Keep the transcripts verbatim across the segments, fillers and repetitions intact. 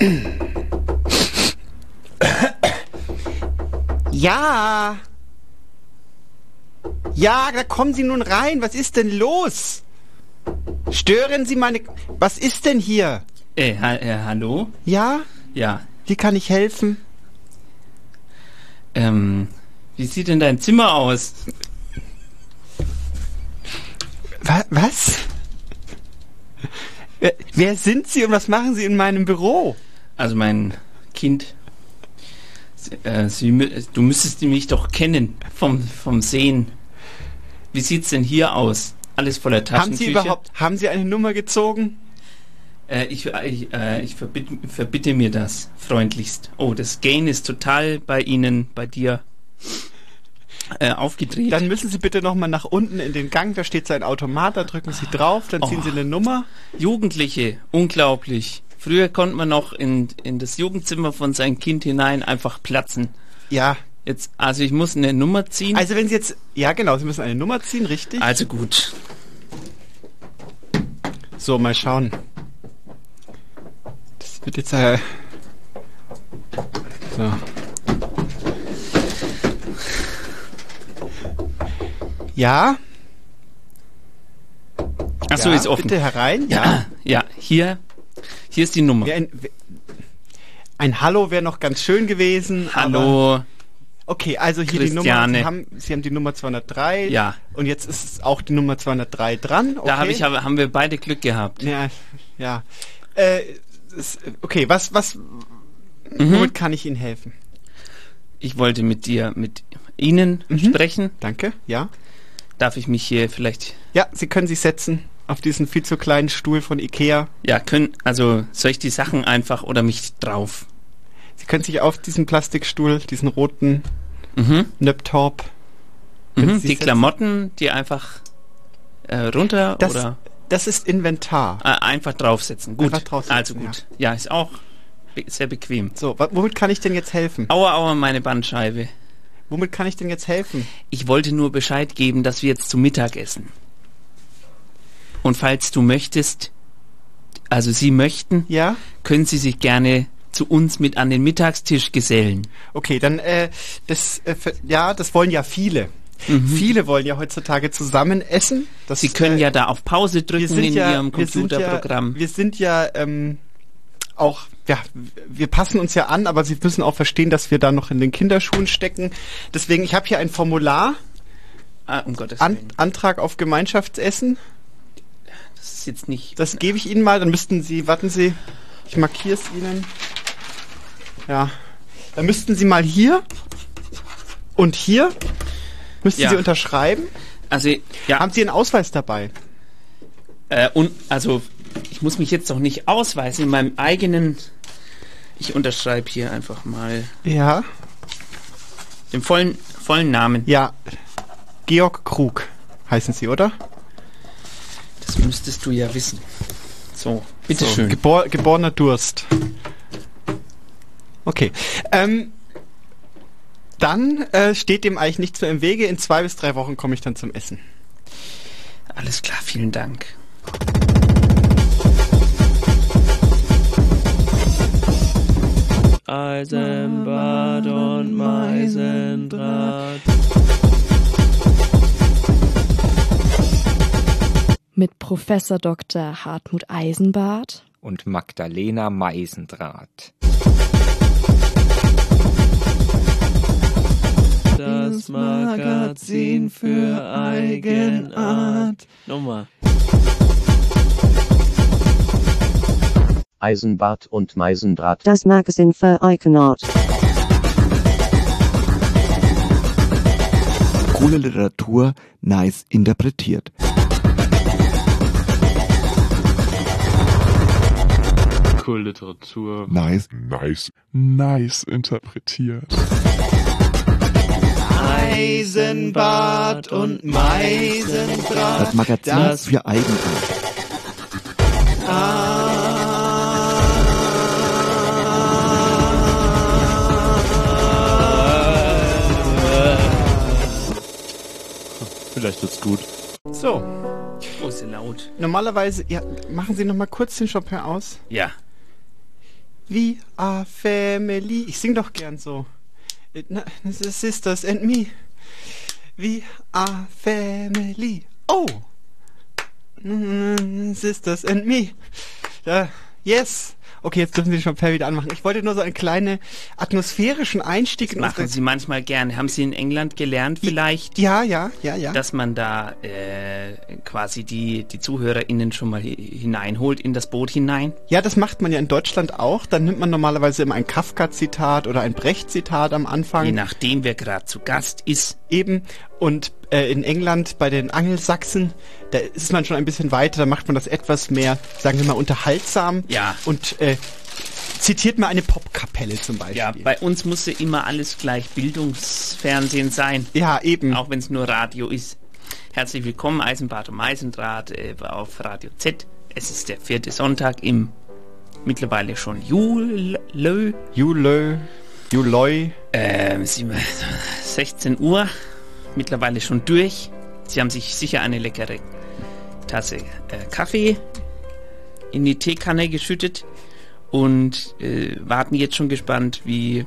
Ja. Ja, da kommen Sie nun rein. Was ist denn los? Stören Sie meine... Was ist denn hier? Äh, ha äh hallo? Ja? Ja. Wie kann ich helfen? Ähm, wie sieht denn dein Zimmer aus? Wa was? Wer, wer sind Sie und was machen Sie in meinem Büro? Also mein Kind, äh, Sie, du müsstest mich doch kennen vom, vom Sehen. Wie sieht's denn hier aus? Alles voller Taschentücher. Haben Sie überhaupt, haben Sie eine Nummer gezogen? Äh, ich ich, äh, ich verbitte, verbitte mir das freundlichst. Oh, das Gain ist total bei Ihnen, bei dir äh, aufgedreht. Dann müssen Sie bitte nochmal nach unten in den Gang, da steht sein Automat, da drücken Sie drauf, dann ziehen oh. Sie eine Nummer. Jugendliche, unglaublich. Früher konnte man noch in, in das Jugendzimmer von seinem Kind hinein einfach platzen. Ja. Jetzt, also ich muss eine Nummer ziehen. Also wenn Sie jetzt, ja genau, Sie müssen eine Nummer ziehen, richtig? Also gut. So, mal schauen. Das wird jetzt, äh, so. Ja? Ach so, ja, ist offen. Bitte herein, ja. Ja, hier, hier ist die Nummer. Ein, ein Hallo wäre noch ganz schön gewesen. Hallo. Aber okay, also hier Christiane. die Nummer. Sie haben, Sie haben die Nummer zweihundertdrei. Ja. Und jetzt ist auch die Nummer zweihundertdrei dran. Okay. Da hab ich, haben wir beide Glück gehabt. Ja, ja. Äh, es, okay, was, was, mhm. womit kann ich Ihnen helfen? Ich wollte mit dir, mit Ihnen mhm. sprechen. Danke, ja. Darf ich mich hier vielleicht... Ja, Sie können sich setzen auf diesen viel zu kleinen Stuhl von Ikea. Ja, können, also soll ich die Sachen einfach oder mich drauf? Sie können sich auf diesen Plastikstuhl, diesen roten mhm. Laptop. Mhm. Die setzen. Klamotten, die einfach äh, runter das, oder? Das ist Inventar. Äh, einfach draufsetzen. Gut. Einfach draufsetzen, also gut. Ja. ja, ist auch be sehr bequem. So, womit kann ich denn jetzt helfen? Aua, aua, meine Bandscheibe. Womit kann ich denn jetzt helfen? Ich wollte nur Bescheid geben, dass wir jetzt zu Mittag essen. Und falls du möchtest, also Sie möchten, ja? können Sie sich gerne zu uns mit an den Mittagstisch gesellen. Okay, dann, äh, das, äh, für, ja, das wollen ja viele. Mhm. Viele wollen ja heutzutage zusammen essen. Das, Sie können äh, ja da auf Pause drücken in ja, Ihrem Computerprogramm. Wir sind ja, wir sind ja ähm, auch, ja, wir passen uns ja an, aber Sie müssen auch verstehen, dass wir da noch in den Kinderschuhen stecken. Deswegen, ich habe hier ein Formular. Ah, um Gottes An, Willen. Antrag auf Gemeinschaftsessen. Das ist jetzt nicht... Das gebe ich Ihnen mal, dann müssten Sie, warten Sie, ich markiere es Ihnen. Ja, dann müssten Sie mal hier und hier, müssten ja. Sie unterschreiben. Also, ja. Haben Sie einen Ausweis dabei? Äh, und, also, ich muss mich jetzt doch nicht ausweisen in meinem eigenen... Ich unterschreibe hier einfach mal... Ja. Den vollen, vollen Namen. Ja, Georg Krug heißen Sie, oder? Das müsstest du ja wissen. So, bitteschön. So, gebor geborener Durst. Okay. Ähm, dann äh, steht dem eigentlich nichts mehr im Wege. In zwei bis drei Wochen komme ich dann zum Essen. Alles klar, vielen Dank. Eisenbad und Meisendraht. Mit Professor Doktor Hartmut Eisenbart und Magdalena Meisendraht. Das Magazin für Eigenart. Nochmal. Eisenbart und Meisendraht. Das Magazin für Eigenart. Coole Literatur, nice interpretiert. Cool Literatur. Nice. Nice. Nice interpretiert. Eisenbart und Meisendraht. Das Magazin das für Eigenart. Vielleicht wird's gut. So. Oh, ist ja laut. Normalerweise, ja, machen Sie noch mal kurz den Chopin aus. Ja. We are family. Ich sing doch gern so. The sisters and me. We are family. Oh. Sisters and me. Ja, yes. Okay, jetzt dürfen Sie schon per wieder anmachen. Ich wollte nur so einen kleinen atmosphärischen Einstieg Das in machen Sie manchmal gerne. Haben Sie in England gelernt vielleicht? Ja, ja, ja, ja. Dass man da äh, quasi die, die ZuhörerInnen schon mal hi- hineinholt in das Boot hinein? Ja, das macht man ja in Deutschland auch. Dann nimmt man normalerweise immer ein Kafka-Zitat oder ein Brecht-Zitat am Anfang. Je nachdem, wer gerade zu Gast ist. Eben. Und äh, in England bei den Angelsachsen, da ist man schon ein bisschen weiter, da macht man das etwas mehr, sagen wir mal, unterhaltsam. Ja. Und äh, zitiert mal eine Popkapelle zum Beispiel. Ja, bei uns musste immer alles gleich Bildungsfernsehen sein. Ja, eben. Auch wenn es nur Radio ist. Herzlich willkommen, Eisenbart und Meisendraht äh, auf Radio Z. Es ist der vierte Sonntag im mittlerweile schon Juli. Juli. Juli. Ähm, sechzehn Uhr. Mittlerweile schon durch. Sie haben sich sicher eine leckere Tasse äh, Kaffee in die Teekanne geschüttet und äh, warten jetzt schon gespannt, wie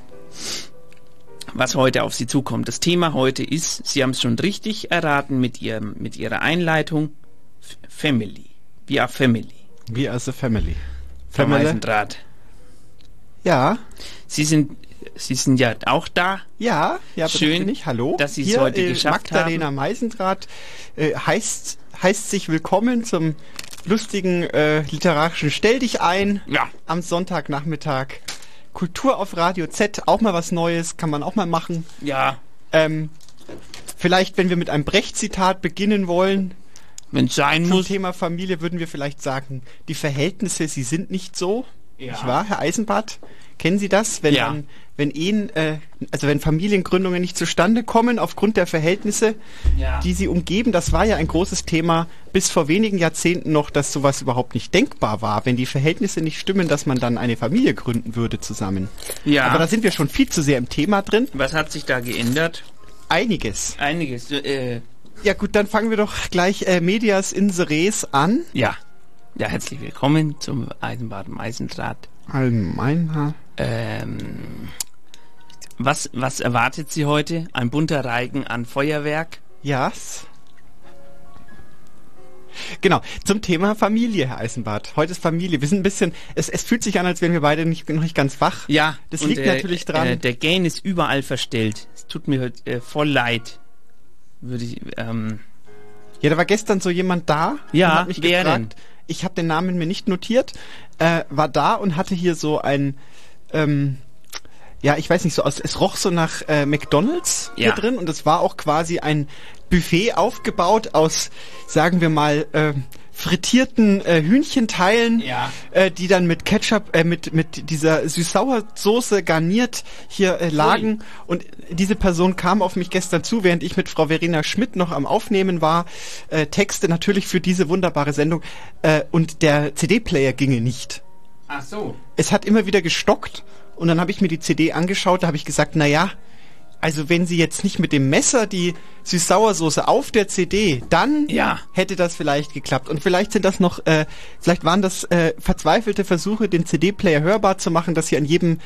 was heute auf Sie zukommt. Das Thema heute ist, Sie haben es schon richtig erraten mit, ihrem, mit Ihrer Einleitung, F- Family. We are family. We are the family. Frau Family. Meisendraht. Ja. Sie sind, Sie sind ja auch da. Ja, ja, Schön, bin ich. Hallo. dass Sie es Hier, heute äh, geschafft Magdalena haben. Meisendraht äh, heißt, heißt sich willkommen zum lustigen äh, literarischen Stell dich ein Ja. am Sonntagnachmittag. Kultur auf Radio Z, auch mal was Neues, kann man auch mal machen. Ja, Ähm, vielleicht, wenn wir mit einem Brecht-Zitat beginnen wollen, wenn es sein zum muss. Thema Familie, würden wir vielleicht sagen, die Verhältnisse, sie sind nicht so. Ja. Nicht wahr, Herr Eisenbart? Kennen Sie das? Wenn Ja. man, wenn Ehen, äh, also wenn Familiengründungen nicht zustande kommen aufgrund der Verhältnisse, Ja. die sie umgeben, das war ja ein großes Thema bis vor wenigen Jahrzehnten noch, dass sowas überhaupt nicht denkbar war, wenn die Verhältnisse nicht stimmen, dass man dann eine Familie gründen würde zusammen. Ja. Aber da sind wir schon viel zu sehr im Thema drin. Was hat sich da geändert? Einiges. Einiges. Äh, Ja gut, dann fangen wir doch gleich äh, Medias in the Res an. ja. Ja, herzlich willkommen zum Eisenbart und Eisendraht. Allgemein. Ähm, was, was erwartet Sie heute? Ein bunter Reigen an Feuerwerk? Ja. Yes. Genau, zum Thema Familie, Herr Eisenbart. Heute ist Familie. Wir sind ein bisschen, es, es fühlt sich an, als wären wir beide nicht, noch nicht ganz wach. Ja. Das und, liegt äh, natürlich dran. Äh, der Gain ist überall verstellt. Es tut mir heute äh, voll leid. Würde ich, ähm, Ja, da war gestern so jemand da Ja, und hat mich wer gefragt, ich habe den Namen mir nicht notiert, äh, war da und hatte hier so ein, ähm, ja, ich weiß nicht, so aus, es roch so nach äh, McDonald's hier Ja. drin und es war auch quasi ein Buffet aufgebaut aus, sagen wir mal, äh, frittierten äh, Hühnchenteilen, Ja. äh, die dann mit Ketchup, äh, mit mit dieser Süß-Sauer-Soße garniert hier äh, lagen. Und diese Person kam auf mich gestern zu, während ich mit Frau Verena Schmidt noch am Aufnehmen war. Äh, Texte natürlich für diese wunderbare Sendung. Äh, und der C D-Player ginge nicht. ach so. Es hat immer wieder gestockt und dann habe ich mir die C D angeschaut, da habe ich gesagt, na ja, also wenn sie jetzt nicht mit dem Messer die Süß-Sauersoße auf der C D, dann Ja. hätte das vielleicht geklappt. Und vielleicht sind das noch, äh, vielleicht waren das äh, verzweifelte Versuche, den C D-Player hörbar zu machen, dass hier an jedem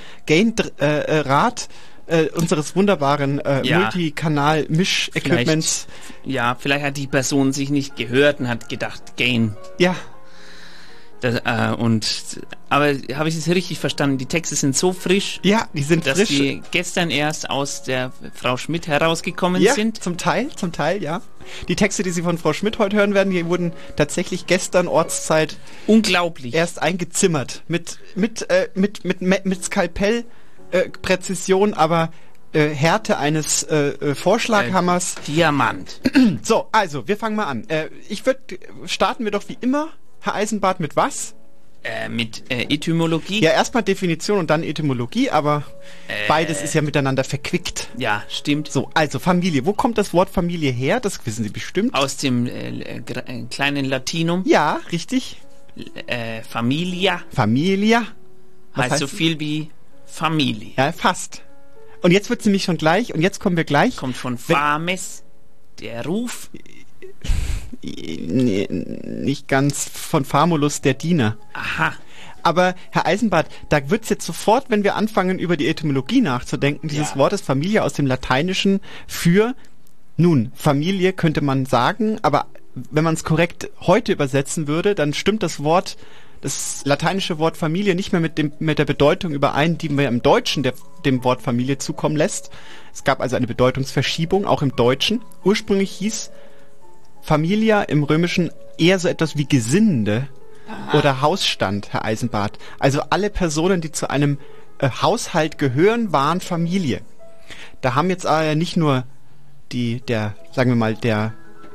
Gain-Rad äh, unseres wunderbaren äh, Ja. Multikanal-Misch-Equipments. Ja, vielleicht hat die Person sich nicht gehört und hat gedacht, Gain. Ja, Das, äh, und, aber habe ich es richtig verstanden? Die Texte sind so frisch, ja, die sind dass frisch. die gestern erst aus der Frau Schmidt herausgekommen Ja, sind. zum Teil, zum Teil, ja. Die Texte, die Sie von Frau Schmidt heute hören werden, die wurden tatsächlich gestern Ortszeit Unglaublich. erst eingezimmert. Mit, mit, äh, mit, mit, mit, mit Skalpell, äh, Präzision, aber äh, Härte eines äh, äh, Vorschlaghammers. Diamant. So, also, wir fangen mal an. Äh, ich würde, starten wir doch wie immer, Herr Eisenbart, mit was? Äh, mit äh, Etymologie. Ja, erstmal Definition und dann Etymologie, aber Äh. beides ist ja miteinander verquickt. Ja, stimmt. So, also Familie. Wo kommt das Wort Familie her? Das wissen Sie bestimmt. Aus dem äh, gra- äh, kleinen Latinum. Ja, richtig. Äh, Familia Familia. Was heißt so heißt- viel wie Familie. Ja, fast. Und jetzt wird sie nämlich schon gleich, und jetzt kommen wir gleich. Kommt von Wenn- Fames, der Ruf. Nee, nicht ganz von Famulus, der Diener. Aha. Aber, Herr Eisenbart, da wird's jetzt sofort, wenn wir anfangen, über die Etymologie nachzudenken, dieses Ja. Wort ist Familie aus dem Lateinischen für, nun, Familie könnte man sagen, aber wenn man es korrekt heute übersetzen würde, dann stimmt das Wort, das lateinische Wort Familie nicht mehr mit dem mit der Bedeutung überein, die man im Deutschen der, dem Wort Familie zukommen lässt. Es gab also eine Bedeutungsverschiebung, auch im Deutschen. Ursprünglich hieß Familia im Römischen eher so etwas wie Gesinde oder Hausstand, Herr Eisenbart. Also alle Personen, die zu einem äh, Haushalt gehören, waren Familie. Da haben jetzt äh, nicht nur die, der, sagen wir mal, der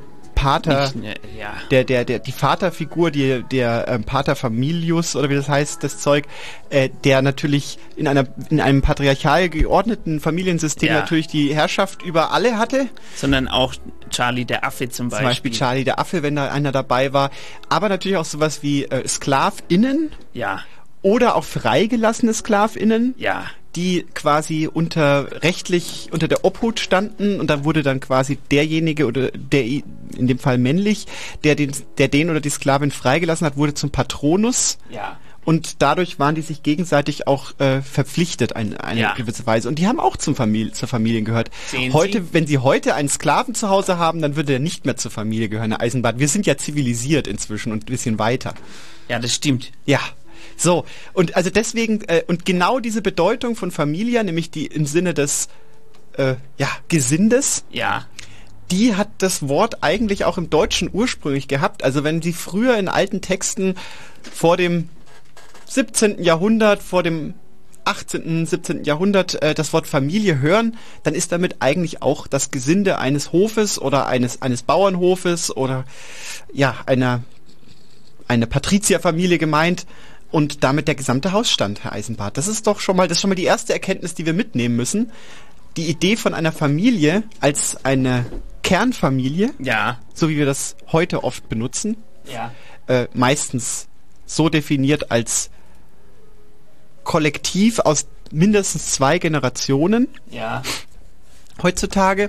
Pater, Ich, ne, ja. der, der, der, die Vaterfigur, die, der ähm, Pater Familius oder wie das heißt, das Zeug, äh, der natürlich in einer, in einem patriarchal geordneten Familiensystem Ja. natürlich die Herrschaft über alle hatte. Sondern auch Charlie der Affe zum Beispiel. Zum Beispiel Charlie der Affe, wenn da einer dabei war. Aber natürlich auch sowas wie äh, SklavInnen Ja, oder auch freigelassene SklavInnen, ja. die quasi unter rechtlich unter der Obhut standen, und da wurde dann quasi derjenige oder der in dem Fall männlich, der den der den oder die Sklavin freigelassen hat, wurde zum Patronus, Ja. und dadurch waren die sich gegenseitig auch äh, verpflichtet in eine Ja. gewisse Weise, und die haben auch zum Familie zur Familie gehört. Sehen Heute, Sie? wenn Sie heute einen Sklaven zu Hause haben, dann würde er nicht mehr zur Familie gehören, Herr Eisenbart. Wir sind ja zivilisiert inzwischen und ein bisschen weiter. Ja, das stimmt. Ja, so, und also deswegen, äh, und genau diese Bedeutung von Familia, nämlich die im Sinne des, äh, ja, Gesindes, Ja. die hat das Wort eigentlich auch im Deutschen ursprünglich gehabt. Also wenn Sie früher in alten Texten vor dem siebzehnten. Jahrhundert, vor dem achtzehnten., siebzehnten. Jahrhundert äh, das Wort Familie hören, dann ist damit eigentlich auch das Gesinde eines Hofes oder eines, eines Bauernhofes oder, ja, einer, eine Patrizierfamilie gemeint. Und damit der gesamte Hausstand, Herr Eisenbart. Das ist doch schon mal, das ist schon mal die erste Erkenntnis, die wir mitnehmen müssen. Die Idee von einer Familie als eine Kernfamilie, Ja. so wie wir das heute oft benutzen, Ja. äh, meistens so definiert als Kollektiv aus mindestens zwei Generationen Ja. heutzutage,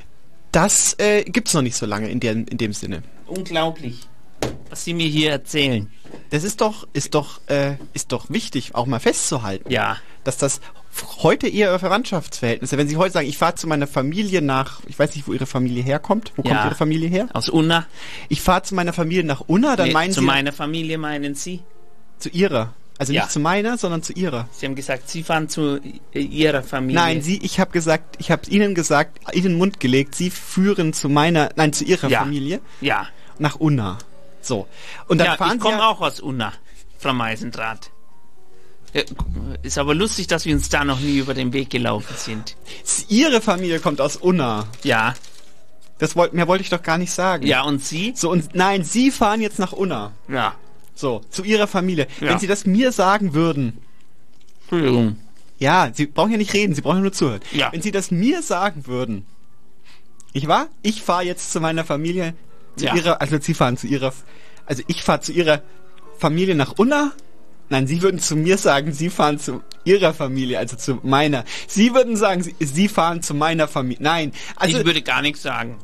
das äh, gibt's noch nicht so lange in, der, in dem Sinne. Unglaublich, was Sie mir hier erzählen. Das ist doch, ist doch, äh, ist doch wichtig, auch mal festzuhalten, Ja. dass das f- heute eher Verwandtschaftsverhältnisse, wenn Sie heute sagen, ich fahre zu meiner Familie nach, ich weiß nicht, wo Ihre Familie herkommt, wo kommt Ja. Ihre Familie her? Aus Unna. Ich fahre zu meiner Familie nach Unna, dann Nee, meinen zu Sie meiner Familie meinen Sie? zu Ihrer, also Ja. nicht zu meiner, sondern zu Ihrer. Sie haben gesagt, Sie fahren zu äh, Ihrer Familie. Nein, Sie, ich habe gesagt, ich habe Ihnen gesagt, Ihnen in den Mund gelegt, Sie führen zu meiner, nein, zu Ihrer Ja. Familie Ja. nach Unna. So. Und dann Ja, fahren ich komme Sie ja, auch aus Unna, Frau Meisendrath. Ja, ist aber lustig, dass wir uns da noch nie über den Weg gelaufen sind. Ihre Familie kommt aus Unna. Ja. Das wollt, mehr wollte ich doch gar nicht sagen. Ja, und Sie? So, und nein, Sie fahren jetzt nach Unna. Ja. So, zu Ihrer Familie. Ja. Wenn Sie das mir sagen würden, Entschuldigung. ja, Sie brauchen ja nicht reden, Sie brauchen ja nur zuhören. Ja. Wenn Sie das mir sagen würden, ich war, ich fahre jetzt zu meiner Familie, zu Ja. Ihrer, also Sie fahren zu Ihrer, also ich fahre zu Ihrer Familie nach Unna. Nein, Sie würden zu mir sagen, Sie fahren zu Ihrer Familie, also zu meiner. Sie würden sagen, Sie, Sie fahren zu meiner Familie. Nein, also, Ich würde gar nichts sagen.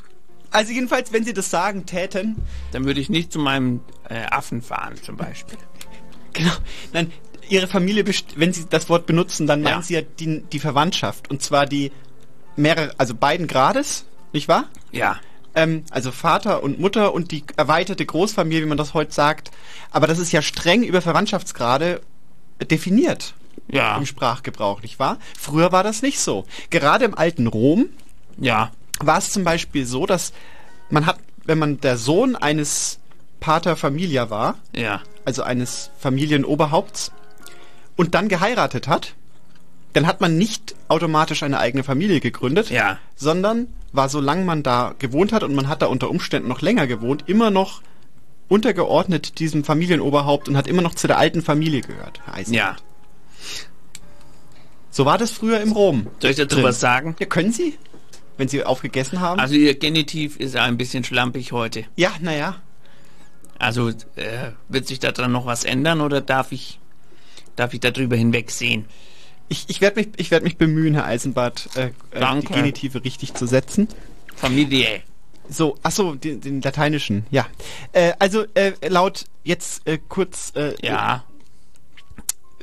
also jedenfalls, wenn Sie das sagen täten, Dann würde ich nicht zu meinem äh, Affen fahren, zum Beispiel. genau, nein, Ihre Familie, best- wenn Sie das Wort benutzen, dann meinen Ja. Sie ja die, die Verwandtschaft. Und zwar die mehrere, also beiden Grades, nicht wahr? Ja. Ähm, also Vater und Mutter und die erweiterte Großfamilie, wie man das heute sagt. Aber das ist ja streng über Verwandtschaftsgrade definiert Ja. im Sprachgebrauch, nicht wahr? Früher war das nicht so. Gerade im alten Rom Ja. war es zum Beispiel so, dass man hat, wenn man der Sohn eines Pater Familia war, Ja. also eines Familienoberhaupts, und dann geheiratet hat, dann hat man nicht automatisch eine eigene Familie gegründet, Ja. sondern war, solange man da gewohnt hat, und man hat da unter Umständen noch länger gewohnt, immer noch untergeordnet diesem Familienoberhaupt und hat immer noch zu der alten Familie gehört, Herr Eisenbart. Ja. So war das früher im Rom. Soll ich dazu drin. was sagen? Ja, können Sie, wenn Sie aufgegessen haben? Also Ihr Genitiv ist ein bisschen schlampig heute. ja, naja. Also äh, wird sich da dran noch was ändern oder darf ich darf ich darüber hinwegsehen? Ich, ich werde mich, ich werd mich bemühen, Herr Eisenbart, äh, äh, die Danke. Genitive richtig zu setzen. Familie. So, ach so, den, den lateinischen, ja. Äh, also äh, laut jetzt äh, kurz äh, Ja.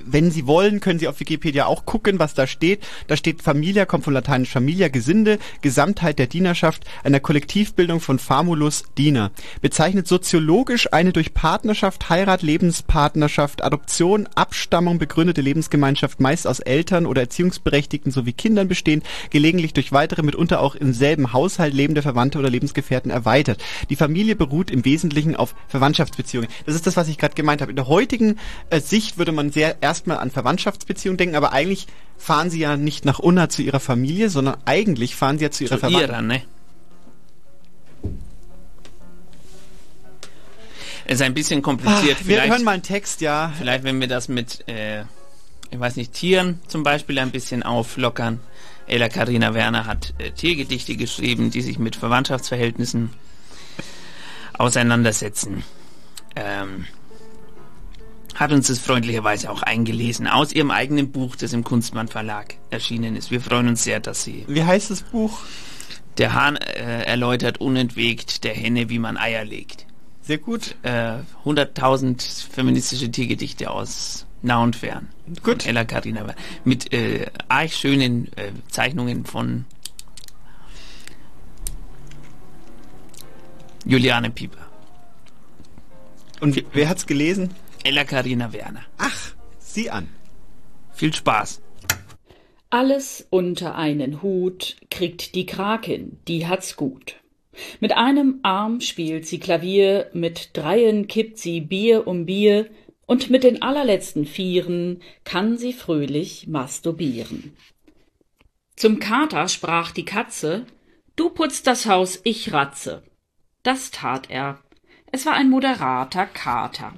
wenn Sie wollen, können Sie auf Wikipedia auch gucken, was da steht. Da steht Familia, kommt von lateinisch Familia, Gesinde, Gesamtheit der Dienerschaft, einer Kollektivbildung von Famulus, Diener. Bezeichnet soziologisch eine durch Partnerschaft, Heirat, Lebenspartnerschaft, Adoption, Abstammung begründete Lebensgemeinschaft, meist aus Eltern oder Erziehungsberechtigten sowie Kindern bestehend, gelegentlich durch weitere, mitunter auch im selben Haushalt lebende Verwandte oder Lebensgefährten erweitert. Die Familie beruht im Wesentlichen auf Verwandtschaftsbeziehungen. Das ist das, was ich gerade gemeint habe. In der heutigen äh, Sicht würde man sehr erstmal an Verwandtschaftsbeziehungen denken, aber eigentlich fahren sie ja nicht nach Unna zu ihrer Familie, sondern eigentlich fahren sie ja zu ihrer zu Verwandten. Ihrer, ne? Es ist ein bisschen kompliziert. Ach, wir hören mal einen Text, ja. Vielleicht, wenn wir das mit, äh, ich weiß nicht, Tieren zum Beispiel ein bisschen auflockern. Ella Karina Werner hat äh, Tiergedichte geschrieben, die sich mit Verwandtschaftsverhältnissen auseinandersetzen. Ähm, hat uns das freundlicherweise auch eingelesen aus ihrem eigenen Buch, das im Kunstmann Verlag erschienen ist. Wir freuen uns sehr, dass sie... Wie heißt das Buch? Der Hahn äh, erläutert unentwegt der Henne, wie man Eier legt. Sehr gut. Äh, hunderttausend feministische Tiergedichte aus nah und fern. Gut. Von Ella Karina Werner. Mit äh, arg schönen äh, Zeichnungen von Juliane Pieper. Und wer hat's gelesen? Ella Karina Werner. Ach, sieh an. Viel Spaß. Alles unter einen Hut kriegt die Krakin, die hat's gut. Mit einem Arm spielt sie Klavier, mit dreien kippt sie Bier um Bier und mit den allerletzten Vieren kann sie fröhlich masturbieren. Zum Kater sprach die Katze: Du putzt das Haus, ich ratze. Das tat er. Es war ein moderater Kater.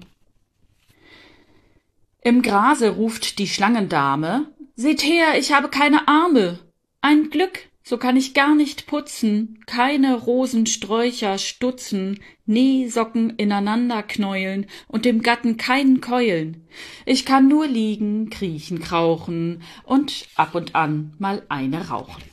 Im Grase ruft die Schlangendame: Seht her, ich habe keine Arme. Ein Glück, so kann ich gar nicht putzen, keine Rosensträucher stutzen, Nähsocken ineinander knäueln und dem Gatten keinen Keulen. Ich kann nur liegen, kriechen, krauchen und ab und an mal eine rauchen.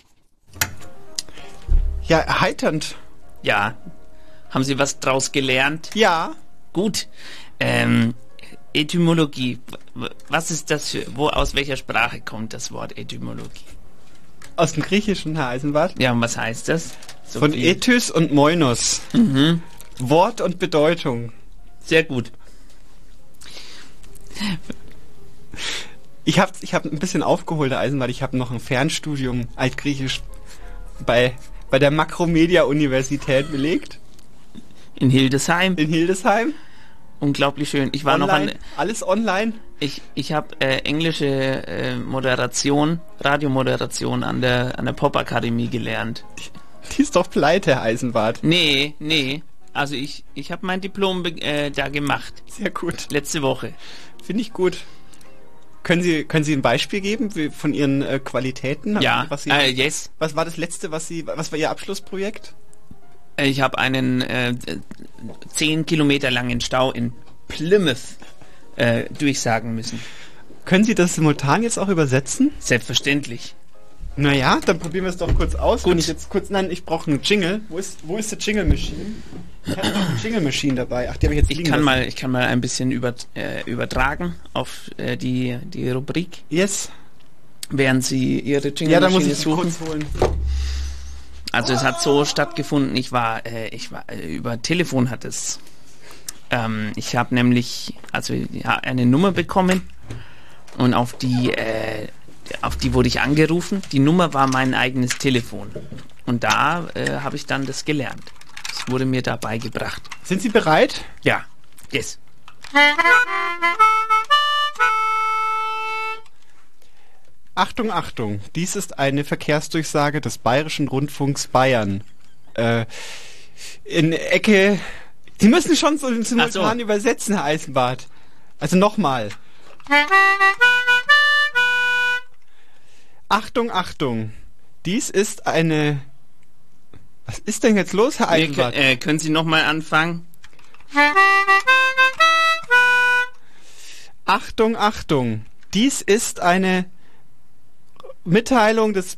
Ja, erheiternd. Ja. Haben Sie was draus gelernt? Ja. Gut. Ähm, Etymologie. Was ist das für, wo, aus welcher Sprache kommt das Wort Etymologie? Aus dem Griechischen, Herr Eisenbart. Ja, und was heißt das? So Von viel. Ethys und Moinos. Mhm. Wort und Bedeutung. Sehr gut. Ich habe ich hab ein bisschen aufgeholt, Herr Eisenbart. Ich habe noch ein Fernstudium Altgriechisch bei, bei der Makromedia-Universität belegt. In Hildesheim. In Hildesheim. Unglaublich schön. Ich war online, noch an... Alles online. Ich, ich habe äh, englische äh, Moderation, Radiomoderation an der, an der Popakademie gelernt. Die ist doch pleite, Herr Eisenbart. Nee, nee. Also ich, ich habe mein Diplom äh, da gemacht. Sehr gut. Letzte Woche. Finde ich gut. Können Sie, können Sie ein Beispiel geben wie, von Ihren äh, Qualitäten? Ja, was Sie, äh, yes. Was war das letzte, was Sie, was war Ihr Abschlussprojekt? Ich habe einen äh, zehn Kilometer langen Stau in Plymouth äh, durchsagen müssen. Können Sie das simultan jetzt auch übersetzen? Selbstverständlich. Naja, dann probieren wir es doch kurz aus. Gut. Wenn ich jetzt kurz, nein, ich brauche einen Jingle. Wo ist, wo ist der Jingle Machine? Ich habe noch eine Jingle Machine dabei. Ach, die habe ich jetzt Ich liegen kann lassen. mal, ich kann mal ein bisschen über, äh, übertragen auf äh, die, die Rubrik, Yes. während Sie Ihre Jingle Ja, da muss Maschine ich sie suchen. kurz holen. Also es hat so stattgefunden, ich war, äh, ich war, äh, über Telefon hat es, ähm, ich habe nämlich, also ja, eine Nummer bekommen und auf die, äh, auf die wurde ich angerufen. Die Nummer war mein eigenes Telefon und da äh, habe ich dann das gelernt. Das wurde mir da beigebracht. Sind Sie bereit? Ja, yes. Achtung, Achtung, dies ist eine Verkehrsdurchsage des Bayerischen Rundfunks Bayern. Äh, in Ecke... Sie müssen schon so simultan so. übersetzen, Herr Eisenbart. Also nochmal. Achtung, Achtung, dies ist eine... Was ist denn jetzt los, Herr Wir, Eisenbart? äh, können Sie nochmal anfangen? Achtung, Achtung, dies ist eine... Mitteilung des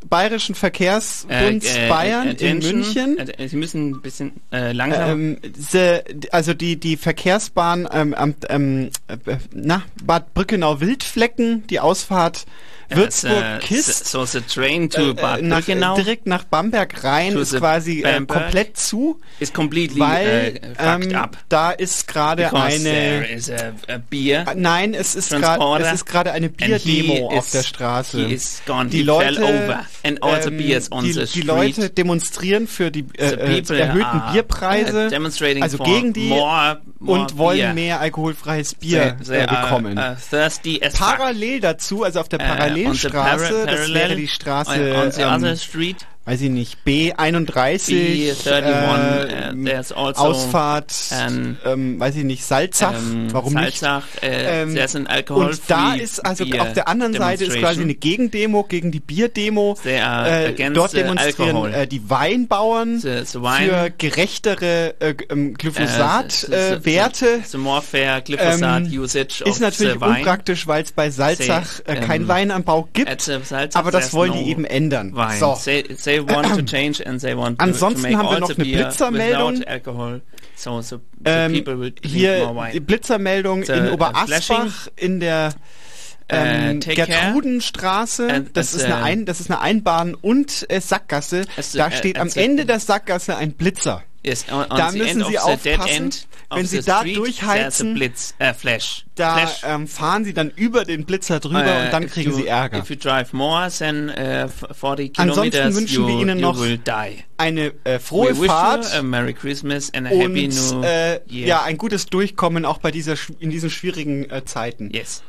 Bayerischen Verkehrsbund Äh, äh, Bayern in attention. München. Äh, Sie müssen ein bisschen äh, langsamer. Ähm, se, also die die Verkehrsbahn ähm, am ähm, äh, na Bad Brückenau-Wildflecken, die Ausfahrt Würzburg-Kist. So, so the train to Bad äh, nach, Brückenau. direkt nach Bamberg rein To ist the quasi äh, Bamberg. komplett zu, Is completely weil äh, fucked ähm, up. da ist gerade Because there eine is a, a beer. äh, nein, es ist gerade transporter, es ist gerade eine and he Bierdemo auf is- der Straße. he is gone. Die He Leute, fell over and all the ähm, beers on die, the die street. Leute demonstrieren für die äh, The äh, people erhöhten are, Bierpreise, uh, demonstrating also for gegen die more, more und wollen beer. mehr alkoholfreies Bier They- they äh, bekommen. are, uh, thirsty as fuck. Parallel dazu, also auf der Äh, on the Parallelstraße, para- das parallel, wäre die Straße, on the ähm, other street, weiß ich nicht, B einunddreißig, B einunddreißig, äh, uh, there's also Ausfahrt, an, ähm, weiß ich nicht, Salzach, ähm, warum Salzach, nicht? äh, Ähm, there's an alcohol und da ist, also beer auf der anderen Seite ist quasi eine Gegendemo gegen die Bierdemo. They are Äh, against dort the demonstrieren alcohol. äh, die Weinbauern The- the wine, für gerechtere äh, ähm, Glyphosat-Werte. äh, the, the more fair glyphosate Ähm, usage of ist natürlich the wine. unpraktisch, weil es bei Salzach Say, äh, keinen ähm, Weinanbau gibt. At the Salzach Aber das there's wollen no die eben ändern. Wine. So. They, they want to change and they want to, Ansonsten to make haben wir all noch the eine beer Blitzermeldung. without alcohol. So, so the Ähm, people will drink hier more wine. die Blitzermeldung The, in uh, Oberasbach flashing. in der ähm, Äh, take care. Gertrudenstraße. And Das as, ist eine äh, Ein, das ist eine Einbahn und äh, Sackgasse. as, Da äh, steht am as, Ende der Sackgasse ein Blitzer. Yes, on, on Da the müssen end Sie of the dead aufpassen, end of wenn the Sie da street, durchheizen, there's a blitz, äh, flash. Da flash. ähm, fahren Sie dann über den Blitzer drüber Äh, und dann if kriegen you, Sie Ärger. If you drive more than uh, forty Ansonsten kilometers, wünschen you, wir Ihnen you noch will die. Eine äh, frohe We wish Fahrt you a Merry Christmas and a Happy New und äh, Year. ja, ein gutes Durchkommen auch bei dieser sch- in diesen schwierigen äh, Zeiten. Yes.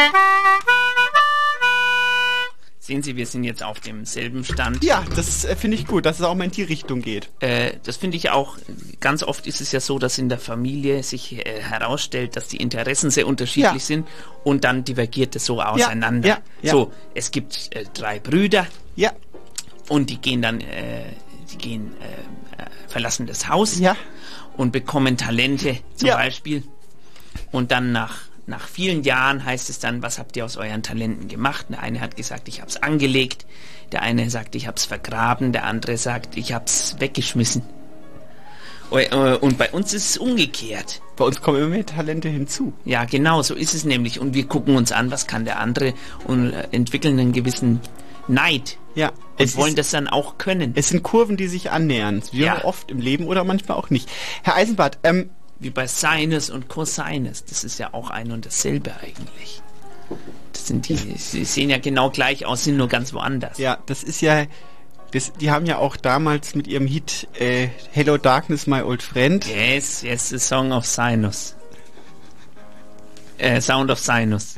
Sehen Sie, wir sind jetzt auf demselben Stand. Ja, das äh, finde ich gut, dass es auch mal in die Richtung geht. Äh, das finde ich auch, ganz oft ist es ja so, dass in der Familie sich äh, herausstellt, dass die Interessen sehr unterschiedlich Ja. sind und dann divergiert es so auseinander. ja, ja. So, es gibt äh, drei Brüder Ja, und die gehen dann, äh, die gehen, äh, äh, verlassen das Haus ja, und bekommen Talente zum Ja. Beispiel. Und dann nach, nach vielen Jahren heißt es dann, was habt ihr aus euren Talenten gemacht? Der eine hat gesagt, ich hab's angelegt. Der eine sagt, ich hab's vergraben. Der andere sagt, ich hab's weggeschmissen. Und bei uns ist es umgekehrt. bei uns kommen immer mehr Talente hinzu. Ja, genau, so ist es nämlich. Und wir gucken uns an, was kann der andere und äh, entwickeln einen gewissen Neid. Ja, Und es wollen ist, das dann auch können. es sind Kurven, die sich annähern. Wie Ja. oft im Leben oder manchmal auch nicht. Herr Eisenbart, ähm, Wie bei Sinus und Cosinus. Das ist ja auch ein und dasselbe eigentlich. Das sind die, sie sehen ja genau gleich aus, sind nur ganz woanders. ja, das ist ja, das, die haben ja auch damals mit ihrem Hit äh, Hello Darkness, My Old Friend. Yes, yes, the Song of Sinus. Äh, Sound of Sinus.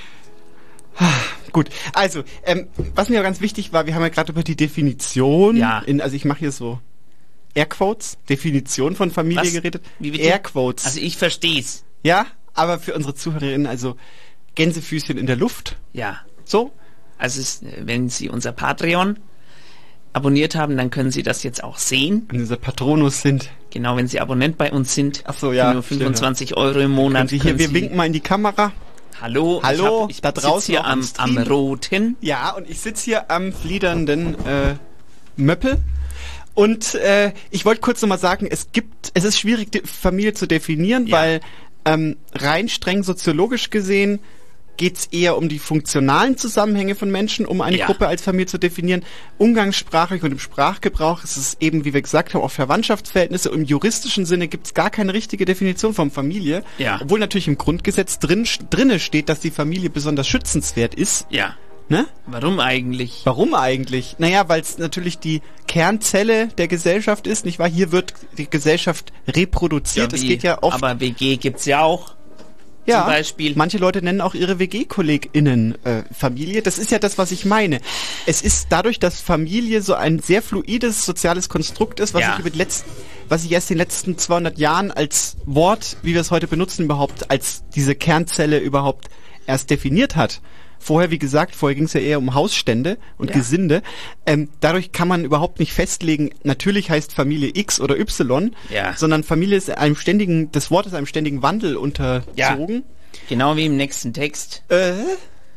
Gut, also, ähm, was mir ganz wichtig war, wir haben ja gerade über die Definition, Ja. in, also ich mache hier so Airquotes, Definition von Familie Was? geredet. Wie bitte? Airquotes. Also ich versteh's. Ja, aber für unsere Zuhörerinnen, also Gänsefüßchen in der Luft, Ja. so. Also es, wenn Sie unser Patreon abonniert haben, dann können Sie das jetzt auch sehen. Wenn unser Patronus sind. Genau, wenn Sie Abonnent bei uns sind. Ach so, ja, Für nur fünfundzwanzig Euro im Monat. Können Sie hier, können wir Sie- winken mal in die Kamera. Hallo, Hallo, ich, hab, ich da sitz draußen hier auch im am, am Stream. roten. Ja, und ich sitze hier am fliedernden äh, Möppel. Und äh, ich wollte kurz nochmal sagen, es gibt, es ist schwierig, die Familie zu definieren, Ja. weil ähm, rein streng soziologisch gesehen geht es eher um die funktionalen Zusammenhänge von Menschen, um eine Ja. Gruppe als Familie zu definieren. Umgangssprachlich und im Sprachgebrauch ist es eben, wie wir gesagt haben, auch Verwandtschaftsverhältnisse. Im juristischen Sinne gibt es gar keine richtige Definition von Familie, Ja. obwohl natürlich im Grundgesetz drin drinne steht, dass die Familie besonders schützenswert ist. Ja. Ne? Warum eigentlich? Warum eigentlich? Naja, weil es natürlich die Kernzelle der Gesellschaft ist, nicht wahr? Hier wird die Gesellschaft reproduziert. es wie- geht ja oft. Aber W G gibt's ja auch. ja, zum Beispiel. manche Leute nennen auch ihre W G-KollegInnen äh, Familie. Das ist ja das, was ich meine. Es ist dadurch, dass Familie so ein sehr fluides soziales Konstrukt ist, was Ja. ich über die letzten, was ich erst in den letzten zweihundert Jahren als Wort, wie wir es heute benutzen, überhaupt als diese Kernzelle überhaupt erst definiert hat. Vorher, wie gesagt, vorher ging es ja eher um Hausstände und Ja. Gesinde. Ähm, dadurch kann man überhaupt nicht festlegen, natürlich heißt Familie X oder Y, Ja. sondern Familie ist einem ständigen, das Wort ist einem ständigen Wandel unterzogen. Genau wie im nächsten Text. Äh,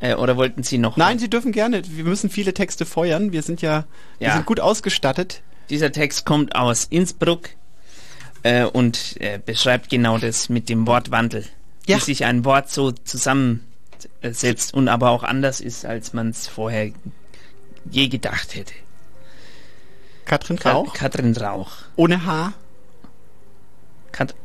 Äh, oder wollten Sie noch? Nein, Sie dürfen gerne. Wir müssen viele Texte feuern. Wir sind ja, wir Ja. sind gut ausgestattet. Dieser Text kommt aus Innsbruck äh, und äh, beschreibt genau das mit dem Wortwandel. Ja. Wie sich ein Wort so zusammensetzt und aber auch anders ist, als man es vorher je gedacht hätte. Katrin Rauch? Ka- Katrin Rauch. Ohne H. Kat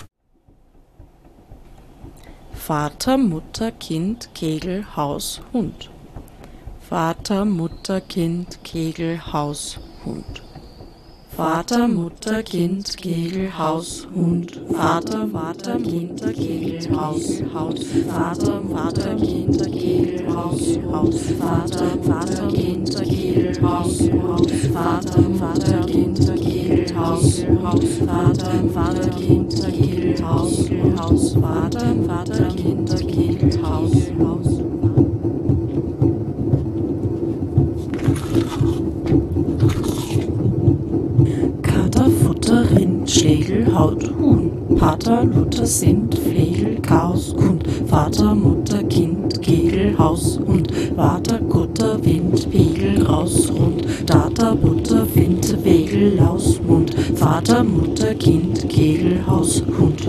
Vater, Mutter, Kind, Kegel, Haus, Hund. Vater, Mutter, Kind, Kegel, Haus, Hund. Vater, Mutter, Kind, Kegel, Haus, Hund. Vater, Vater, Kind, Kegel, Haus, Haus. Vater, Vater, Kind, Kegel, Haus, Haus. Vater, Vater, Kind, Kegel, Haus, Haus. Vater, Vater, Kind, Kegel, Haus, Haus. Vater, Vater, Kind, Kegel, Haus, Haus. Vater, Vater, Kind, Kegel, Haus, Haus. Kater, Futter, Rind, Schlegel, Haut, Huhn. Pater, Luther, Sind, Flegel, Chaos, Kund. Vater, Mutter, Kind, Kegel, Haus, Hund. Vater, Kutter, Wind, Pegel, raus, rund. Data, Butter, Wind, Wegel, Laus, Mund. Vater, Mutter, Kind, Kegel, Haus, Hund.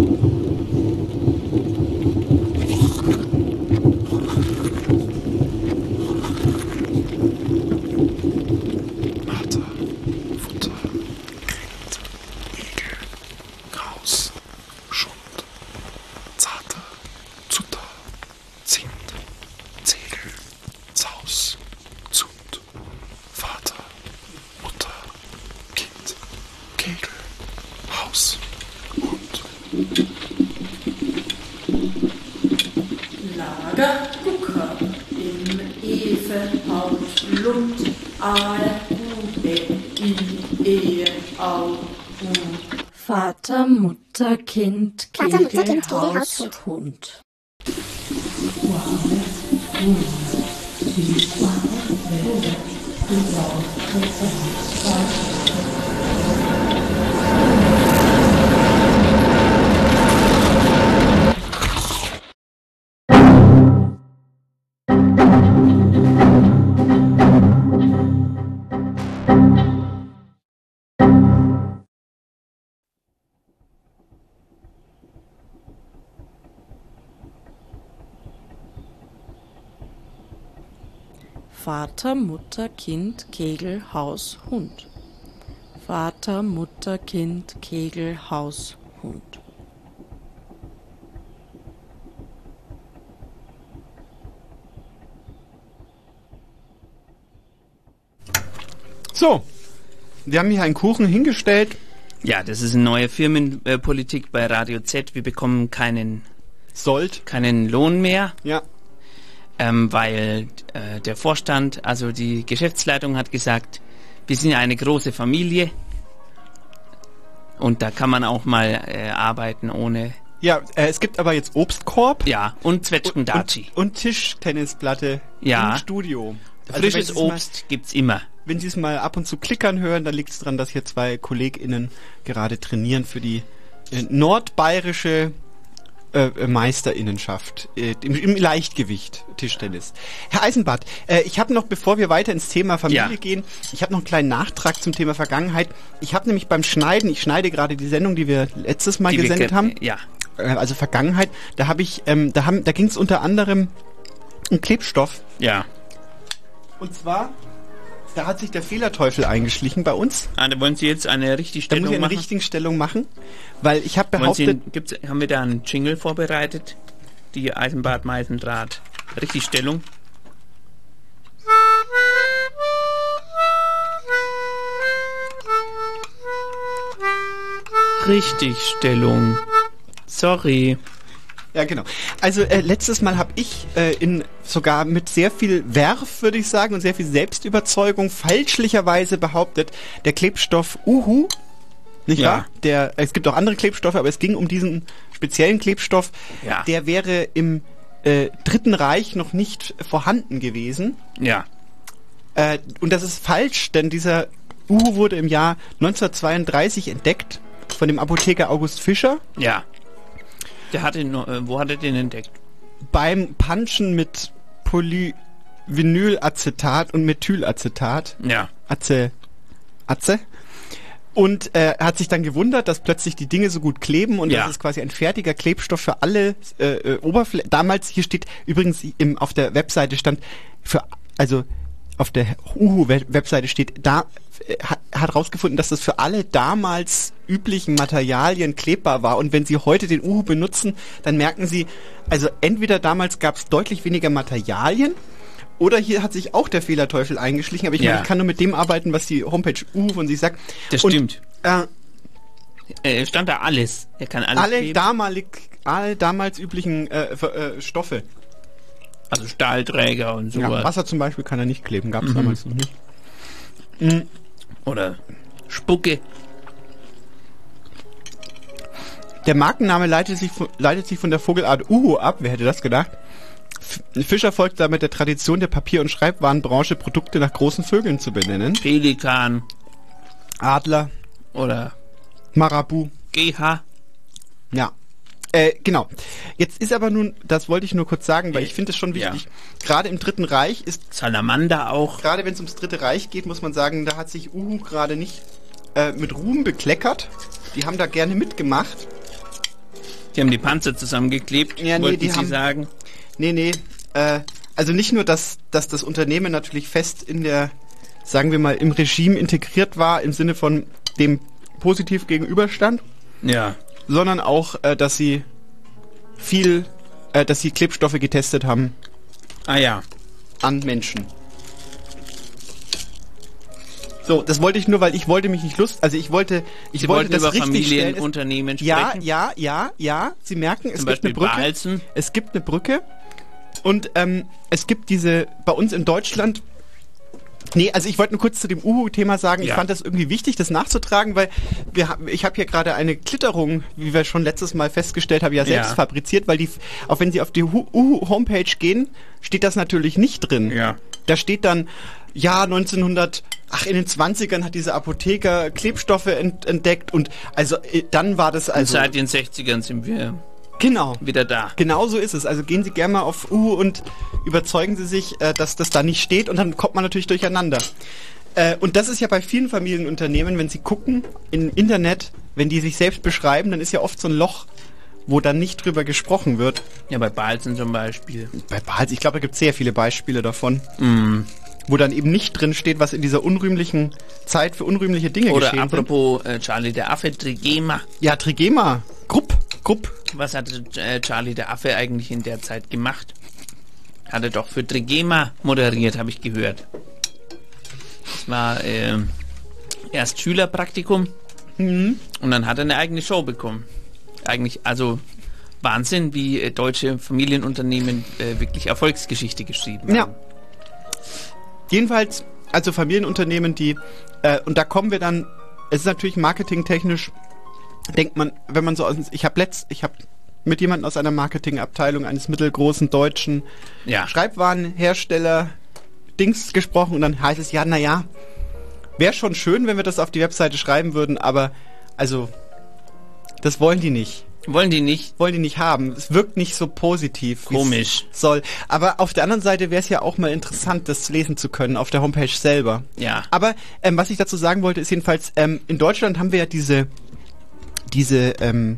Lager, Gucker, im Efe, Haut, Lund, Aal, Ube, in Ehe, Au, Hund. Vater, Mutter, Kind, Kegel, Vater, Mutter, Kind, Kegel, Haus, Haus, Hund. Vater, Mutter, Kind, Kegel, Haus, Hund. Vater, Mutter, Kind, Kegel, Haus, Hund. So, wir haben hier einen Kuchen hingestellt. Ja, das ist eine neue Firmenpolitik bei Radio Z. Wir bekommen keinen Sold. keinen Lohn mehr. Ja. Ähm, weil äh, der Vorstand, also die Geschäftsleitung hat gesagt, wir sind ja eine große Familie und da kann man auch mal äh, arbeiten ohne... Ja, äh, es gibt aber jetzt Obstkorb. Ja, und Zwetschgendatschi. Und, und Tischtennisplatte ja. im Studio. Frisches also Obst mal, gibt's immer. Wenn Sie es mal ab und zu klickern hören, dann liegt es daran, dass hier zwei KollegInnen gerade trainieren für die äh, nordbayerische Äh, Meisterinnenschaft äh, im, im Leichtgewicht Tischtennis. Herr Eisenbart, äh, ich habe noch, bevor wir weiter ins Thema Familie ja. gehen, ich habe noch einen kleinen Nachtrag zum Thema Vergangenheit. Ich habe nämlich beim Schneiden, ich schneide gerade die Sendung, die wir letztes Mal die gesendet wir, haben, ja. äh, also Vergangenheit, da habe ich, ähm, da haben, da ging es unter anderem um Klebstoff. Ja. Und zwar, da hat sich der Fehlerteufel eingeschlichen bei uns. Ah, da wollen Sie jetzt eine richtige Stellung machen? Da muss ich eine richtige Stellung machen, weil ich habe behauptet... Sie, gibt's, haben wir da einen Jingle vorbereitet? Die Eisenbart Meisendraht Richtigstellung? Richtigstellung. Sorry. Ja, genau. Also äh, letztes Mal habe ich äh, in sogar mit sehr viel Werf, würde ich sagen, und sehr viel Selbstüberzeugung fälschlicherweise behauptet, der Klebstoff Uhu, nicht ja. wahr? Der, es gibt auch andere Klebstoffe, aber es ging um diesen speziellen Klebstoff. Ja. Der wäre im äh, Dritten Reich noch nicht vorhanden gewesen. Ja. Äh, und das ist falsch, denn dieser Uhu wurde im Jahr neunzehnhundertzweiunddreißig entdeckt von dem Apotheker August Fischer. Ja. Der hatte, äh, wo hat er den entdeckt? Beim Punchen mit Polyvinylacetat und Methylacetat. Ja. Ace. Ace. Und äh, hat sich dann gewundert, dass plötzlich die Dinge so gut kleben und Ja. das ist quasi ein fertiger Klebstoff für alle äh, Oberflächen. Damals, hier steht übrigens im, auf der Webseite stand, für also auf der Uhu-Webseite steht, da äh, hat, hat rausgefunden, dass das für alle damals üblichen Materialien klebbar war. Und wenn Sie heute den Uhu benutzen, dann merken Sie, also entweder damals gab es deutlich weniger Materialien, oder hier hat sich auch der Fehlerteufel eingeschlichen, aber ich, Ja. meine, ich kann nur mit dem arbeiten, was die Homepage Uhu von sich sagt. Das Und, stimmt. Äh, Äh, stand da alles. Er kann alles alle, kleben. damalig, alle damals üblichen äh, Ver- äh, Stoffe. Also Stahlträger und Ja, sowas. Wasser zum Beispiel kann er nicht kleben, gab es Mhm. damals noch nicht. Mhm. Oder Spucke. Der Markenname leitet sich, von, leitet sich von der Vogelart Uhu ab, wer hätte das gedacht? F- Fischer folgt damit der Tradition der Papier- und Schreibwarenbranche, Produkte nach großen Vögeln zu benennen. Pelikan. Adler. Oder Marabu. G H. Ja. Äh, genau. Jetzt ist aber nun, das wollte ich nur kurz sagen, weil ich finde es schon wichtig. Gerade im Dritten Reich ist... Salamander auch. Gerade wenn es ums Dritte Reich geht, muss man sagen, da hat sich Uhu gerade nicht äh, mit Ruhm bekleckert. Die haben da gerne mitgemacht. Die haben die Panzer zusammengeklebt, Ja, nee, wollten die Sie haben- sagen. Nee, nee. Äh, also nicht nur, dass, dass das Unternehmen natürlich fest in der, sagen wir mal, im Regime integriert war, im Sinne von dem positiv gegenüberstand, Ja. sondern auch, äh, dass sie viel, äh, dass sie Klebstoffe getestet haben Ah ja. an Menschen. So, das wollte ich nur, weil ich wollte mich nicht lust, also ich wollte, ich Sie wollte wollten das über richtig stellen. Familienunternehmen Ja, sprechen. ja, ja, ja. Sie merken, es Zum gibt eine Beispiel Brücke. Balzen. Es gibt eine Brücke. Und ähm, es gibt diese, bei uns in Deutschland. Nee, also ich wollte nur kurz zu dem Uhu-Thema sagen, ich Ja. fand das irgendwie wichtig, das nachzutragen, weil wir, ha- ich habe hier gerade eine Klitterung, wie wir schon letztes Mal festgestellt haben, ja selbst Ja. fabriziert, weil die, auch wenn Sie auf die Hu- Uhu-Homepage gehen, steht das natürlich nicht drin. Ja. Da steht dann, ja, neunzehnhundert, ach, in den zwanzigern hat dieser Apotheker Klebstoffe ent, entdeckt und also äh, dann war das Und also... seit den sechzigern sind wir Genau. wieder da. Genau so ist es. Also gehen Sie gerne mal auf Uhu und überzeugen Sie sich, äh, dass das da nicht steht und dann kommt man natürlich durcheinander. Äh, und das ist ja bei vielen Familienunternehmen, wenn Sie gucken im Internet, wenn die sich selbst beschreiben, dann ist ja oft so ein Loch, wo dann nicht drüber gesprochen wird. Ja, bei Balzen zum Beispiel. Bei Balz, ich glaube, da gibt es sehr viele Beispiele davon, Mm. wo dann eben nicht drin steht, was in dieser unrühmlichen Zeit für unrühmliche Dinge Oder geschehen sind. apropos äh, Charlie der Affe, Trigema. Ja, Trigema. Grupp. Grupp. Was hat äh, Charlie der Affe eigentlich in der Zeit gemacht? Hat er doch für Trigema moderiert, habe ich gehört. Das war äh, erst Schülerpraktikum Mhm. und dann hat er eine eigene Show bekommen. Eigentlich, also Wahnsinn, wie äh, deutsche Familienunternehmen äh, wirklich Erfolgsgeschichte geschrieben haben. Ja. Jedenfalls, also Familienunternehmen, die, äh, und da kommen wir dann, es ist natürlich marketingtechnisch, denkt man, wenn man so aus, ich habe letzt, ich habe mit jemandem aus einer Marketingabteilung eines mittelgroßen deutschen Ja. Schreibwarenhersteller Dings gesprochen und dann heißt es, ja, naja, wäre schon schön, wenn wir das auf die Webseite schreiben würden, aber also, das wollen die nicht. Wollen die nicht? Wollen die nicht haben. Es wirkt nicht so positiv. wie es Komisch. Soll. Aber auf der anderen Seite wäre es ja auch mal interessant, das lesen zu können auf der Homepage selber. Ja. Aber ähm, was ich dazu sagen wollte, ist jedenfalls, ähm, in Deutschland haben wir ja diese, diese, ähm,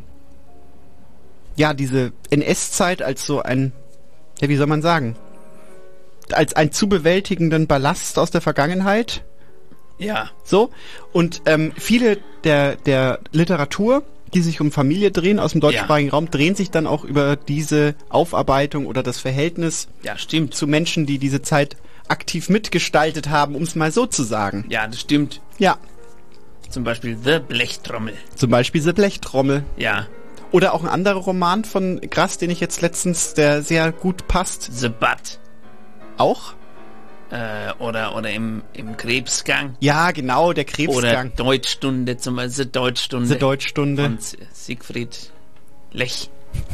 ja, diese N S-Zeit als so ein, ja, wie soll man sagen, als einen zu bewältigenden Ballast aus der Vergangenheit. Ja. So. Und ähm, viele der, der Literatur, die sich um Familie drehen aus dem deutschsprachigen Raum, drehen sich dann auch über diese Aufarbeitung oder das Verhältnis Ja, stimmt. zu Menschen, die diese Zeit aktiv mitgestaltet haben, um es mal so zu sagen. Ja, das stimmt. Ja, Zum Beispiel The Blechtrommel. zum Beispiel The Blechtrommel. Ja. Oder auch ein anderer Roman von Grass, den ich jetzt letztens, der sehr gut passt. The Butt. Auch? Äh, oder oder im, im Krebsgang. Ja, genau, der Oder Krebsgang. Deutschstunde, zum Beispiel The Deutschstunde. The Deutschstunde. Von S- Siegfried Lech.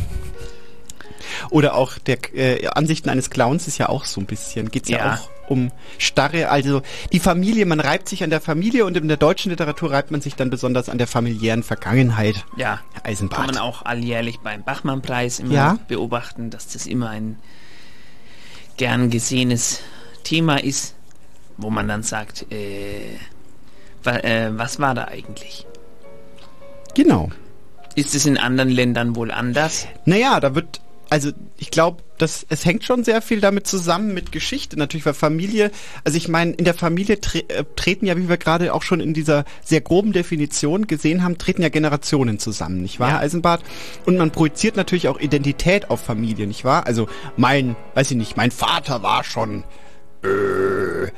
Oder auch der äh, Ansichten eines Clowns ist ja auch so ein bisschen, geht's ja, Ja. auch um Starre, also die Familie, man reibt sich an der Familie und in der deutschen Literatur reibt man sich dann besonders an der familiären Vergangenheit. Ja. Herr Eisenbart. Kann man auch alljährlich beim Bachmann-Preis immer Ja. beobachten, dass das immer ein gern gesehenes Thema ist, wo man dann sagt, äh, wa, äh, was war da eigentlich? Genau. Ist es in anderen Ländern wohl anders? Naja, da wird, also ich glaube, das es hängt schon sehr viel damit zusammen mit Geschichte, natürlich, weil Familie, also ich meine, in der Familie tre äh, treten ja, wie wir gerade auch schon in dieser sehr groben Definition gesehen haben, treten ja Generationen zusammen, nicht wahr, ja. Herr Eisenbart? Und man projiziert natürlich auch Identität auf Familie, nicht wahr? Also mein, weiß ich nicht, mein Vater war schon äh,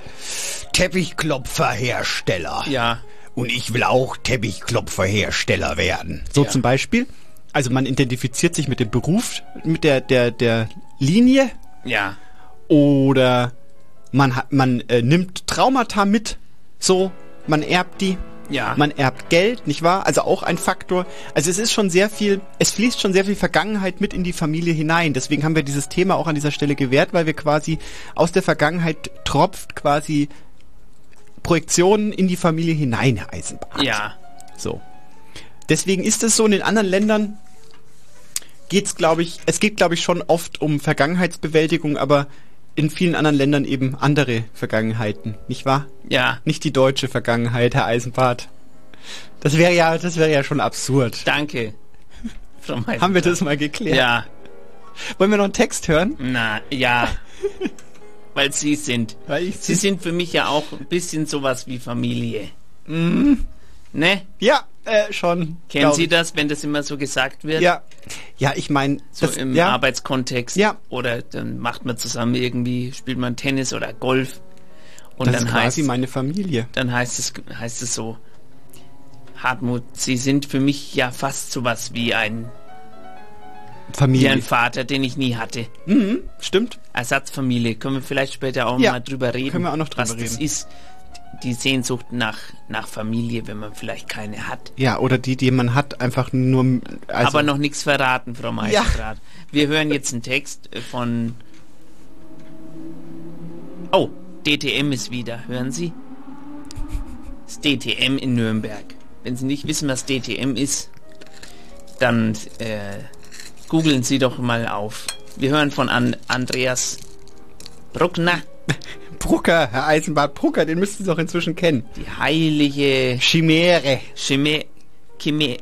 Teppichklopferhersteller. Ja. Und ich will auch Teppichklopferhersteller werden. So ja. zum Beispiel. Also man identifiziert sich mit dem Beruf, mit der der der Linie. Ja. Oder man hat man äh, nimmt Traumata mit. So, man erbt die. Ja. Man erbt Geld, nicht wahr? Also auch ein Faktor. Also es ist schon sehr viel, es fließt schon sehr viel Vergangenheit mit in die Familie hinein. Deswegen haben wir dieses Thema auch an dieser Stelle gewählt, weil wir quasi aus der Vergangenheit tropft quasi Projektionen in die Familie hinein, Herr Eisenbart. Ja. So. Deswegen ist es so, in den anderen Ländern geht's, glaube ich, es geht, glaube ich, schon oft um Vergangenheitsbewältigung, aber in vielen anderen Ländern eben andere Vergangenheiten, nicht wahr? Ja. Nicht die deutsche Vergangenheit, Herr Eisenbart. Das wäre ja, das wäre ja schon absurd. Danke. Haben wir das mal geklärt? Ja. Wollen wir noch einen Text hören? Na, ja. Weil Sie sind. Weil ich Sie sind für mich ja auch ein bisschen sowas wie Familie. Mhm. Ne? Ja, äh, schon. Kennen Sie das, wenn das immer so gesagt wird? Ja. Ja, ich meine, so im ja. Arbeitskontext. Ja. Oder dann macht man zusammen irgendwie, spielt man Tennis oder Golf. Und das dann ist quasi heißt, meine Familie. Dann heißt es, heißt es so, Hartmut, Sie sind für mich ja fast sowas wie ein Familie. Wie ein Vater, den ich nie hatte. Mhm, stimmt. Ersatzfamilie. Können wir vielleicht später auch ja, mal drüber reden, können wir auch noch drüber was reden. das ist. Die Sehnsucht nach, nach Familie, wenn man vielleicht keine hat. Ja, oder die, die man hat, einfach nur... Also aber noch nichts verraten, Frau Meisendrath. Ja. Wir hören jetzt einen Text von... Oh, D T M ist wieder. Hören Sie? Das D T M in Nürnberg. Wenn Sie nicht wissen, was D T M ist, dann äh, googeln Sie doch mal auf. Wir hören von An Andreas Bruckner. Brucker, Herr Eisenbart Brucker, den müssten Sie doch inzwischen kennen. Die heilige Chimäre. Chimä Chimä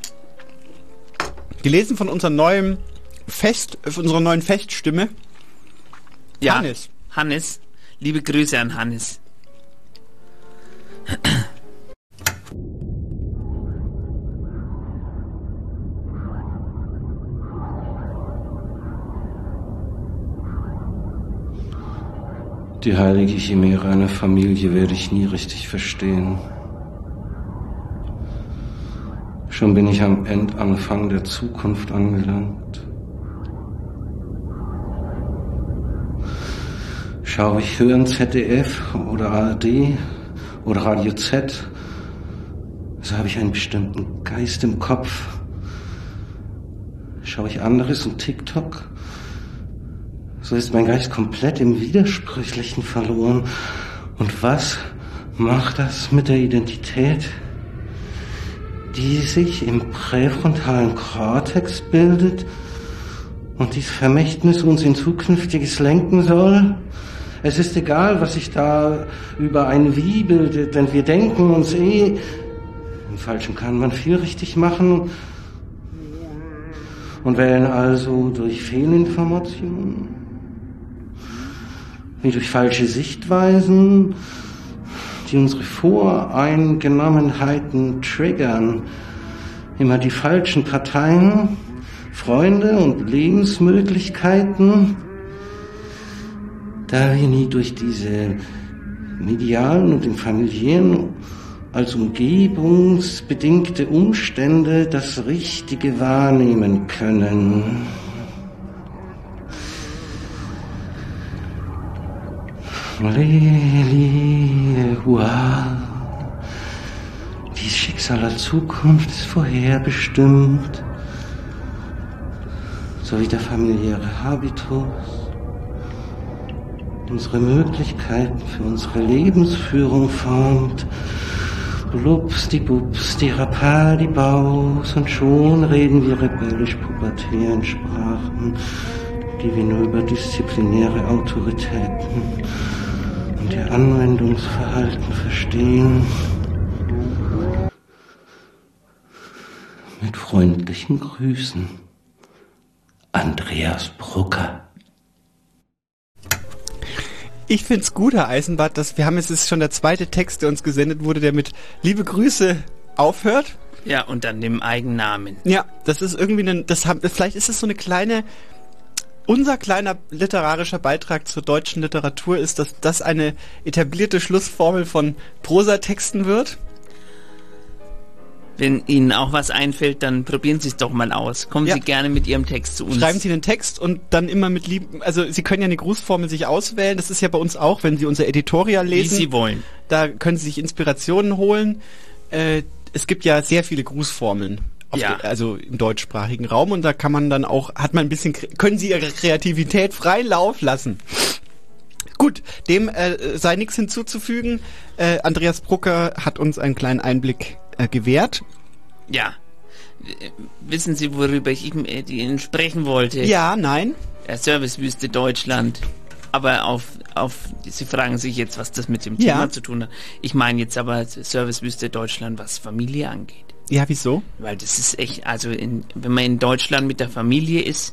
Gelesen von unserem neuen Fest, von unserer neuen Feststimme. Ja, Hannes. Hannes. Liebe Grüße an Hannes. Die heilige Chimäre einer Familie werde ich nie richtig verstehen. Schon bin ich am Endanfang der Zukunft angelangt. Schaue ich hören Z D F oder A R D oder Radio Z, so habe ich einen bestimmten Geist im Kopf. Schaue ich anderes und TikTok, so ist mein Geist komplett im Widersprüchlichen verloren. Und was macht das mit der Identität, die sich im präfrontalen Kortex bildet und dieses Vermächtnis uns in Zukünftiges lenken soll? Es ist egal, was sich da über ein Wie bildet, denn wir denken uns eh, im Falschen kann man viel richtig machen und wählen also durch Fehlinformationen, wie durch falsche Sichtweisen, die unsere Voreingenommenheiten triggern, immer die falschen Parteien, Freunde und Lebensmöglichkeiten, da wir nie durch diese medialen und den familiären als umgebungsbedingte Umstände das Richtige wahrnehmen können. Lili, wow. Dies Schicksal der Zukunft ist vorherbestimmt, so wie der familiäre Habitus, unsere Möglichkeiten für unsere Lebensführung formt. Blups, die Bups, die Rapa, die Baus, und schon reden wir rebellisch pubertären Sprachen. die wir nur über disziplinäre Autoritäten und ihr Anwendungsverhalten verstehen. Mit freundlichen Grüßen, Andreas Brucker. Ich find's gut, Herr Eisenbart, dass wir haben, es ist schon der zweite Text, der uns gesendet wurde, der mit Liebe Grüße aufhört. Ja, und dann dem Eigennamen. Ja, das ist irgendwie ein, das haben, vielleicht ist es so eine kleine, unser kleiner literarischer Beitrag zur deutschen Literatur ist, dass das eine etablierte Schlussformel von Prosatexten wird. Wenn Ihnen auch was einfällt, dann probieren Sie es doch mal aus. Kommen Ja. Sie gerne mit Ihrem Text zu uns. Schreiben Sie einen Text und dann immer mit lieben, also Sie können ja eine Grußformel sich auswählen, das ist ja bei uns auch, wenn Sie unser Editorial lesen. Wie Sie wollen. Da können Sie sich Inspirationen holen. Äh, es gibt ja sehr viele Grußformeln. Auf Ja. die, also im deutschsprachigen Raum und da kann man dann auch, hat man ein bisschen, können Sie Ihre Kreativität freien Lauf lassen. Gut, dem äh, sei nichts hinzuzufügen. Äh, Andreas Brucker hat uns einen kleinen Einblick äh, gewährt. Ja. Äh, Wissen Sie, worüber ich mit Ihnen sprechen wollte? Ja, nein. Äh, Servicewüste Deutschland. Aber auf, auf, Sie fragen sich jetzt, was das mit dem Ja. Thema zu tun hat. Ich meine jetzt aber Servicewüste Deutschland, was Familie angeht. Ja, wieso? Weil das ist echt, also in, wenn man in Deutschland mit der Familie ist,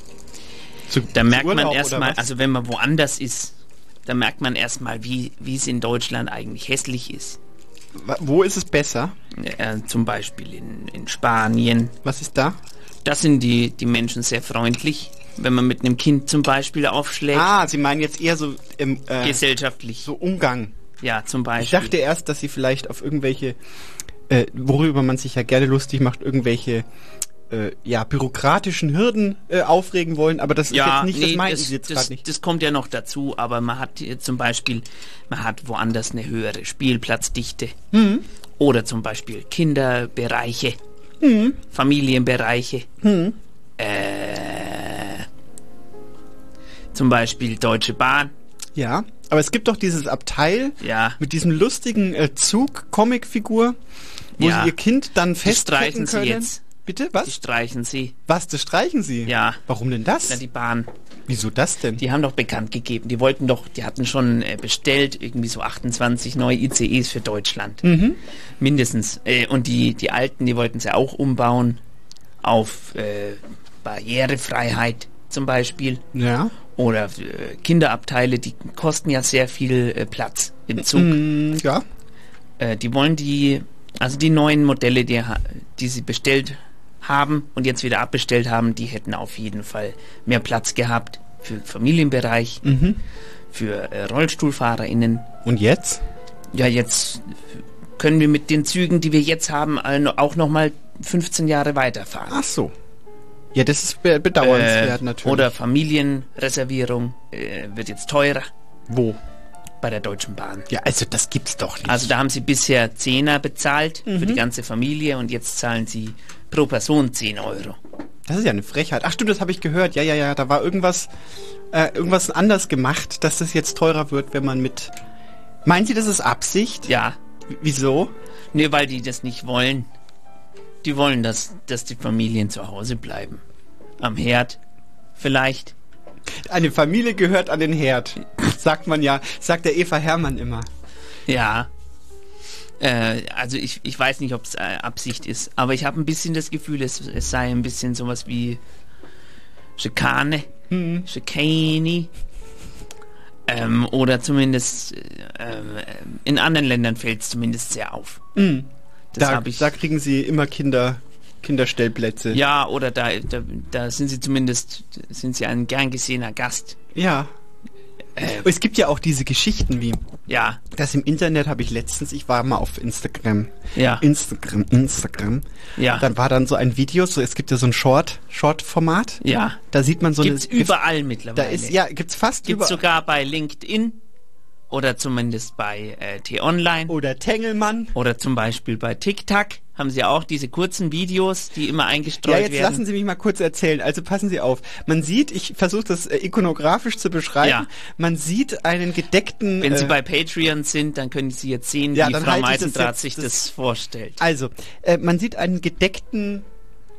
dann merkt man Urlaub erstmal, oder was? also wenn man woanders ist, dann merkt man erstmal, wie, wie es in Deutschland eigentlich hässlich ist. Wa- Wo ist es besser? Äh, zum Beispiel in, in Spanien. Was ist da? Da sind die, die Menschen sehr freundlich. Wenn man mit einem Kind zum Beispiel aufschlägt. Ah, Sie meinen jetzt eher so im äh, gesellschaftlich. So Umgang. Ja, zum Beispiel. Ich dachte erst, dass Sie vielleicht auf irgendwelche, äh, worüber man sich ja gerne lustig macht, irgendwelche äh, ja, bürokratischen Hürden äh, aufregen wollen, aber das ja, ist jetzt nicht, nee, das meinten das, Sie jetzt das, gerade nicht. das kommt ja noch dazu, aber man hat hier zum Beispiel, man hat woanders eine höhere Spielplatzdichte. Mhm. Oder zum Beispiel Kinderbereiche, Mhm. Familienbereiche. Mhm. Äh, zum Beispiel Deutsche Bahn. Ja, aber es gibt doch dieses Abteil Ja. mit diesem lustigen äh, Zug-Comic-Figur, wo Ja. Sie Ihr Kind dann Die feststrecken streichen Sie können. jetzt. Bitte, Die was? streichen sie. Was, das streichen Sie? Ja. Warum denn das? Na, die Bahn. Wieso das denn? Die haben doch bekannt gegeben. Die wollten doch, die hatten schon äh, bestellt, irgendwie so achtundzwanzig neue I C Es für Deutschland. Mhm. Mindestens. Äh, und die, die alten, die wollten sie auch umbauen auf äh, Barrierefreiheit zum Beispiel. Ja. Oder äh, Kinderabteile, die kosten ja sehr viel äh, Platz im Zug. Mm, ja. Äh, die wollen die, also die neuen Modelle, die, ha- die sie bestellt haben und jetzt wieder abbestellt haben, die hätten auf jeden Fall mehr Platz gehabt für den Familienbereich, Mhm. für äh, RollstuhlfahrerInnen. Und jetzt? Ja, jetzt können wir mit den Zügen, die wir jetzt haben, äh, no- auch nochmal fünfzehn Jahre weiterfahren. Ach so. Ja, das ist be bedauernswert Äh, natürlich. Oder Familienreservierung äh, wird jetzt teurer. Wo? Bei der Deutschen Bahn. Ja, also das gibt's doch nicht. Also da haben sie bisher Zehner bezahlt Mhm. für die ganze Familie und jetzt zahlen sie pro Person zehn Euro. Das ist ja eine Frechheit. Ach stimmt, das habe ich gehört. Ja, ja, ja, da war irgendwas, äh, irgendwas anders gemacht, dass das jetzt teurer wird, wenn man mit... Meinen Sie, das ist Absicht? Ja. W wieso? Nee, weil die das nicht wollen. Die wollen, dass, dass die Familien zu Hause bleiben. Am Herd vielleicht. Eine Familie gehört an den Herd. Sagt man ja, sagt der Eva Hermann immer. Ja. Äh, also ich, ich weiß nicht, ob es äh, Absicht ist, aber ich habe ein bisschen das Gefühl, es, es sei ein bisschen sowas wie Schikane, Mhm. Schikane. Ähm, oder zumindest äh, in anderen Ländern fällt es zumindest sehr auf. Mhm. Das Da, hab ich. da kriegen Sie immer Kinder, Kinderstellplätze. Ja, oder da, da, da sind sie zumindest, sind sie ein gern gesehener Gast. Ja. Äh, Es gibt ja auch diese Geschichten wie, ja, das im Internet habe ich letztens, ich war mal auf Instagram. Ja. Instagram, Instagram. Ja. Dann war dann so ein Video, so es gibt ja so ein Short, Short-Format. Ja. Da sieht man so gibt's eine. überall Da mittlerweile. ist, ja, gibt's fast Gibt's überall. sogar bei LinkedIn oder zumindest bei äh, T-Online Oder Tengelmann. oder zum Beispiel bei TikTok haben sie auch diese kurzen Videos, die immer eingestreut Ja, jetzt werden. lassen Sie mich mal kurz erzählen. Also passen Sie auf. Man sieht, ich versuche das äh, ikonografisch zu beschreiben. Ja. Man sieht einen gedeckten. Wenn äh, Sie bei Patreon sind, dann können Sie jetzt sehen, Ja, wie dann Frau halte ich das Meisendraht jetzt- sich das- das vorstellt. Also, äh, man sieht einen gedeckten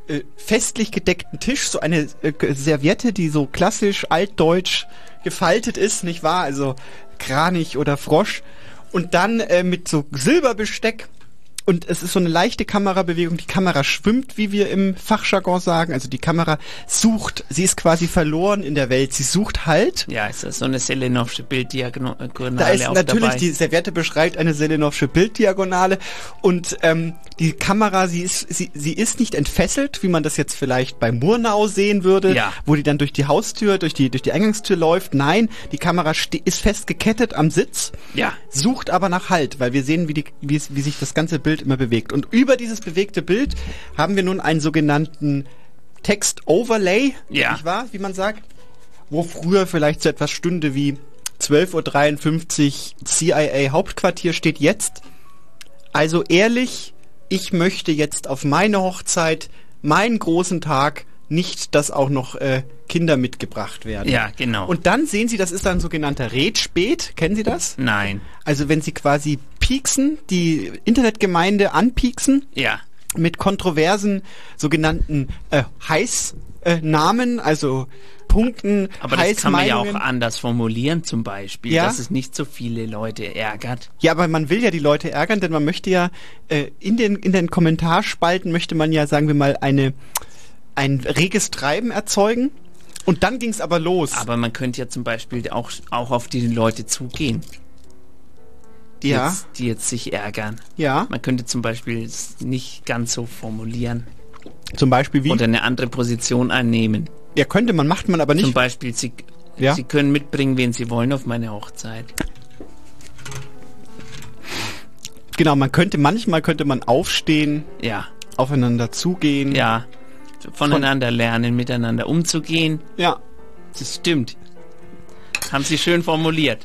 äh, festlich gedeckten Tisch, so eine äh, Serviette, die so klassisch altdeutsch gefaltet ist, nicht wahr? Also Kranich oder Frosch. Und dann äh, mit so Silberbesteck. Und es ist so eine leichte Kamerabewegung. Die Kamera schwimmt, wie wir im Fachjargon sagen. Also die Kamera sucht. Sie ist quasi verloren in der Welt. Sie sucht Halt. Ja, es ist so eine Selenovsche Bilddiagonale Da ist auch natürlich, dabei. die Serviette beschreibt eine Selenovsche Bilddiagonale. Und ähm, die Kamera, sie ist, sie, sie ist nicht entfesselt, wie man das jetzt vielleicht bei Murnau sehen würde, Ja. wo die dann durch die Haustür, durch die, durch die Eingangstür läuft. Nein, die Kamera ste- ist fest gekettet am Sitz. Ja. Sucht aber nach Halt, weil wir sehen, wie, die, wie, es, wie sich das ganze Bild immer bewegt. Und über dieses bewegte Bild haben wir nun einen sogenannten Text-Overlay, Ja. nicht wahr, wie man sagt, wo früher vielleicht so etwas stünde wie zwölf Uhr dreiundfünfzig C I A Hauptquartier steht jetzt. Also ehrlich, ich möchte jetzt auf meine Hochzeit, meinen großen Tag, nicht, dass auch noch äh, Kinder mitgebracht werden. Ja, genau. Und dann sehen Sie, das ist ein sogenannter Rätspät. Kennen Sie das? Nein. Also wenn Sie quasi pieksen, die Internetgemeinde anpieksen, Ja. mit kontroversen sogenannten äh, Heißnamen, äh, also Punkten, Aber das kann man ja auch Heißmeinungen. anders formulieren zum Beispiel, Ja. dass es nicht so viele Leute ärgert. Ja, aber man will ja die Leute ärgern, denn man möchte ja äh, in den in den Kommentarspalten möchte man ja, sagen wir mal, eine ein reges Treiben erzeugen. Und dann ging es aber los. Aber man könnte ja zum Beispiel auch, auch auf die Leute zugehen, die, Ja. jetzt, die jetzt sich ärgern. Ja. Man könnte zum Beispiel es nicht ganz so formulieren. Zum Beispiel wie? Oder eine andere Position einnehmen. Ja, könnte man, macht man aber nicht. Zum Beispiel, sie, Ja. sie können mitbringen, wen sie wollen auf meine Hochzeit. Genau, man könnte, manchmal könnte man aufstehen, Ja. aufeinander zugehen. Ja. Voneinander lernen, miteinander umzugehen. Ja. Das stimmt. Haben Sie schön formuliert.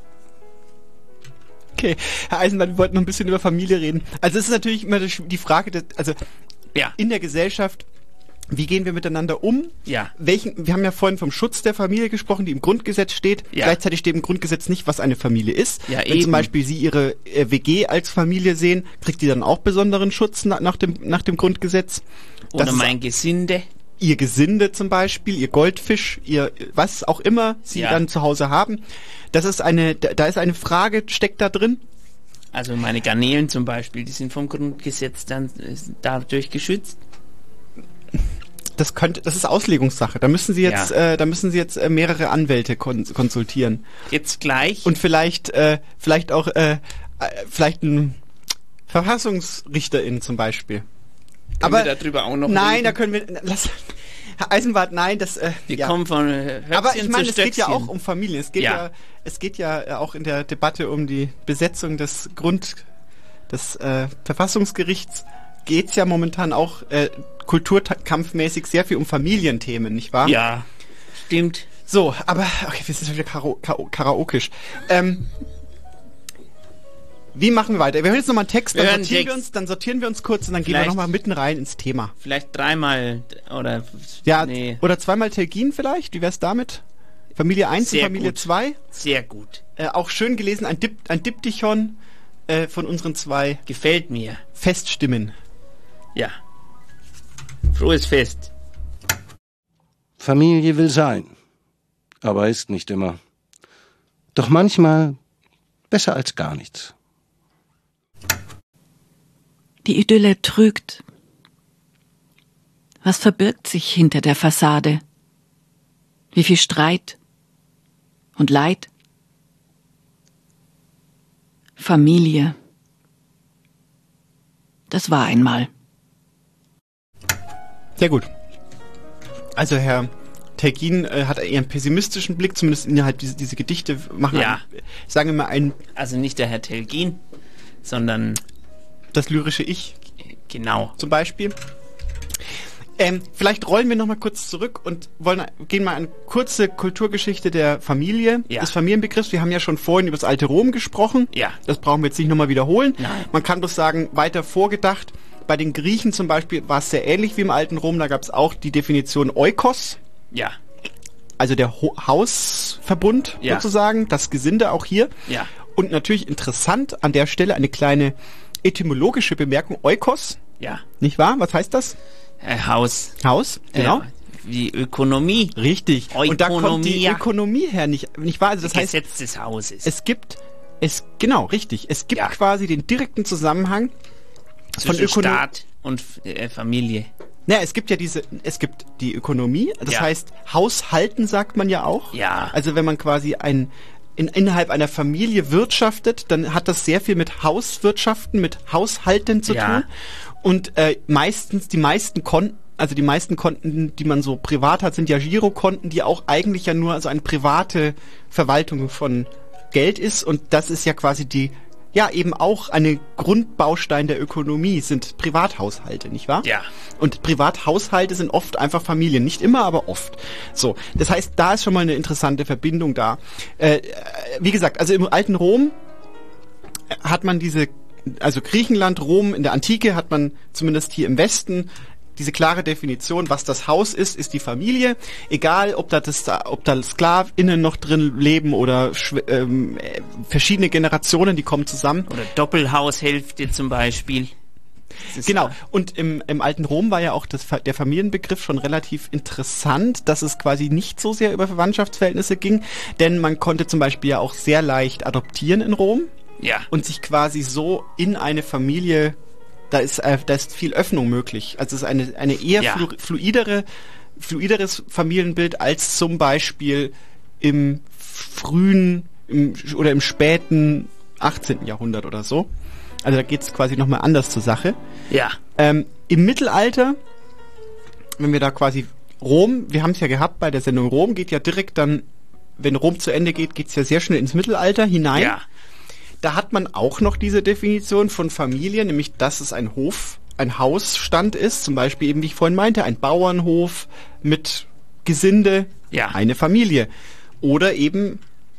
Okay, Herr Eisenbahn, wir wollten noch ein bisschen über Familie reden. Also es ist natürlich immer die Frage, dass, also Ja. in der Gesellschaft, wie gehen wir miteinander um? Ja. Welchen, wir haben ja vorhin vom Schutz der Familie gesprochen, die im Grundgesetz steht. Ja. Gleichzeitig steht im Grundgesetz nicht, was eine Familie ist. Ja, Wenn eben. zum Beispiel Sie Ihre äh, W G als Familie sehen, kriegt die dann auch besonderen Schutz na, nach, dem, nach dem Grundgesetz. Oder Das ist mein Gesinde. Ihr Gesinde zum Beispiel, Ihr Goldfisch, Ihr was auch immer Sie Ja. dann zu Hause haben. Das ist eine, da, da ist eine Frage, steckt da drin. Also meine Garnelen zum Beispiel, die sind vom Grundgesetz dann äh, dadurch geschützt. Das könnte, das ist Auslegungssache. Da müssen Sie jetzt, Ja. äh, da müssen Sie jetzt äh, mehrere Anwälte kon konsultieren. Jetzt gleich. Und vielleicht, äh, vielleicht auch, äh, äh, vielleicht ein Verfassungsrichterin zum Beispiel. Können Aber wir darüber auch noch nein, reden? da können wir. Lass, Herr Eisenbart, nein, das. Äh, Wir ja. kommen von äh, Höchstchen Aber ich meine, zu es geht ja Stöckchen. auch um Familie. Es geht ja, Ja. es geht ja äh, auch in der Debatte um die Besetzung des Grund, des äh, Verfassungsgerichts. Geht's ja momentan auch äh, kulturkampfmäßig sehr viel um Familienthemen, nicht wahr? Ja, stimmt. So, aber okay, wir sind schon wieder Karo Karo Karaokisch. Ähm, wie machen wir weiter? Wir hören jetzt nochmal einen Text, dann Wir hören sortieren Text. wir uns, dann sortieren wir uns kurz und dann gehen wir Vielleicht- nochmal mitten rein ins Thema. Vielleicht dreimal oder Ja, nee, oder zweimal Telgin vielleicht? Wie wär's damit? Familie eins Sehr und Familie gut. zwei? sehr gut. Äh, auch schön gelesen, ein, Dip ein Diptychon äh, von unseren zwei Gefällt mir. Feststimmen. Ja. Frohes Fest. Familie will sein, aber ist nicht immer. Doch manchmal besser als gar nichts. Die Idylle trügt. Was verbirgt sich hinter der Fassade? Wie viel Streit und Leid? Familie. Das war einmal. Sehr gut. Also Herr Telgin äh, hat eher einen pessimistischen Blick, zumindest innerhalb dieser diese Gedichte machen, Ja. einen, sagen wir mal, ein, Also nicht der Herr Telgin, sondern das lyrische Ich genau. zum Beispiel. Ähm, vielleicht rollen wir nochmal kurz zurück und wollen gehen mal eine kurze Kulturgeschichte der Familie, Ja. des Familienbegriffs. Wir haben ja schon vorhin über das alte Rom gesprochen. Ja. Das brauchen wir jetzt nicht nochmal wiederholen. Nein. Man kann bloß sagen, weiter vorgedacht. Bei den Griechen zum Beispiel war es sehr ähnlich wie im alten Rom. Da gab es auch die Definition Oikos, Ja. also der Ho Hausverbund Ja. sozusagen, das Gesinde auch hier. Ja. Und natürlich interessant an der Stelle eine kleine etymologische Bemerkung. Oikos, Ja. nicht wahr? Was heißt das? Äh, Haus. Haus, genau. Äh, wie Ökonomie. Richtig. Ökonomia. Und da kommt die Ökonomie her, nicht, nicht wahr? Also das heißt, Gesetz des Hauses. Es gibt, es, genau, richtig. Es gibt Ja. quasi den direkten Zusammenhang von Zwischen Ökonomie. Staat und äh, Familie. Ja, es gibt ja diese, es gibt die Ökonomie, das Ja. heißt, Haushalten sagt man ja auch. Ja. Also wenn man quasi ein, in, innerhalb einer Familie wirtschaftet, dann hat das sehr viel mit Hauswirtschaften, mit Haushalten zu Ja. tun. Und äh, meistens, die meisten Konten, also die meisten Konten, die man so privat hat, sind ja Girokonten, die auch eigentlich ja nur so eine private Verwaltung von Geld ist. Und das ist ja quasi die, ja eben auch eine Grundbaustein der Ökonomie, sind Privathaushalte, nicht wahr? Ja. Und Privathaushalte sind oft einfach Familien. Nicht immer, aber oft. So, das heißt, da ist schon mal eine interessante Verbindung da. Äh, wie gesagt, also im alten Rom hat man diese, also Griechenland, Rom, in der Antike hat man zumindest hier im Westen diese klare Definition, was das Haus ist, ist die Familie. Egal, ob da, das, ob da SklavInnen noch drin leben oder ähm, verschiedene Generationen, die kommen zusammen. Oder Doppelhaushälfte zum Beispiel. Genau. Und im, im alten Rom war ja auch das, der Familienbegriff schon relativ interessant, dass es quasi nicht so sehr über Verwandtschaftsverhältnisse ging, denn man konnte zum Beispiel ja auch sehr leicht adoptieren in Rom. Ja. Und sich quasi so in eine Familie, da ist, äh, da ist viel Öffnung möglich. Also es ist eine, eine eher Ja. flu, fluidere, fluideres Familienbild als zum Beispiel im frühen im, oder im späten achtzehnten Jahrhundert oder so. Also da geht es quasi nochmal anders zur Sache. Ja. Ähm, im Mittelalter, wenn wir da quasi Rom, wir haben es ja gehabt bei der Sendung Rom, geht ja direkt dann, wenn Rom zu Ende geht, geht es ja sehr schnell ins Mittelalter hinein. Ja. Da hat man auch noch diese Definition von Familie, nämlich dass es ein Hof, ein Hausstand ist, zum Beispiel eben, wie ich vorhin meinte, ein Bauernhof mit Gesinde, Ja. eine Familie. Oder eben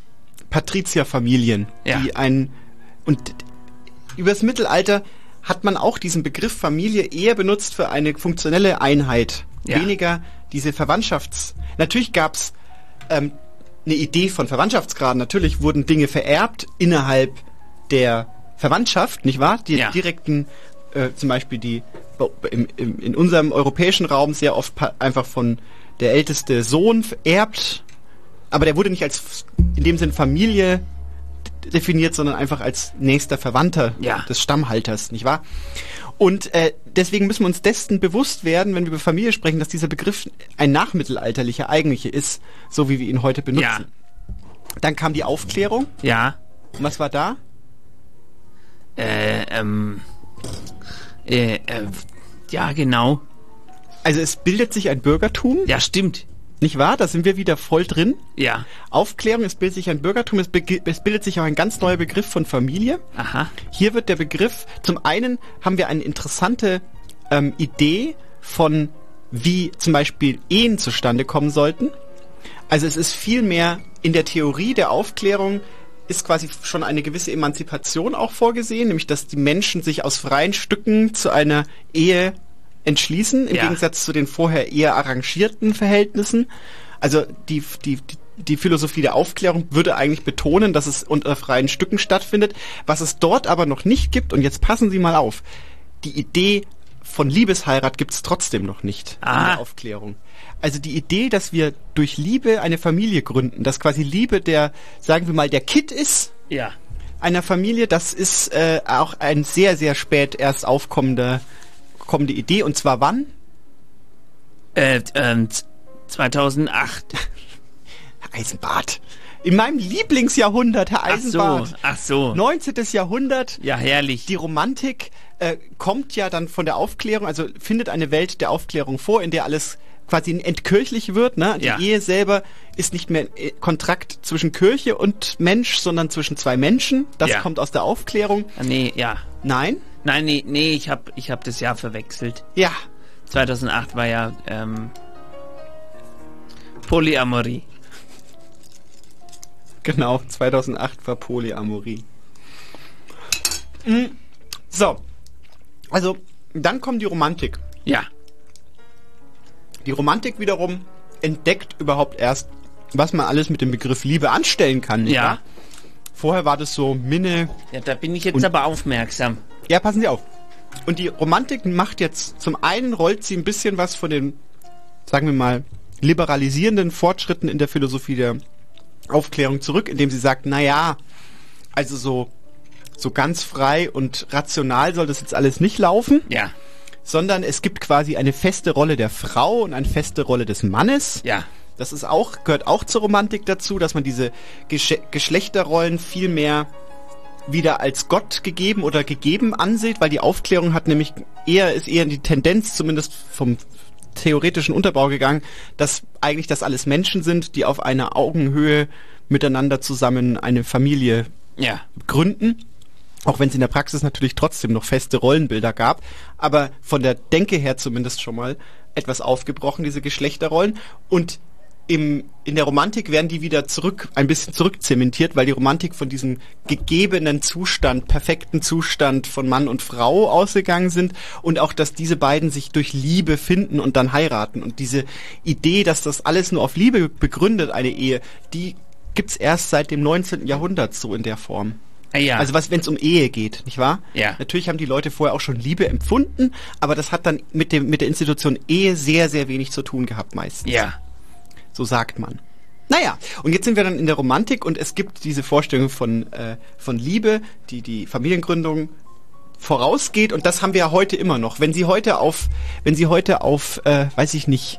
Patrizierfamilien, Ja. die ein, und übers Mittelalter hat man auch diesen Begriff Familie eher benutzt für eine funktionelle Einheit. Ja. Weniger diese Verwandtschafts... Natürlich gab's ähm, eine Idee von Verwandtschaftsgraden. Natürlich wurden Dinge vererbt innerhalb der Verwandtschaft, nicht wahr? Die Ja. direkten, äh, zum Beispiel die im, im, in unserem europäischen Raum sehr oft pa- einfach von der älteste Sohn vererbt, aber der wurde nicht als in dem Sinn Familie definiert, sondern einfach als nächster Verwandter Ja. des Stammhalters, nicht wahr? Und äh, deswegen müssen wir uns dessen bewusst werden, wenn wir über Familie sprechen, dass dieser Begriff ein nachmittelalterlicher eigentliche ist, so wie wir ihn heute benutzen. Ja. Dann kam die Aufklärung. Ja. Und was war da? Äh, ähm, äh, äh, ja, genau. Also es bildet sich ein Bürgertum. Ja, stimmt. Nicht wahr? Da sind wir wieder voll drin. Ja. Aufklärung, es bildet sich ein Bürgertum, es, bege- es bildet sich auch ein ganz neuer Begriff von Familie. Aha. Hier wird der Begriff, zum einen haben wir eine interessante ähm, Idee von, wie zum Beispiel Ehen zustande kommen sollten. Also es ist viel mehr in der Theorie der Aufklärung ist quasi schon eine gewisse Emanzipation auch vorgesehen, nämlich dass die Menschen sich aus freien Stücken zu einer Ehe entschließen, im Ja. Gegensatz zu den vorher eher arrangierten Verhältnissen. Also die, die, die, die Philosophie der Aufklärung würde eigentlich betonen, dass es unter freien Stücken stattfindet. Was es dort aber noch nicht gibt, und jetzt passen Sie mal auf, die Idee von Liebesheirat gibt es trotzdem noch nicht Ah. in der Aufklärung. Also die Idee, dass wir durch Liebe eine Familie gründen, dass quasi Liebe der, sagen wir mal, der Kit ist, Ja. einer Familie, das ist äh, auch ein sehr, sehr spät erst aufkommende kommende Idee. Und zwar wann? Äh, ähm, zweitausendacht. Herr Eisenbart. In meinem Lieblingsjahrhundert, Herr Eisenbart. Ach so, ach so. neunzehntes Jahrhundert. Ja, herrlich. Die Romantik äh, kommt ja dann von der Aufklärung, also findet eine Welt der Aufklärung vor, in der alles quasi entkirchlich wird. Ne? Die Ja. Ehe selber ist nicht mehr äh, Kontrakt zwischen Kirche und Mensch, sondern zwischen zwei Menschen. Das Ja. kommt aus der Aufklärung. Ah, nee, ja. Nein? Nein, nee, nee, ich hab, ich hab das Jahr verwechselt. Ja. zweitausendacht war ja, ähm, Polyamorie. Genau, zweitausendacht war Polyamorie. Mm, So, also dann kommt die Romantik. Ja. Die Romantik wiederum entdeckt überhaupt erst, was man alles mit dem Begriff Liebe anstellen kann. Nicht Ja. wahr? Vorher war das so Minne. Ja, da bin ich jetzt Und- aber aufmerksam. Ja, passen Sie auf. Und die Romantik macht jetzt, zum einen rollt sie ein bisschen was von den, sagen wir mal, liberalisierenden Fortschritten in der Philosophie der Aufklärung zurück, indem sie sagt, na ja, also so, so ganz frei und rational soll das jetzt alles nicht laufen. Ja. Sondern es gibt quasi eine feste Rolle der Frau und eine feste Rolle des Mannes. Ja. Das ist auch, gehört auch zur Romantik dazu, dass man diese Gesch- Geschlechterrollen viel mehr wieder als Gott gegeben oder gegeben ansieht, weil die Aufklärung hat nämlich eher, ist eher in die Tendenz, zumindest vom theoretischen Unterbau gegangen, dass eigentlich das alles Menschen sind, die auf einer Augenhöhe miteinander zusammen eine Familie ja. gründen. Auch wenn es in der Praxis natürlich trotzdem noch feste Rollenbilder gab, aber von der Denke her zumindest schon mal etwas aufgebrochen, diese Geschlechterrollen. Und im, in der Romantik werden die wieder zurück, ein bisschen zurückzementiert, weil die Romantik von diesem gegebenen Zustand, perfekten Zustand von Mann und Frau ausgegangen sind und auch, dass diese beiden sich durch Liebe finden und dann heiraten. Und diese Idee, dass das alles nur auf Liebe begründet, eine Ehe, die gibt's erst seit dem neunzehnten Jahrhundert so in der Form. Ja. Also was, wenn es um Ehe geht, nicht wahr? Ja. Natürlich haben die Leute vorher auch schon Liebe empfunden, aber das hat dann mit dem mit der Institution Ehe sehr, sehr wenig zu tun gehabt meistens. Ja. So sagt man. Naja, und jetzt sind wir dann in der Romantik und es gibt diese Vorstellung von äh, von Liebe, die die Familiengründung vorausgeht und das haben wir ja heute immer noch. Wenn Sie heute auf, wenn Sie heute auf, äh, weiß ich nicht,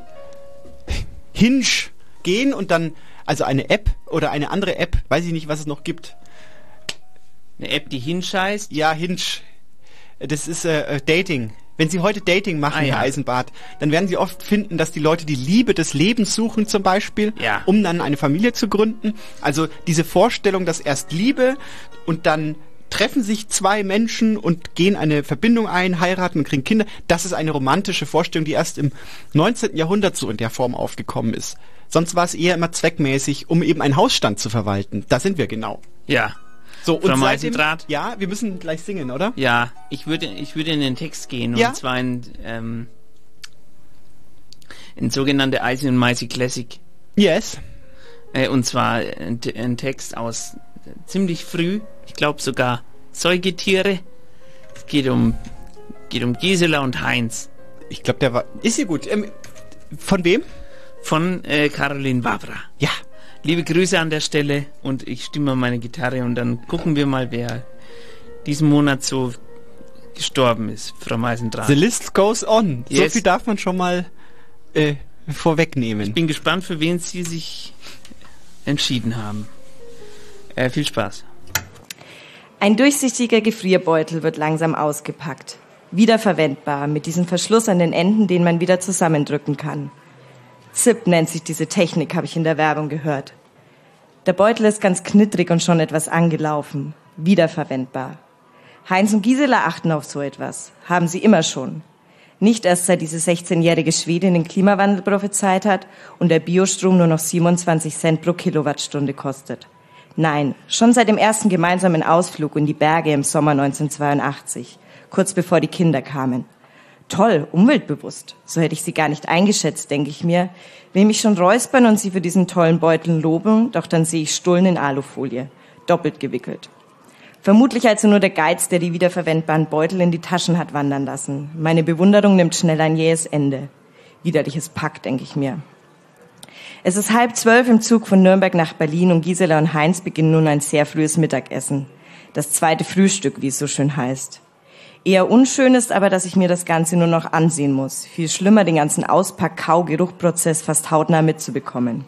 Hinge gehen und dann, also eine App oder eine andere App, weiß ich nicht, was es noch gibt. Eine App, die Hinge heißt? Ja, Hinge. Das ist äh, Dating. Wenn Sie heute Dating machen, ah, ja. Herr Eisenbart, dann werden Sie oft finden, dass die Leute die Liebe des Lebens suchen zum Beispiel, ja. um dann eine Familie zu gründen. Also diese Vorstellung, dass erst Liebe und dann treffen sich zwei Menschen und gehen eine Verbindung ein, heiraten und kriegen Kinder. Das ist eine romantische Vorstellung, die erst im neunzehnten Jahrhundert so in der Form aufgekommen ist. Sonst war es eher immer zweckmäßig, um eben einen Hausstand zu verwalten. Da sind wir genau. Ja. So, und Frau seitdem, Meisendraht? Ja, wir müssen gleich singen, oder? Ja, ich würde, ich würde in den Text gehen, ja? und zwar in, ähm, in sogenannte Eisi und Meisi Classic. Yes. Äh, und zwar ein, ein Text aus äh, ziemlich früh, ich glaube sogar Säugetiere. Es geht um, geht um Gisela und Heinz. Ich glaube, der war, ist hier gut. Ähm, von wem? Von äh, Caroline Vavra. Ja. Liebe Grüße an der Stelle und ich stimme meine Gitarre und dann gucken wir mal, wer diesen Monat so gestorben ist, Frau Meisendraht. The list goes on. Yes. So viel darf man schon mal äh, vorwegnehmen. Ich bin gespannt, für wen Sie sich entschieden haben. Äh, viel Spaß. Ein durchsichtiger Gefrierbeutel wird langsam ausgepackt. Wiederverwendbar, mit diesem Verschluss an den Enden, den man wieder zusammendrücken kann. Zip nennt sich diese Technik, habe ich in der Werbung gehört. Der Beutel ist ganz knittrig und schon etwas angelaufen. Wiederverwendbar. Heinz und Gisela achten auf so etwas. Haben sie immer schon. Nicht erst seit diese sechzehnjährige Schwedin den Klimawandel prophezeit hat und der Biostrom nur noch siebenundzwanzig Cent pro Kilowattstunde kostet. Nein, schon seit dem ersten gemeinsamen Ausflug in die Berge im Sommer neunzehnhundertzweiundachtzig, kurz bevor die Kinder kamen. Toll, umweltbewusst. So hätte ich sie gar nicht eingeschätzt, denke ich mir. Will mich schon räuspern und sie für diesen tollen Beutel loben, doch dann sehe ich Stullen in Alufolie, doppelt gewickelt. Vermutlich also nur der Geiz, der die wiederverwendbaren Beutel in die Taschen hat wandern lassen. Meine Bewunderung nimmt schnell ein jähes Ende. Widerliches Pack, denke ich mir. Es ist halb zwölf im Zug von Nürnberg nach Berlin und Gisela und Heinz beginnen nun ein sehr frühes Mittagessen. Das zweite Frühstück, wie es so schön heißt. Eher unschön ist aber, dass ich mir das Ganze nur noch ansehen muss. Viel schlimmer, den ganzen Auspack-Kau-Geruchprozess fast hautnah mitzubekommen.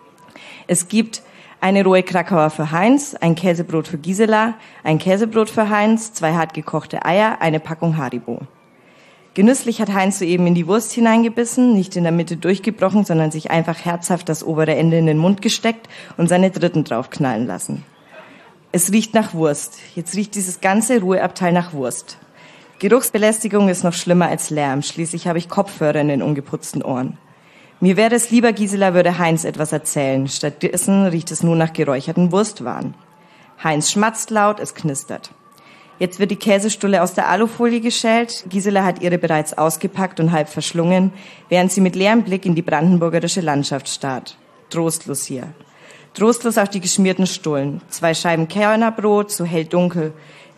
Es gibt eine rohe Krakauer für Heinz, ein Käsebrot für Gisela, ein Käsebrot für Heinz, zwei hart gekochte Eier, eine Packung Haribo. Genüsslich hat Heinz soeben in die Wurst hineingebissen, nicht in der Mitte durchgebrochen, sondern sich einfach herzhaft das obere Ende in den Mund gesteckt und seine Dritten draufknallen lassen. Es riecht nach Wurst. Jetzt riecht dieses ganze Ruheabteil nach Wurst. Geruchsbelästigung ist noch schlimmer als Lärm. Schließlich habe ich Kopfhörer in den ungeputzten Ohren. Mir wäre es lieber, Gisela würde Heinz etwas erzählen. Stattdessen riecht es nur nach geräucherten Wurstwaren. Heinz schmatzt laut, es knistert. Jetzt wird die Käsestulle aus der Alufolie geschält. Gisela hat ihre bereits ausgepackt und halb verschlungen, während sie mit leerem Blick in die brandenburgerische Landschaft starrt. Trostlos hier. Trostlos auch die geschmierten Stullen. Zwei Scheiben Körnerbrot, so hell dunkel.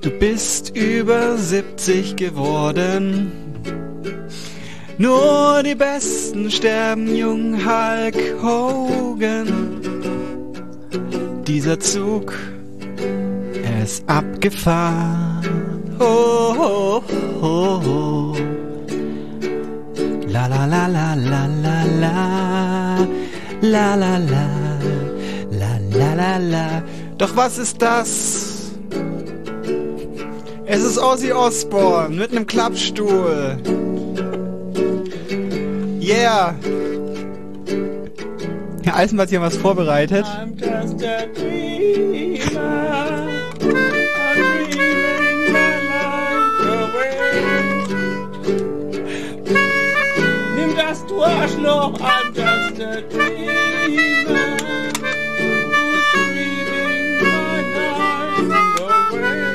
Du bist über siebzig geworden. Nur die Besten sterben jung, Hulk Hogan. Dieser Zug, er ist abgefahren. Ho, ho, ho, ho. La la la la la la la. La la la. La la la la. Doch was ist das? Es ist Ozzy Osbourne mit einem Klappstuhl. Yeah. Herr Eisenbart hat hier was vorbereitet. I'm just a dreamer. I'm dreaming my life away. Nimm das, du Arschloch. I'm just a dreamer. Who's dreaming my life away.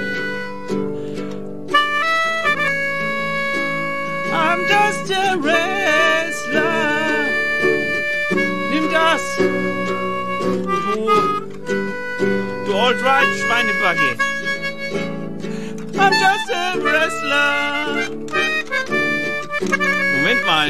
I'm just a wrestler. Nimm das! Du, du Old Right Schweinebacke! I'm just a wrestler! Moment mal.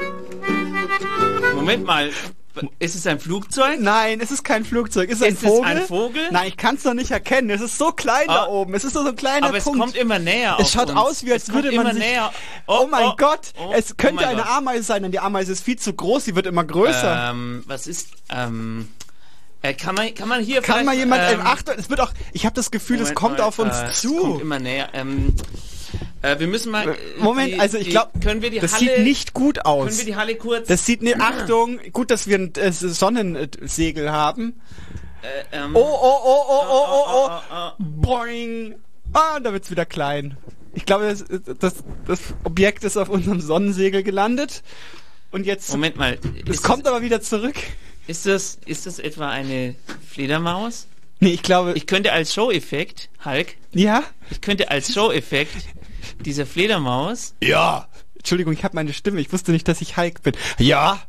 Moment mal. Ist es ein Flugzeug? Nein, es ist kein Flugzeug. Ist es ein Ist Vogel? es ein Vogel? Nein, ich kann es noch nicht erkennen. Es ist so klein Ah. da oben. Es ist nur so ein kleiner Aber es Punkt. kommt immer näher Es auf schaut uns. aus, wie als Es kommt würde man immer sich... näher. Oh, Oh, mein oh, Gott. oh, es könnte oh mein eine Gott. Ameise sein, denn die Ameise ist viel zu groß. Sie wird immer größer. Ähm, was ist, ähm... Äh, kann man, kann man hier kann mal vielleicht, jemand... ähm, Ähm, Achtung, es wird auch... Ich habe das Gefühl, Moment es kommt mal, auf uns äh, zu. Es kommt immer näher. Ähm, äh, wir müssen mal... Äh, Moment, die, also ich die- glaube, können wir die das Halle, sieht nicht gut aus. Können wir die Halle kurz... Das sieht nicht... Achtung, gut, dass wir ein äh, Sonnensegel haben. Äh, ähm, Oh, oh, oh, oh, oh, oh, oh. oh, oh. Boing. Ah, da wird's wieder klein. Ich glaube, das, das, das Objekt ist auf unserem Sonnensegel gelandet. Und jetzt... Moment mal. Es ist kommt das, aber wieder zurück. Ist das, ist das etwa eine Fledermaus? Nee, ich glaube... Ich könnte als Show-Effekt, Hulk, Ja? ich könnte als Show-Effekt dieser Fledermaus... Ja. Entschuldigung, ich habe meine Stimme. Ich wusste nicht, dass ich Hulk bin. Ja.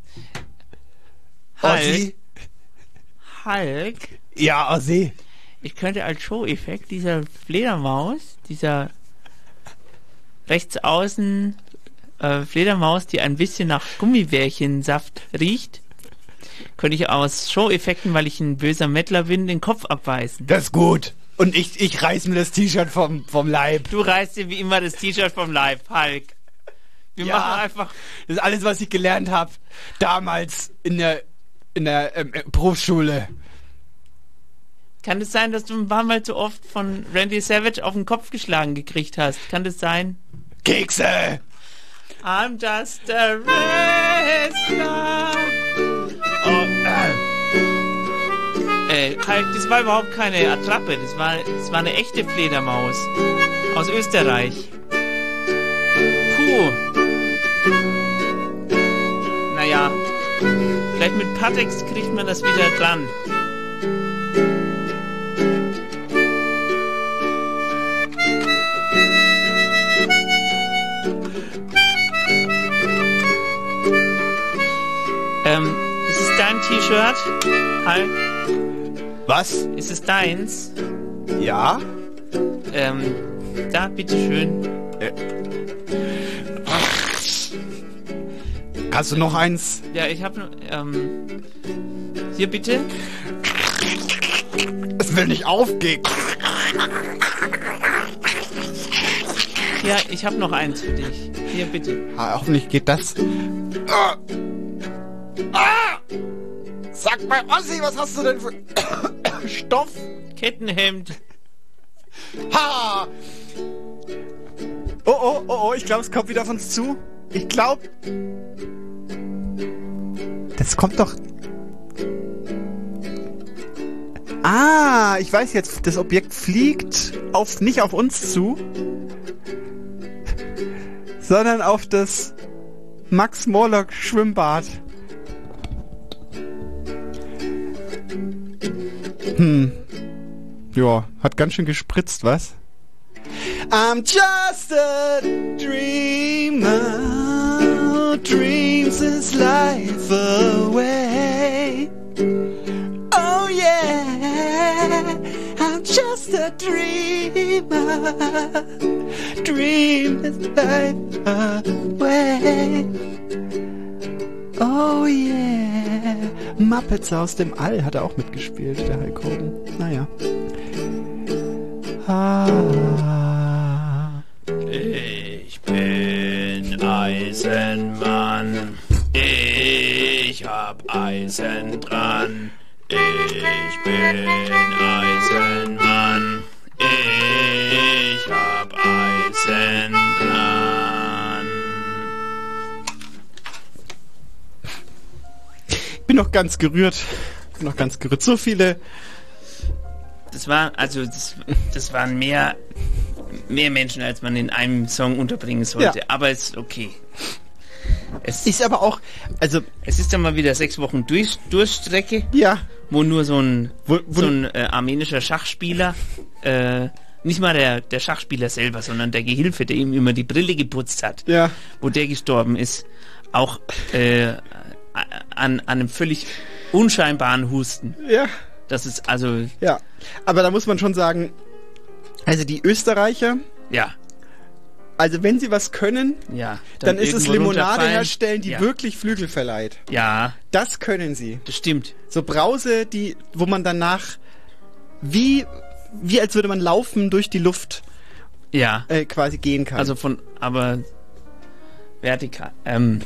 Ozzy. Hulk, Ja, Ozzy. ich könnte als Show-Effekt dieser Fledermaus, dieser rechts außen äh, Fledermaus, die ein bisschen nach Gummibärchensaft riecht, könnte ich aus Show-Effekten, weil ich ein böser Mettler bin, den Kopf abweisen. Das ist gut. Und ich, ich reiß mir das T-Shirt vom, vom Leib. Du reißt dir wie immer das T-Shirt vom Leib, Hulk. Wir Ja. machen einfach... Das ist alles, was ich gelernt habe. Damals in der, in der ähm, äh, Berufsschule. Kann es sein, dass du ein paar Mal zu oft von Randy Savage auf den Kopf geschlagen gekriegt hast? Kann das sein? Kekse! I'm just a wrestler. Oh, äh. Äh, halt, das war überhaupt keine Attrappe. Das war, das war eine echte Fledermaus. Aus Österreich. Puh. Naja. Vielleicht mit Patex kriegt man das wieder dran. Ähm, ist es dein T-Shirt? Hulk? Was? Ist es deins? Ja? Ähm, da, bitteschön. Äh. Kannst du noch eins? Ja, ich hab nur, ähm, hier bitte. Es will nicht aufgehen. Ja, ich hab noch eins für dich. Hier bitte. Ah, hoffentlich geht das. Ah. Ah. Sag mal, Ossi, was hast du denn für Stoff? Kettenhemd. Ha! Oh, oh, oh, oh, ich glaube, es kommt wieder auf uns zu. Ich glaube... Das kommt doch... Ah, ich weiß jetzt, das Objekt fliegt auf, nicht auf uns zu, sondern auf das Max-Morlock-Schwimmbad. Hm. Ja, hat ganz schön gespritzt, was? I'm just a dreamer, dreams his life away. Oh yeah, I'm I'm just a dreamer. Dream is life away. Oh yeah. Muppets aus dem All hat er auch mitgespielt, der Hulk Hogan. Naja. Ah. Ich bin Eisenmann. Ich hab Eisen dran. Ich bin Eisenmann. Ich hab Eisen dran. Ich bin noch ganz gerührt. Bin noch ganz gerührt. So viele. Das war, also, das, das waren mehr, mehr Menschen, als man in einem Song unterbringen sollte. Ja. Aber es ist okay. Es ist aber auch, also es ist dann mal wieder sechs Wochen durch, Durchstrecke, ja, wo nur so ein, wo, wo so ein äh, armenischer Schachspieler, äh, nicht mal der, der Schachspieler selber, sondern der Gehilfe, der ihm immer die Brille geputzt hat, ja, wo der gestorben ist, auch äh, an, an einem völlig unscheinbaren Husten. Ja. Das ist also... Ja, aber da muss man schon sagen, also die Österreicher... Ja. Also wenn sie was können, ja, dann, dann ist es Limonade herstellen, die ja. wirklich Flügel verleiht. Ja. Das können sie. Das stimmt. So Brause, die, wo man danach wie, wie als würde man laufen durch die Luft ja. äh, quasi gehen kann. Also von, aber vertikal. Ähm,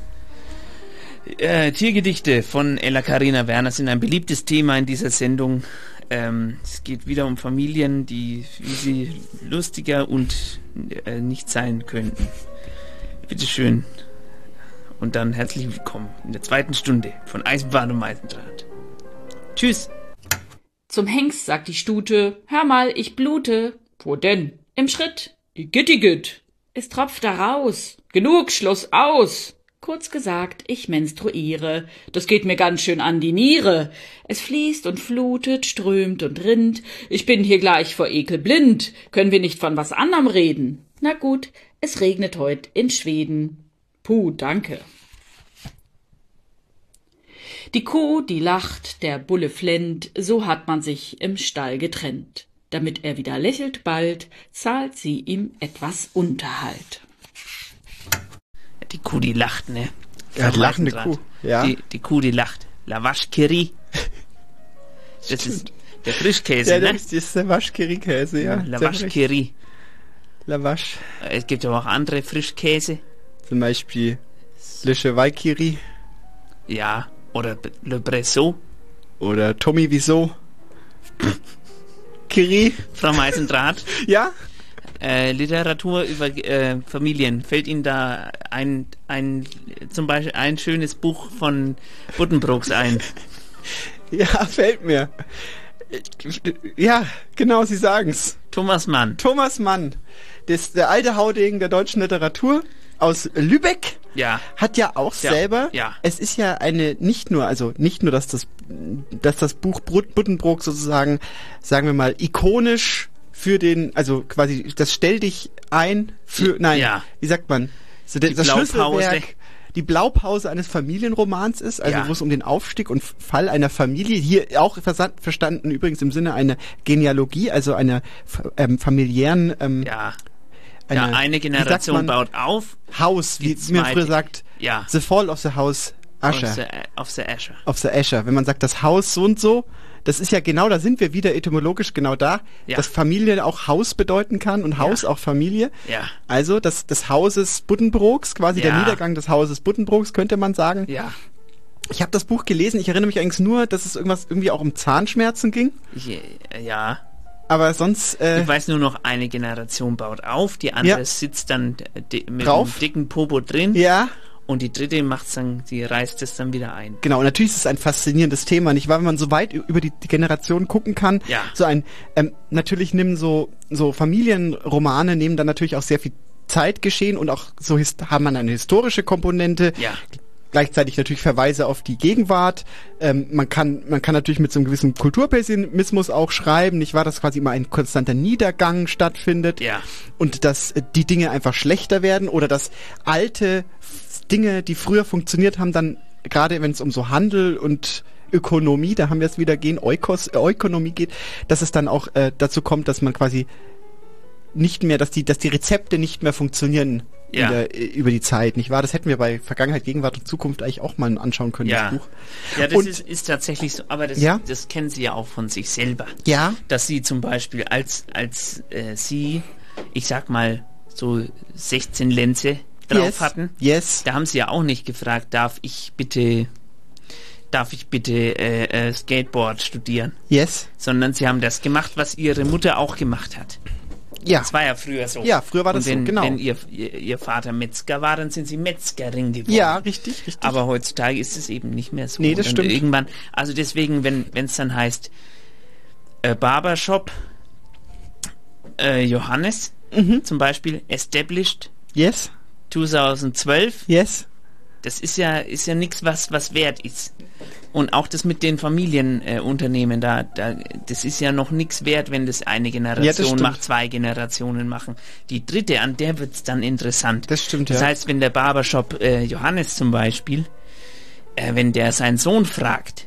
äh, Tiergedichte von Ella Karina Werner sind ein beliebtes Thema in dieser Sendung. Ähm, es geht wieder um Familien, die wie sie lustiger und äh, nicht sein könnten. Bitteschön. Und dann herzlich willkommen in der zweiten Stunde von Eisenbahn und Eisendraht. Tschüss. Zum Hengst sagt die Stute, hör mal, ich blute. Wo denn? Im Schritt. Igitt, igitt. Es tropft da raus. Genug, Schluss, aus. Kurz gesagt, ich menstruiere. Das geht mir ganz schön an die Niere. Es fließt und flutet, strömt und rinnt. Ich bin hier gleich vor Ekel blind. Können wir nicht von was anderem reden? Na gut, es regnet heut in Schweden. Puh, danke. Die Kuh, die lacht, der Bulle flennt, so hat man sich im Stall getrennt. Damit er wieder lächelt bald, zahlt sie ihm etwas Unterhalt. Die Kuh, die lacht, ne? Ja, die lachende Kuh, ja. Die, die Kuh, die lacht. La Vache qui rit. Das ist der Frischkäse, ja, ne? Das ist der Vache-qui-rit-Käse, ja. La Vache qui rit. La Vache. Es gibt aber auch andere Frischkäse. Zum Beispiel Le Cheval qui rit. Ja, oder Le Bresseau. Oder Tommy Wiseau. Qui rit. Frau Meisendraht. Ja? Äh, Literatur über äh, Familien. Fällt Ihnen da ein, ein, zum Beispiel ein schönes Buch von Buddenbrooks ein? Ja, fällt mir. Ja, genau, Sie sagen's. Thomas Mann. Thomas Mann. Das, der alte Haudegen der deutschen Literatur aus Lübeck. Ja. Hat ja auch ja. selber, ja. es ist ja eine, nicht nur, also nicht nur, dass das, dass das Buch Buddenbrook sozusagen, sagen wir mal, ikonisch für den, also quasi, das stell dich ein für, nein, ja. wie sagt man, so der, die das Blaupause. Schlüsselwerk, die Blaupause eines Familienromans ist, also ja. wo es um den Aufstieg und Fall einer Familie, hier auch verstanden übrigens im Sinne einer Genealogie, also einer ähm, familiären, ähm, ja. Eine, ja, eine Generation baut auf. Haus, wie man früher sagt, ja. The Fall of the House Usher. Of the, of the Asher. Of the Asher. Wenn man sagt, das Haus so und so, das ist ja genau, da sind wir wieder etymologisch genau da, ja. dass Familie auch Haus bedeuten kann und Haus ja. auch Familie. Ja. Also das, des Hauses Buddenbrooks, quasi ja. der Niedergang des Hauses Buddenbrooks, könnte man sagen. Ja. Ich habe das Buch gelesen, ich erinnere mich eigentlich nur, dass es irgendwas irgendwie auch um Zahnschmerzen ging. Ja. Aber sonst... Äh, ich weiß nur noch, eine Generation baut auf, die andere ja. sitzt dann mit drauf. einem dicken Popo drin. Ja. Und die dritte macht's dann, die reißt es dann wieder ein. Genau, und natürlich ist es ein faszinierendes Thema, nicht wahr? Wenn man so weit über die, die Generation gucken kann. Ja. So ein, ähm, natürlich nehmen so, so Familienromane nehmen dann natürlich auch sehr viel Zeit geschehen und auch so hist- haben man eine historische Komponente. Ja. Gleichzeitig natürlich Verweise auf die Gegenwart. Ähm, man kann, man kann natürlich mit so einem gewissen Kulturpessimismus auch schreiben, nicht wahr, dass quasi immer ein konstanter Niedergang stattfindet. Ja. Und dass äh, die Dinge einfach schlechter werden oder dass alte Dinge, die früher funktioniert haben, dann gerade wenn es um so Handel und Ökonomie, da haben wir es wieder gehen, Eukos, äh, Ökonomie geht, dass es dann auch äh, dazu kommt, dass man quasi nicht mehr, dass die, dass die Rezepte nicht mehr funktionieren Ja. der, über die Zeit, nicht wahr? Das hätten wir bei Vergangenheit, Gegenwart und Zukunft eigentlich auch mal anschauen können, Ja. das Buch. Ja, das Und- ist, ist tatsächlich so, aber das, Ja. das kennen Sie ja auch von sich selber. Ja. Dass Sie zum Beispiel, als, als äh, Sie, ich sag mal, so sechzehn Lenze drauf Yes. hatten, yes. da haben Sie ja auch nicht gefragt, darf ich bitte, darf ich bitte äh, äh, Skateboard studieren? Yes. Sondern Sie haben das gemacht, was Ihre Mutter auch gemacht hat. Ja. Das war ja früher so. Ja, früher war das Und wenn, so, genau. Wenn ihr, ihr, ihr Vater Metzger war, dann sind Sie Metzgerin geworden. Ja, richtig, richtig. Aber heutzutage ist es eben nicht mehr so. Nee, das Und dann stimmt. Irgendwann, also deswegen, wenn es dann heißt äh, Barbershop äh, Johannes Mhm. zum Beispiel, established Yes. zweitausendzwölf, Yes. das ist ja ist ja nichts, was was wert ist. Und auch das mit den Familienunternehmen, äh, Unternehmen, da, da, das ist ja noch nichts wert, wenn das eine Ja, das Generation stimmt. macht, zwei Generationen machen. Die dritte, an der wird's dann interessant. Das stimmt, Das ja. heißt, wenn der Barbershop äh, Johannes zum Beispiel, äh, wenn der seinen Sohn fragt,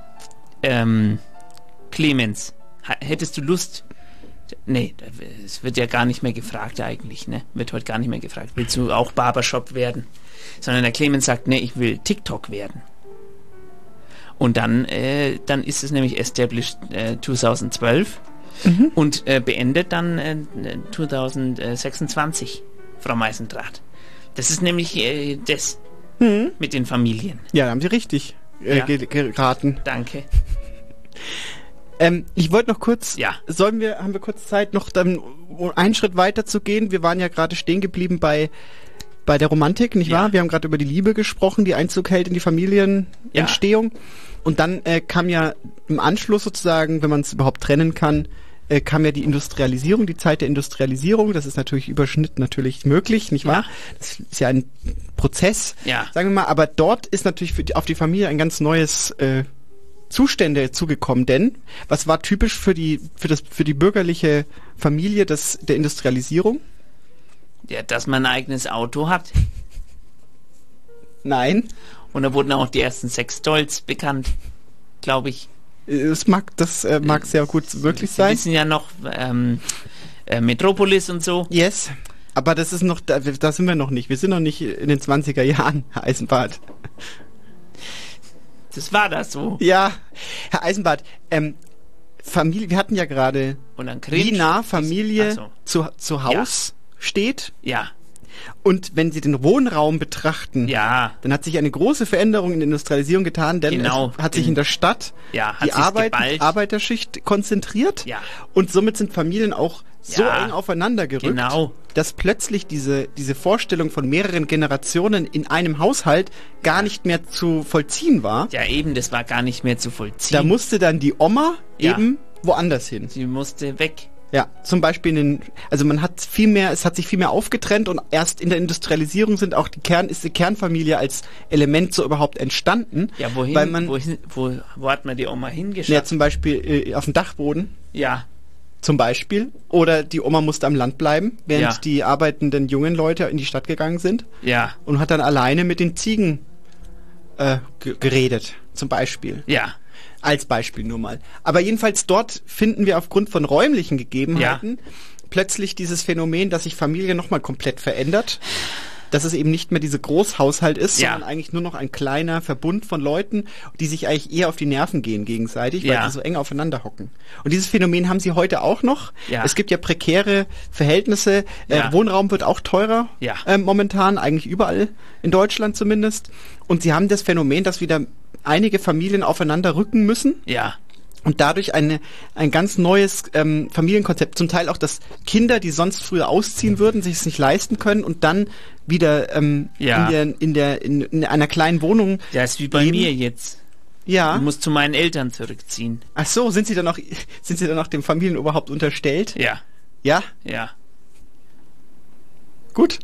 ähm, Clemens, ha- hättest du Lust? Nee, da- es wird ja gar nicht mehr gefragt eigentlich, ne? Wird heute gar nicht mehr gefragt. Willst du auch Barbershop werden? Sondern der Clemens sagt, nee, ich will TikTok werden. Und dann, äh, dann ist es nämlich established äh, zweitausendzwölf Mhm. und äh, beendet dann äh, zweitausendsechsundzwanzig, Frau Meisendrath. Das ist nämlich äh, das Mhm. mit den Familien. Ja, da haben Sie richtig äh, Ja. ge- geraten. Danke. Ähm, ich wollte noch kurz, Ja. sollen wir, haben wir kurz Zeit, noch dann um einen Schritt weiter zu gehen? Wir waren ja gerade stehen geblieben bei bei der Romantik, nicht Ja. wahr? Wir haben gerade über die Liebe gesprochen, die Einzug hält in die Familienentstehung. Und dann äh, kam ja im Anschluss sozusagen, wenn man es überhaupt trennen kann, äh, kam ja die Industrialisierung, die Zeit der Industrialisierung. Das ist natürlich Überschnitt natürlich möglich, nicht wahr? Das ist ja ein Prozess, Ja. sagen wir mal. Aber dort ist natürlich für die, auf die Familie ein ganz neues äh, Zustände zugekommen, denn was war typisch für die für das für die bürgerliche Familie des der Industrialisierung? Ja, dass man ein eigenes Auto hat. Nein. Und da wurden auch die ersten Sextolls bekannt, glaube ich. Es mag das äh, mag sehr gut wirklich Sie sein. wissen ja noch ähm, äh, Metropolis und so. Yes. Aber das ist noch da, da sind wir noch nicht. Wir sind noch nicht in den zwanziger Jahren, Herr Eisenbart. Das war das so. Ja, Herr Eisenbart, ähm, Familie, wir hatten ja gerade, Und dann wie nah Ach Familie so. zu, zu Haus steht. Ja. Und wenn Sie den Wohnraum betrachten, Ja. dann hat sich eine große Veränderung in der Industrialisierung getan, denn Genau. es hat sich in der Stadt Ja, hat die sich's Arbeit, geballt. Arbeiterschicht konzentriert Ja. und somit sind Familien auch so Ja. eng aufeinander gerückt, Genau. dass plötzlich diese, diese Vorstellung von mehreren Generationen in einem Haushalt gar nicht mehr zu vollziehen war. Ja, eben, das war gar nicht mehr zu vollziehen. Da musste dann die Oma Ja. eben woanders hin. Sie musste weg. Ja, zum Beispiel in den, also man hat viel mehr, es hat sich viel mehr aufgetrennt und erst in der Industrialisierung sind auch die Kern, ist die Kernfamilie als Element so überhaupt entstanden. Ja, wohin, Weil man, wohin wo, wo hat man die Oma ja, hingeschafft? zum Beispiel äh, auf dem Dachboden, Ja, zum Beispiel. Oder die Oma musste am Land bleiben, während Ja. die arbeitenden jungen Leute in die Stadt gegangen sind ja, und hat dann alleine mit den Ziegen äh, ge- geredet, zum Beispiel. ja, Als Beispiel nur mal. Aber jedenfalls dort finden wir aufgrund von räumlichen Gegebenheiten plötzlich dieses Phänomen, dass sich Familie nochmal komplett verändert. Dass es eben nicht mehr diese Großhaushalt ist, Ja. sondern eigentlich nur noch ein kleiner Verbund von Leuten, die sich eigentlich eher auf die Nerven gehen gegenseitig, weil Ja. die so eng aufeinander hocken. Und dieses Phänomen haben sie heute auch noch. Ja. Es gibt ja prekäre Verhältnisse. Ja. Äh, Wohnraum wird auch teurer Ja. äh, momentan, eigentlich überall in Deutschland zumindest. Und sie haben das Phänomen, dass wieder einige Familien aufeinander rücken müssen. ja, Und dadurch eine, ein ganz neues ähm, Familienkonzept, zum Teil auch, dass Kinder, die sonst früher ausziehen würden, sich es nicht leisten können und dann wieder ähm, Ja. in, der, in, der, in, in einer kleinen Wohnung. ja, ist wie bei leben. mir jetzt. Ja. Ich muss zu meinen Eltern zurückziehen. Ach so, sind sie dann noch, sind sie dann noch dem Familienoberhaupt unterstellt? Ja, Ja? ja. Gut.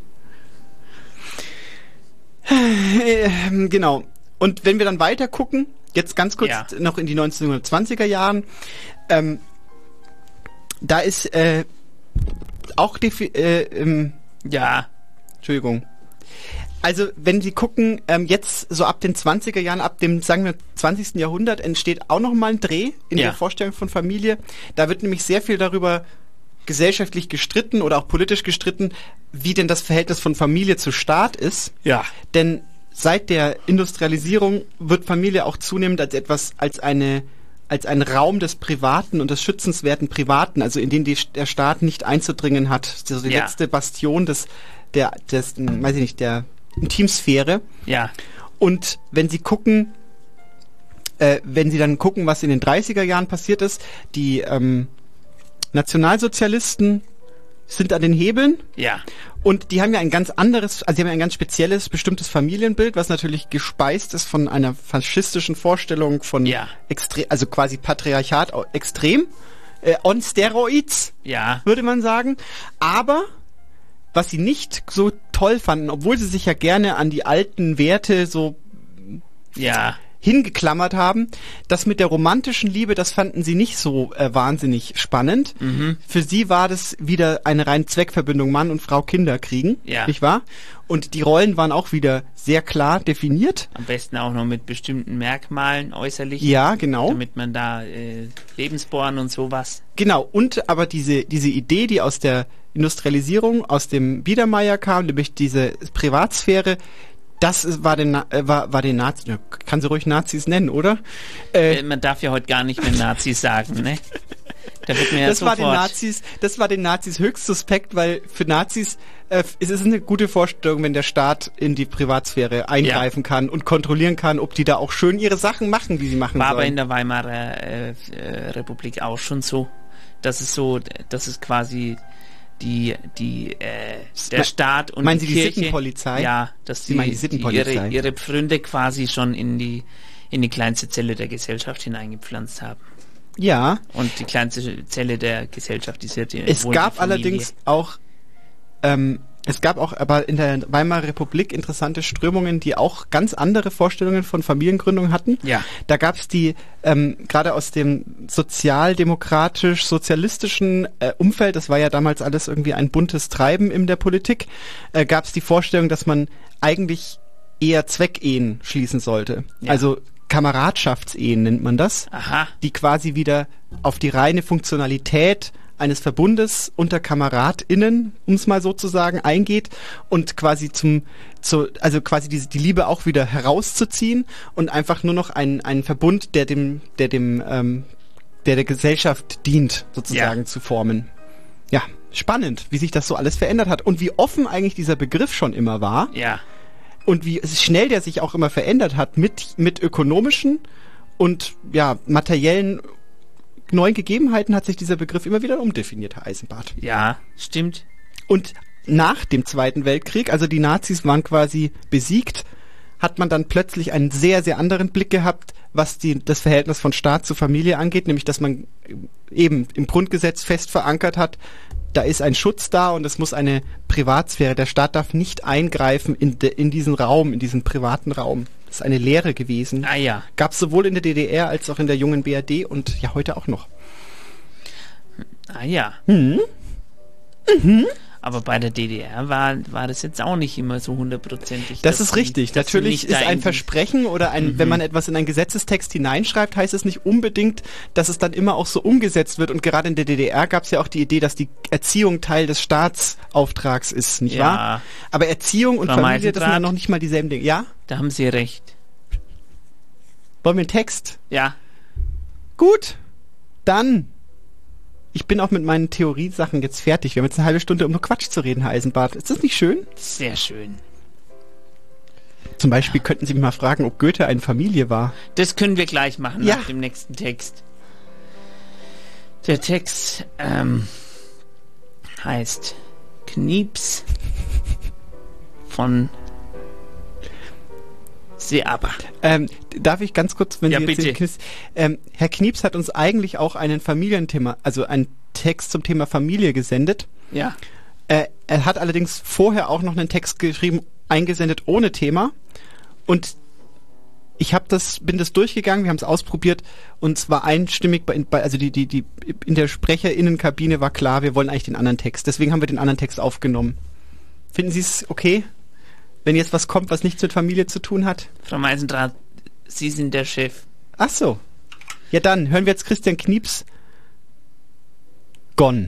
Ähm, genau. Und wenn wir dann weiter gucken, jetzt ganz kurz Ja. noch in die neunzehnhundertzwanziger Jahren, ähm, da ist äh, auch die, äh, ähm, Ja, Entschuldigung, Also wenn Sie gucken, ähm, jetzt so ab den zwanziger Jahren, ab dem, sagen wir, zwanzigsten Jahrhundert entsteht auch noch mal ein Dreh in Ja. der Vorstellung von Familie. Da wird nämlich sehr viel darüber gesellschaftlich gestritten oder auch politisch gestritten, wie denn das Verhältnis von Familie zu Staat ist. Ja. Denn seit der Industrialisierung wird Familie auch zunehmend als etwas, als eine als ein Raum des Privaten und des schützenswerten Privaten, also in den die, der Staat nicht einzudringen hat. So die Ja. letzte Bastion des, der, des, weiß ich nicht, der Intimsphäre. Ja. Und wenn Sie gucken, äh, wenn Sie dann gucken, was in den dreißiger Jahren passiert ist, die ähm, Nationalsozialisten sind an den Hebeln. Ja. Und die haben ja ein ganz anderes, also die haben ja ein ganz spezielles, bestimmtes Familienbild, was natürlich gespeist ist von einer faschistischen Vorstellung von Ja. extrem, also quasi Patriarchat au- extrem, äh, on Steroids, Ja. würde man sagen. Aber was sie nicht so toll fanden, obwohl sie sich ja gerne an die alten Werte so Ja. hingeklammert haben, das mit der romantischen Liebe, das fanden sie nicht so äh, wahnsinnig spannend. Mhm. Für sie war das wieder eine reine Zweckverbindung, Mann und Frau Kinder kriegen, Ja. nicht wahr? Und die Rollen waren auch wieder sehr klar definiert. Am besten auch noch mit bestimmten Merkmalen äußerlich. Ja, genau. Damit man da äh, Lebensborn und sowas. Genau, und aber diese, diese Idee, die aus der Industrialisierung, aus dem Biedermeier kam, nämlich diese Privatsphäre, das war den, Na- äh, war, war den Nazis, ja, kann sie ruhig Nazis nennen, oder? Äh, Äh, man darf ja heute gar nicht mehr Nazis sagen, ne? Da wird mir ja das war sofort... den Nazis, das war den Nazis höchst suspekt, weil für Nazis äh, es ist eine gute Vorstellung, wenn der Staat in die Privatsphäre eingreifen kann und kontrollieren kann, ob die da auch schön ihre Sachen machen, wie sie machen War aber sollen. in der Weimarer äh, äh, Republik auch schon so. Das ist so, das ist quasi die, die, äh, der Me- Staat und meinen die Sie die Kirche. Sittenpolizei? Ja, dass Sie die, meinen die die Sittenpolizei? ihre, ihre Pfründe quasi schon in die, in die kleinste Zelle der Gesellschaft hineingepflanzt haben. Ja. Und die kleinste Zelle der Gesellschaft ist ja die Es wohl die gab Familie. allerdings auch, ähm, es gab auch aber in der Weimarer Republik interessante Strömungen, die auch ganz andere Vorstellungen von Familiengründung hatten. Ja. Da gab es die, ähm, gerade aus dem sozialdemokratisch-sozialistischen äh, Umfeld, das war ja damals alles irgendwie ein buntes Treiben in der Politik, äh, gab es die Vorstellung, dass man eigentlich eher Zweckehen schließen sollte. Ja. Also Kameradschaftsehen nennt man das, Aha. die quasi wieder auf die reine Funktionalität eines Verbundes unter KameradInnen, um es mal so zu sagen, eingeht und quasi zum, zu, also quasi diese, die Liebe auch wieder herauszuziehen und einfach nur noch ein, ein Verbund, der dem, der dem, ähm, der der Gesellschaft dient, sozusagen Ja. zu formen. Ja, spannend, wie sich das so alles verändert hat und wie offen eigentlich dieser Begriff schon immer war. Ja. Und wie schnell der sich auch immer verändert hat mit, mit ökonomischen und ja, materiellen neuen Gegebenheiten hat sich dieser Begriff immer wieder umdefiniert, Herr Eisenbart. Ja, stimmt. Und nach dem Zweiten Weltkrieg, also die Nazis waren quasi besiegt, hat man dann plötzlich einen sehr, sehr anderen Blick gehabt, was die, das Verhältnis von Staat zu Familie angeht, nämlich dass man eben im Grundgesetz fest verankert hat, da ist ein Schutz da und es muss eine Privatsphäre. Der Staat darf nicht eingreifen in, de, in diesen Raum, in diesen privaten Raum. Das ist eine Lehre gewesen. Ah ja. Gab es sowohl in der D D R als auch in der jungen B R D und ja heute auch noch. Ah ja. Mhm. Mhm. Aber bei der D D R war, war das jetzt auch nicht immer so hundertprozentig. Das dass ist sie- richtig. dass sie Natürlich nicht ist da in ein die- Versprechen oder ein, Mhm. wenn man etwas in einen Gesetzestext hineinschreibt, heißt es nicht unbedingt, dass es dann immer auch so umgesetzt wird. Und gerade in der D D R gab es ja auch die Idee, dass die Erziehung Teil des Staatsauftrags ist, nicht Ja. wahr? Aber Erziehung und Frau Familie, das sind ja Meisendrath? noch nicht mal dieselben Dinge. Ja? Da haben Sie recht. Wollen wir einen Text? Ja. Gut. Dann. Ich bin auch mit meinen Theoriesachen jetzt fertig. Wir haben jetzt eine halbe Stunde, um nur Quatsch zu reden, Herr Eisenbart. Ist das nicht schön? Sehr schön. Zum Beispiel könnten Sie mich mal fragen, ob Goethe eine Familie war. Das können wir gleich machen Ja. nach dem nächsten Text. Der Text ähm, heißt Knieps von Seeaber. Ähm, darf ich ganz kurz, wenn Ja, Sie jetzt bitte. den Knips, ähm, Herr Knieps hat uns eigentlich auch einen Familienthema, also einen Text zum Thema Familie gesendet. Ja. Äh, er hat allerdings vorher auch noch einen Text geschrieben, eingesendet ohne Thema. Und ich habe das, bin das durchgegangen, wir haben es ausprobiert und es war einstimmig bei, bei also die, die, die in der Sprecherinnenkabine war klar, wir wollen eigentlich den anderen Text. Deswegen haben wir den anderen Text aufgenommen. Finden Sie es okay? Wenn jetzt was kommt, was nichts mit Familie zu tun hat? Frau Meisendrath, Sie sind der Chef. Ach so. Ja, dann hören wir jetzt Christian Knieps Gone.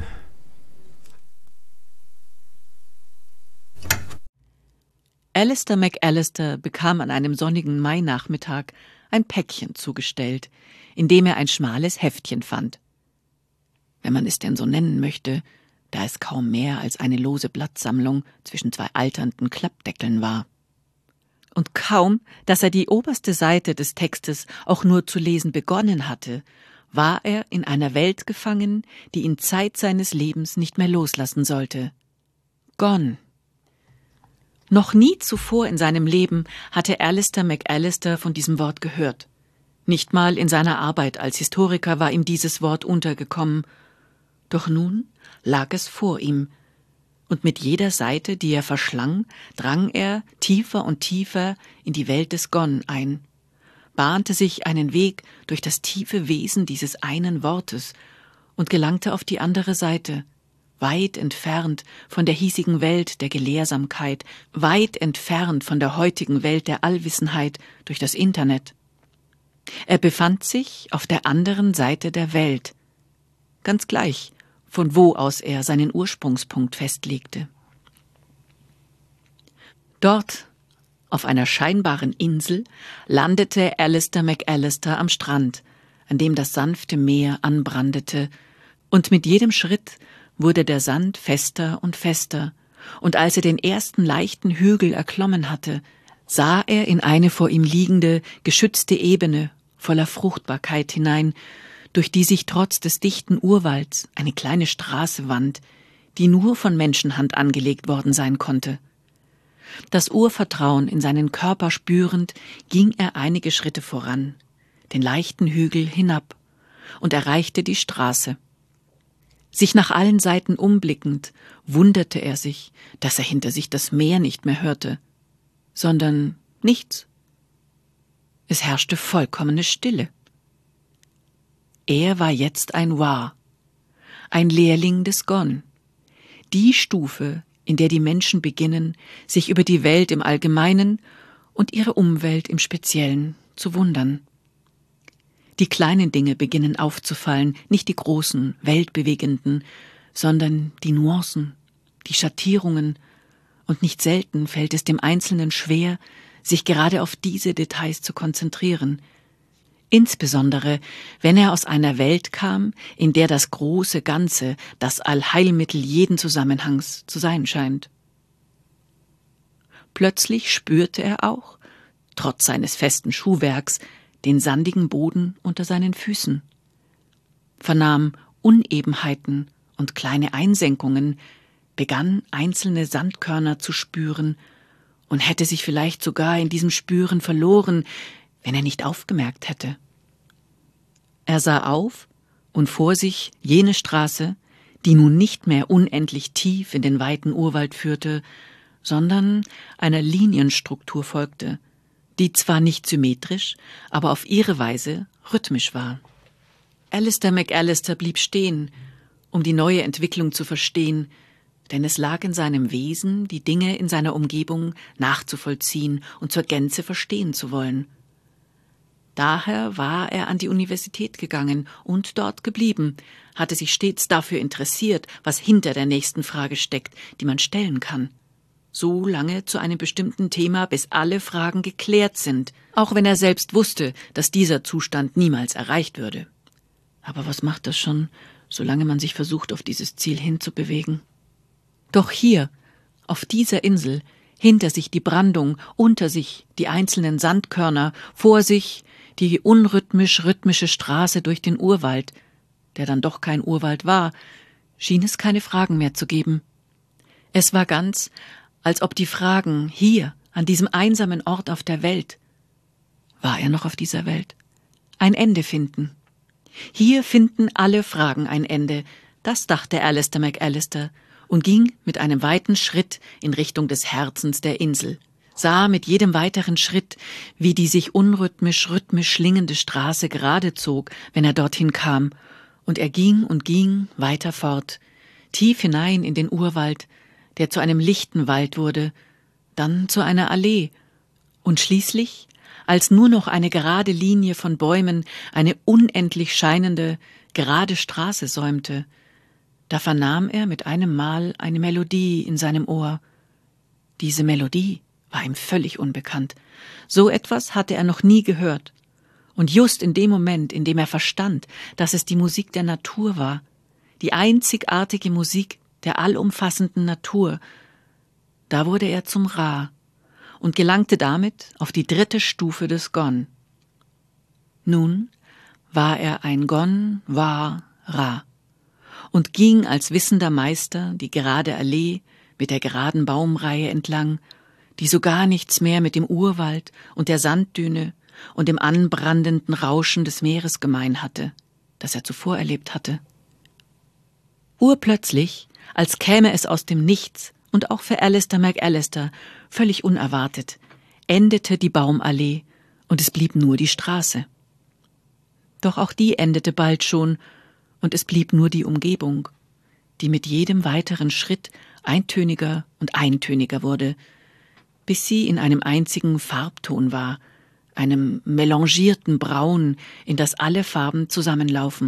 Alistair McAllister bekam an einem sonnigen Mainachmittag ein Päckchen zugestellt, in dem er ein schmales Heftchen fand. Wenn man es denn so nennen möchte, da es kaum mehr als eine lose Blattsammlung zwischen zwei alternden Klappdeckeln war. Und kaum, dass er die oberste Seite des Textes auch nur zu lesen begonnen hatte, war er in einer Welt gefangen, die ihn Zeit seines Lebens nicht mehr loslassen sollte. Gone. Noch nie zuvor in seinem Leben hatte Alistair McAllister von diesem Wort gehört. Nicht mal in seiner Arbeit als Historiker war ihm dieses Wort untergekommen. Doch nun lag es vor ihm, und mit jeder Seite, die er verschlang, drang er tiefer und tiefer in die Welt des Gone ein, bahnte sich einen Weg durch das tiefe Wesen dieses einen Wortes und gelangte auf die andere Seite, weit entfernt von der hiesigen Welt der Gelehrsamkeit, weit entfernt von der heutigen Welt der Allwissenheit durch das Internet. Er befand sich auf der anderen Seite der Welt, ganz gleich, von wo aus er seinen Ursprungspunkt festlegte. Dort, auf einer scheinbaren Insel, landete Alistair McAllister am Strand, an dem das sanfte Meer anbrandete, und mit jedem Schritt wurde der Sand fester und fester, und als er den ersten leichten Hügel erklommen hatte, sah er in eine vor ihm liegende, geschützte Ebene voller Fruchtbarkeit hinein, durch die sich trotz des dichten Urwalds eine kleine Straße wand, die nur von Menschenhand angelegt worden sein konnte. Das Urvertrauen in seinen Körper spürend, ging er einige Schritte voran, den leichten Hügel hinab, und erreichte die Straße. Sich nach allen Seiten umblickend, wunderte er sich, dass er hinter sich das Meer nicht mehr hörte, sondern nichts. Es herrschte vollkommene Stille. Er war jetzt ein Wa, ein Lehrling des Gone, die Stufe, in der die Menschen beginnen, sich über die Welt im Allgemeinen und ihre Umwelt im Speziellen zu wundern. Die kleinen Dinge beginnen aufzufallen, nicht die großen, weltbewegenden, sondern die Nuancen, die Schattierungen, und nicht selten fällt es dem Einzelnen schwer, sich gerade auf diese Details zu konzentrieren, insbesondere wenn er aus einer Welt kam, in der das große Ganze das Allheilmittel jeden Zusammenhangs zu sein scheint. Plötzlich spürte er auch, trotz seines festen Schuhwerks, den sandigen Boden unter seinen Füßen, vernahm Unebenheiten und kleine Einsenkungen, begann einzelne Sandkörner zu spüren und hätte sich vielleicht sogar in diesem Spüren verloren, wenn er nicht aufgemerkt hätte. Er sah auf und vor sich jene Straße, die nun nicht mehr unendlich tief in den weiten Urwald führte, sondern einer Linienstruktur folgte, die zwar nicht symmetrisch, aber auf ihre Weise rhythmisch war. Alistair McAllister blieb stehen, um die neue Entwicklung zu verstehen, denn es lag in seinem Wesen, die Dinge in seiner Umgebung nachzuvollziehen und zur Gänze verstehen zu wollen. Daher war er an die Universität gegangen und dort geblieben, hatte sich stets dafür interessiert, was hinter der nächsten Frage steckt, die man stellen kann. So lange zu einem bestimmten Thema, bis alle Fragen geklärt sind, auch wenn er selbst wusste, dass dieser Zustand niemals erreicht würde. Aber was macht das schon, solange man sich versucht, auf dieses Ziel hinzubewegen? Doch hier, auf dieser Insel, hinter sich die Brandung, unter sich die einzelnen Sandkörner, vor sich die unrhythmisch-rhythmische Straße durch den Urwald, der dann doch kein Urwald war, schien es keine Fragen mehr zu geben. Es war ganz, als ob die Fragen hier, an diesem einsamen Ort auf der Welt, war er noch auf dieser Welt, ein Ende finden. Hier finden alle Fragen ein Ende, das dachte Alistair McAllister und ging mit einem weiten Schritt in Richtung des Herzens der Insel, sah mit jedem weiteren Schritt, wie die sich unrhythmisch, rhythmisch schlingende Straße gerade zog, wenn er dorthin kam, und er ging und ging weiter fort, tief hinein in den Urwald, der zu einem lichten Wald wurde, dann zu einer Allee und schließlich, als nur noch eine gerade Linie von Bäumen eine unendlich scheinende, gerade Straße säumte, da vernahm er mit einem Mal eine Melodie in seinem Ohr. Diese Melodie war ihm völlig unbekannt. So etwas hatte er noch nie gehört. Und just in dem Moment, in dem er verstand, dass es die Musik der Natur war, die einzigartige Musik der allumfassenden Natur, da wurde er zum Ra und gelangte damit auf die dritte Stufe des Gon. Nun war er ein Gon, Wa, Ra und ging als wissender Meister die gerade Allee mit der geraden Baumreihe entlang, die so gar nichts mehr mit dem Urwald und der Sanddüne und dem anbrandenden Rauschen des Meeres gemein hatte, das er zuvor erlebt hatte. Urplötzlich, als käme es aus dem Nichts und auch für Alistair McAllister völlig unerwartet, endete die Baumallee und es blieb nur die Straße. Doch auch die endete bald schon und es blieb nur die Umgebung, die mit jedem weiteren Schritt eintöniger und eintöniger wurde, bis sie in einem einzigen Farbton war, einem melangierten Braun, in das alle Farben zusammenlaufen.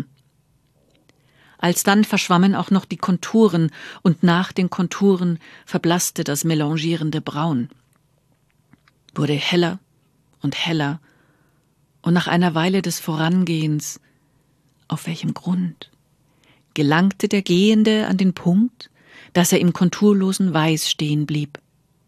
Alsdann verschwammen auch noch die Konturen, und nach den Konturen verblasste das melangierende Braun, wurde heller und heller, und nach einer Weile des Vorangehens, auf welchem Grund, gelangte der Gehende an den Punkt, dass er im konturlosen Weiß stehen blieb.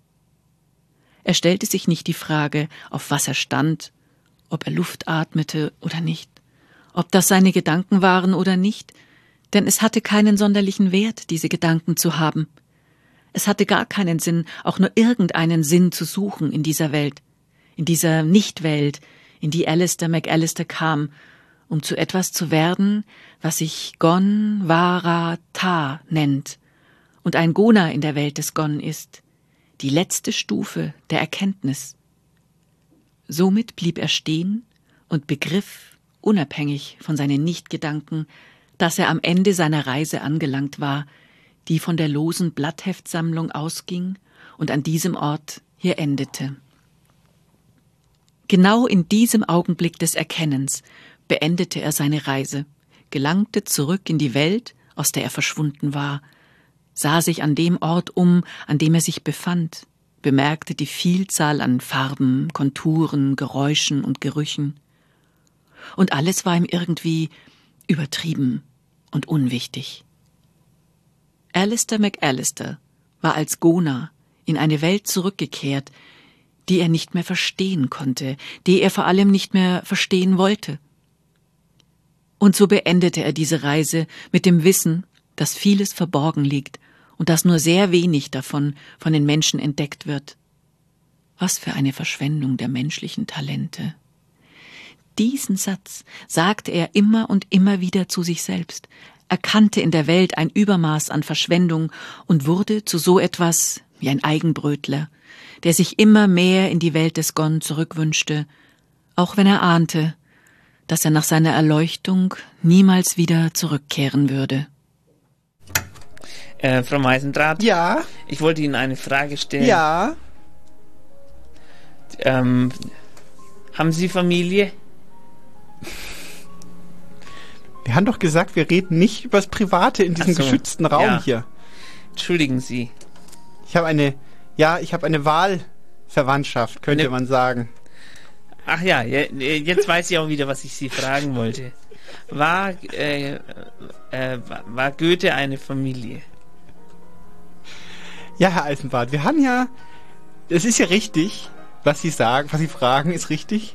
Er stellte sich nicht die Frage, auf was er stand, ob er Luft atmete oder nicht, ob das seine Gedanken waren oder nicht, denn es hatte keinen sonderlichen Wert, diese Gedanken zu haben. Es hatte gar keinen Sinn, auch nur irgendeinen Sinn zu suchen in dieser Welt, in dieser Nichtwelt, in die Alistair McAllister kam, um zu etwas zu werden, was sich Gon, Wara, Ta nennt und ein Gona in der Welt des Gon ist, die letzte Stufe der Erkenntnis. Somit blieb er stehen und begriff, unabhängig von seinen Nichtgedanken, dass er am Ende seiner Reise angelangt war, die von der losen Blattheftsammlung ausging und an diesem Ort hier endete. Genau in diesem Augenblick des Erkennens beendete er seine Reise, gelangte zurück in die Welt, aus der er verschwunden war, sah sich an dem Ort um, an dem er sich befand, bemerkte die Vielzahl an Farben, Konturen, Geräuschen und Gerüchen. Und alles war ihm irgendwie übertrieben und unwichtig. Alistair McAllister war als Gona in eine Welt zurückgekehrt, die er nicht mehr verstehen konnte, die er vor allem nicht mehr verstehen wollte. Und so beendete er diese Reise mit dem Wissen, dass vieles verborgen liegt und dass nur sehr wenig davon von den Menschen entdeckt wird. Was für eine Verschwendung der menschlichen Talente. Diesen Satz sagte er immer und immer wieder zu sich selbst, erkannte in der Welt ein Übermaß an Verschwendung und wurde zu so etwas wie ein Eigenbrötler, der sich immer mehr in die Welt des Gon zurückwünschte, auch wenn er ahnte, dass er nach seiner Erleuchtung niemals wieder zurückkehren würde. Äh, Frau Meisendrath? Ja? Ich wollte Ihnen eine Frage stellen. Ja? Ähm, haben Sie Familie? Wir haben doch gesagt, wir reden nicht über das Private in diesem Ach so, geschützten Raum ja. hier. Entschuldigen Sie. Ich habe eine, ja, ich habe eine Wahlverwandtschaft, könnte Ne- man sagen. Ach ja, je- jetzt weiß ich auch wieder, was ich Sie fragen wollte. War, äh, äh, war Goethe eine Familie? Ja, Herr Eisenbart, wir haben ja, es ist ja richtig, was Sie sagen, was Sie fragen, ist richtig.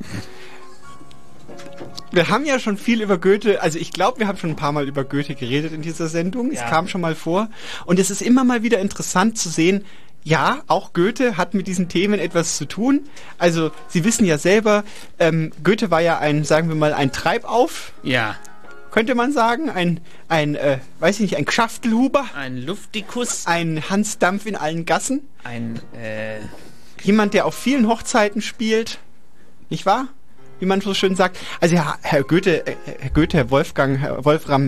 Wir haben ja schon viel über Goethe, also ich glaube, wir haben schon ein paar Mal über Goethe geredet in dieser Sendung. Es Ja. kam schon mal vor. Und es ist immer mal wieder interessant zu sehen, ja, auch Goethe hat mit diesen Themen etwas zu tun. Also, Sie wissen ja selber, ähm, Goethe war ja ein, sagen wir mal, ein Treibauf. Ja. Könnte man sagen. Ein, ein äh, weiß ich nicht, ein Gschaftelhuber. Ein Luftikus. Ein Hans Dampf in allen Gassen. Ein, äh... Jemand, der auf vielen Hochzeiten spielt. Nicht wahr? Wie man so schön sagt. Also Herr, Herr Goethe, äh, Herr Goethe, Herr Wolfgang, Herr Wolfram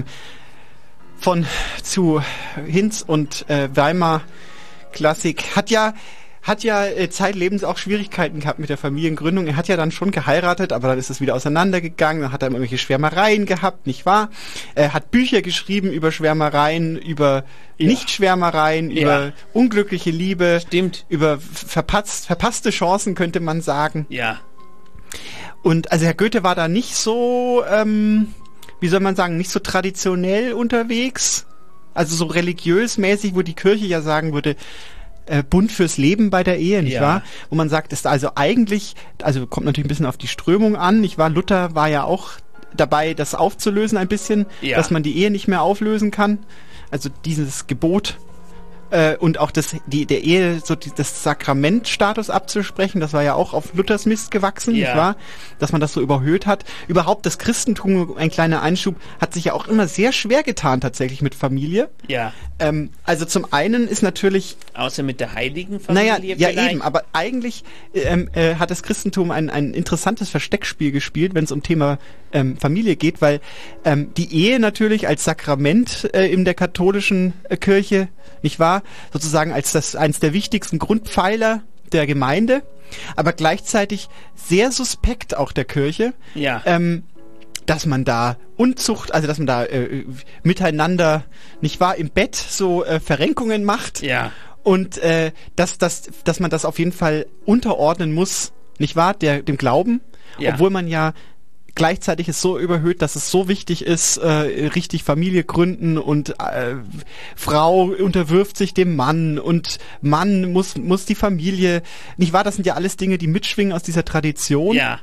von zu Hinz und äh, Weimar Klassik hat ja hat ja äh, zeitlebens auch Schwierigkeiten gehabt mit der Familiengründung. Er hat ja dann schon geheiratet, aber dann ist es wieder auseinandergegangen. Dann hat er irgendwelche Schwärmereien gehabt, nicht wahr? Er hat Bücher geschrieben über Schwärmereien, über ja. Nicht-Schwärmereien, ja. über unglückliche Liebe. Stimmt. Über verpasst, verpasste Chancen, könnte man sagen. Ja. Und also Herr Goethe war da nicht so, ähm, wie soll man sagen, nicht so traditionell unterwegs. Also so religiös mäßig, wo die Kirche ja sagen würde, Äh, Bund fürs Leben bei der Ehe, nicht ja. wahr? Wo man sagt, ist also eigentlich, also kommt natürlich ein bisschen auf die Strömung an, nicht wahr? Luther war ja auch dabei, das aufzulösen ein bisschen, ja. dass man die Ehe nicht mehr auflösen kann. Also dieses Gebot äh, und auch das, die, der Ehe, so die, das Sakramentstatus abzusprechen, das war ja auch auf Luthers Mist gewachsen, ja. nicht wahr? Dass man das so überhöht hat. Überhaupt das Christentum, ein kleiner Einschub, hat sich ja auch immer sehr schwer getan tatsächlich mit Familie. Ja. Ähm, also zum einen ist natürlich... Außer mit der heiligen Familie Naja, ja vielleicht? eben, aber eigentlich ähm, äh, hat das Christentum ein, ein interessantes Versteckspiel gespielt, wenn es um Thema ähm, Familie geht, weil ähm, die Ehe natürlich als Sakrament äh, in der katholischen äh, Kirche, nicht wahr, sozusagen als das eins der wichtigsten Grundpfeiler der Gemeinde, aber gleichzeitig sehr suspekt auch der Kirche. Ja. Ähm, dass man da Unzucht, also dass man da äh, miteinander, nicht wahr, im Bett so äh, Verrenkungen macht. Ja. Und äh, dass, dass, dass man das auf jeden Fall unterordnen muss, nicht wahr, der, dem Glauben. Ja. Obwohl man ja gleichzeitig es so überhöht, dass es so wichtig ist, äh, richtig Familie gründen und äh, Frau unterwirft sich dem Mann und Mann muss, muss die Familie, nicht wahr, das sind ja alles Dinge, die mitschwingen aus dieser Tradition. Ja.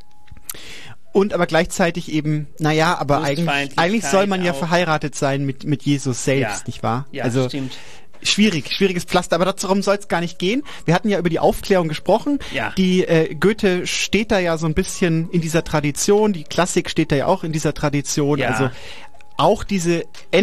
Und aber gleichzeitig eben, naja, aber eigentlich, eigentlich soll man ja auch verheiratet sein mit, mit Jesus selbst, ja. nicht wahr? Ja, also, stimmt. Schwierig, schwieriges Pflaster, aber darum soll es gar nicht gehen. Wir hatten ja über die Aufklärung gesprochen. Ja. Die äh, Goethe steht da ja so ein bisschen in dieser Tradition, die Klassik steht da ja auch in dieser Tradition. Ja. Also auch diese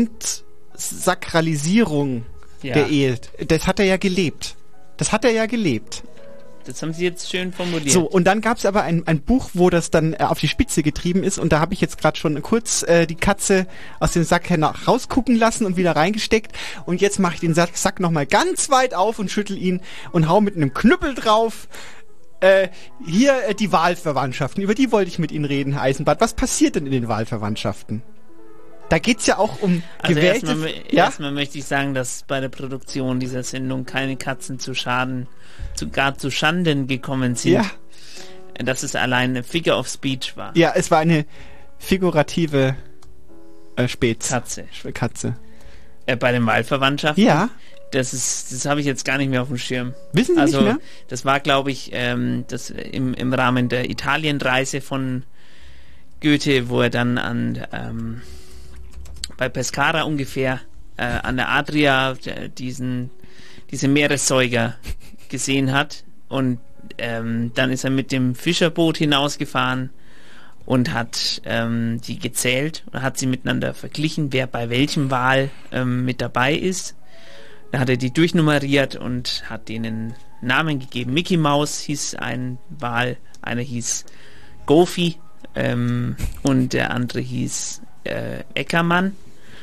Entsakralisierung ja. der Ehe, das hat er ja gelebt. Das hat er ja gelebt. Das haben Sie jetzt schön formuliert. So, und dann gab es aber ein, ein Buch, wo das dann äh, auf die Spitze getrieben ist, und da habe ich jetzt gerade schon kurz äh, die Katze aus dem Sack nach rausgucken lassen und wieder reingesteckt, und jetzt mache ich den Sack, Sack nochmal ganz weit auf und schüttel ihn und hau mit einem Knüppel drauf. Äh, hier äh, die Wahlverwandtschaften, über die wollte ich mit Ihnen reden, Herr Eisenbart. Was passiert denn in den Wahlverwandtschaften? Da geht's ja auch um also gewählte... Erstmal, ja? erstmal möchte ich sagen, dass bei der Produktion dieser Sendung keine Katzen zu Schaden, zu, gar zu Schanden gekommen sind. Ja. Dass es allein eine Figure of Speech war. Ja, es war eine figurative äh, Spätz. Katze. Katze. Äh, bei den Wahlverwandtschaften? Ja. Das ist, das habe ich jetzt gar nicht mehr auf dem Schirm. Wissen Sie also, nicht mehr? Das war, glaube ich, ähm, das im, im Rahmen der Italienreise von Goethe, wo er dann an ähm, bei Pescara ungefähr äh, an der Adria äh, diesen diese Meeressäuger gesehen hat, und ähm, dann ist er mit dem Fischerboot hinausgefahren und hat ähm, die gezählt und hat sie miteinander verglichen, wer bei welchem Wal ähm, mit dabei ist. Da hat er die durchnummeriert und hat denen Namen gegeben. Mickey Mouse hieß ein Wal, einer hieß Goofy ähm, und der andere hieß äh, Eckermann,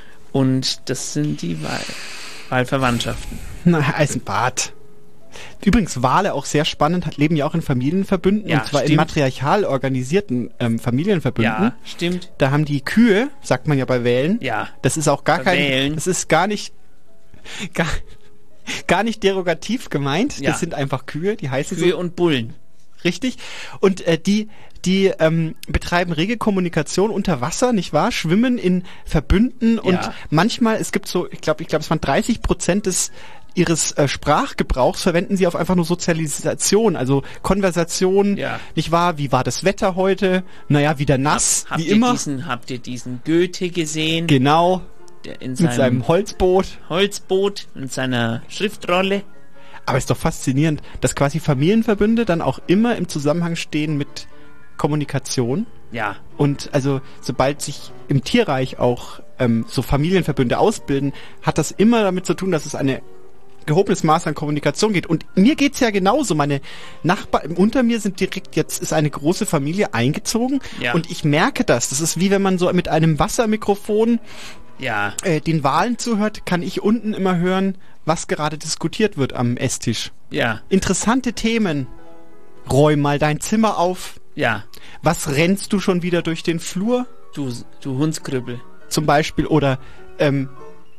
und das sind die Wahl Wahlverwandtschaften. Na, Eisenbart. Übrigens, Wale auch sehr spannend, leben ja auch in Familienverbünden, Ja, und zwar stimmt. in matriarchal organisierten ähm, Familienverbünden. Ja, stimmt. Da haben die Kühe, sagt man ja bei Wellen, Ja. das ist auch gar Bei kein, Wellen. das ist gar nicht, gar, gar nicht derogativ gemeint, Ja. das sind einfach Kühe, die heißen Kühe so. und Bullen. Richtig. Und äh, die, die ähm, betreiben rege Kommunikation unter Wasser, nicht wahr? Schwimmen in Verbünden, und Ja. manchmal, es gibt so, ich glaube, ich glaube, es waren dreißig Prozent des ihres äh, Sprachgebrauchs verwenden sie auf einfach nur Sozialisation, also Konversation, Ja. nicht wahr? Wie war das Wetter heute? Naja, wieder nass, Habt wie ihr immer. Diesen, habt ihr diesen Goethe gesehen? Genau. Der in Mit seinem, seinem Holzboot. Holzboot und seiner Schriftrolle. Aber ist doch faszinierend, dass quasi Familienverbünde dann auch immer im Zusammenhang stehen mit Kommunikation. Ja. Und also sobald sich im Tierreich auch ähm, so Familienverbünde ausbilden, hat das immer damit zu tun, dass es eine gehobenes Maß an Kommunikation geht. Und mir geht's ja genauso. Meine Nachbarn unter mir sind direkt, jetzt ist eine große Familie eingezogen, Ja. und ich merke das. Das ist wie wenn man so mit einem Wassermikrofon ja. äh, den Wahlen zuhört, kann ich unten immer hören, was gerade diskutiert wird am Esstisch. Ja. Interessante Themen. Räum mal dein Zimmer auf. Ja. Was rennst du schon wieder durch den Flur? Du, du Hundskrüppel. Zum Beispiel. Oder ähm,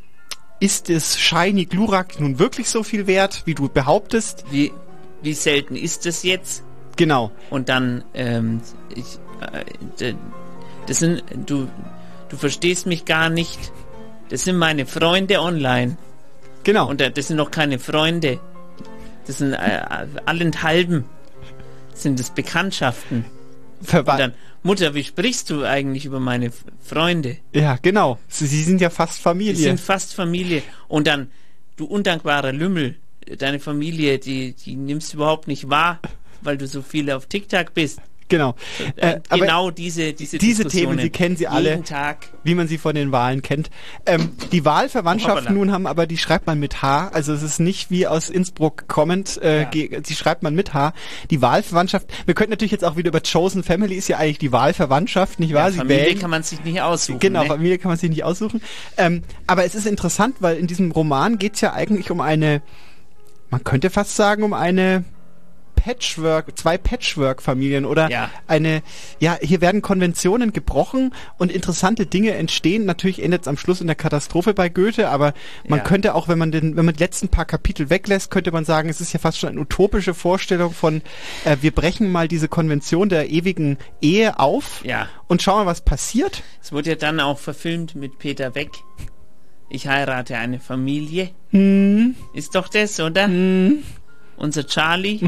ist es Shiny Glurak nun wirklich so viel wert, wie du behauptest? Wie, wie selten ist es jetzt? Genau. Und dann, ähm, ich, äh, das sind, du, du verstehst mich gar nicht. Das sind meine Freunde online. Genau. Und das sind noch keine Freunde. Das sind äh, allenthalben. Sind das Bekanntschaften. Verwa- Und dann, Mutter, wie sprichst du eigentlich über meine F- Freunde? Ja, genau. Sie, sie sind ja fast Familie. Sie sind fast Familie. Und dann, du undankbarer Lümmel, deine Familie, die, die nimmst du überhaupt nicht wahr, weil du so viel auf TikTok bist. Genau. Äh, Äh, aber genau diese diese Diese Themen, Sie kennen sie alle, jeden Tag. wie man sie von den Wahlen kennt. Ähm, die Wahlverwandtschaften Hoppala. nun haben aber, die schreibt man mit H. Also es ist nicht wie aus Innsbruck kommend, äh, Ja. ge- die schreibt man mit H. Die Wahlverwandtschaft, wir könnten natürlich jetzt auch wieder über Chosen Family, ist ja eigentlich die Wahlverwandtschaft, nicht wahr? Ja, Sie Familie wählen. kann man sich nicht aussuchen. Genau, ne? Familie kann man sich nicht aussuchen. Ähm, aber es ist interessant, weil in diesem Roman geht es ja eigentlich um eine, man könnte fast sagen, um eine Patchwork, zwei Patchwork-Familien oder Ja. eine, ja, hier werden Konventionen gebrochen und interessante Dinge entstehen. Natürlich endet es am Schluss in der Katastrophe bei Goethe, aber man Ja. könnte auch, wenn man den, wenn man die letzten paar Kapitel weglässt, könnte man sagen, es ist ja fast schon eine utopische Vorstellung von, äh, wir brechen mal diese Konvention der ewigen Ehe auf Ja. und schauen mal, was passiert. Es wurde ja dann auch verfilmt mit Peter Weck. Ich heirate eine Familie. Hm. Ist doch das, oder? Hm. Unser Charlie.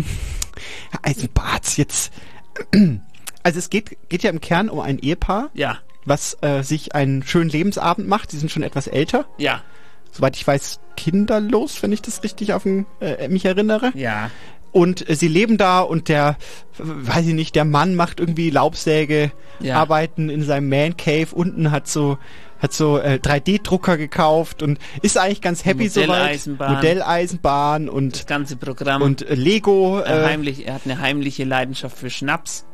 Eisenbart jetzt. Also es geht, geht ja im Kern um ein Ehepaar, Ja, was äh, sich einen schönen Lebensabend macht. Die sind schon etwas älter. ja, Soweit ich weiß, kinderlos, wenn ich das richtig auf den, äh, mich erinnere. ja. Und äh, sie leben da und der, äh, weiß ich nicht, der Mann macht irgendwie Laubsäge, Ja. arbeiten in seinem Man Cave. Unten hat so hat so äh, drei D Drucker gekauft und ist eigentlich ganz happy soweit. Modelleisenbahn. Modelleisenbahn und Das ganze Programm. und äh, Lego. äh, Äh, heimlich, er hat eine heimliche Leidenschaft für Schnaps.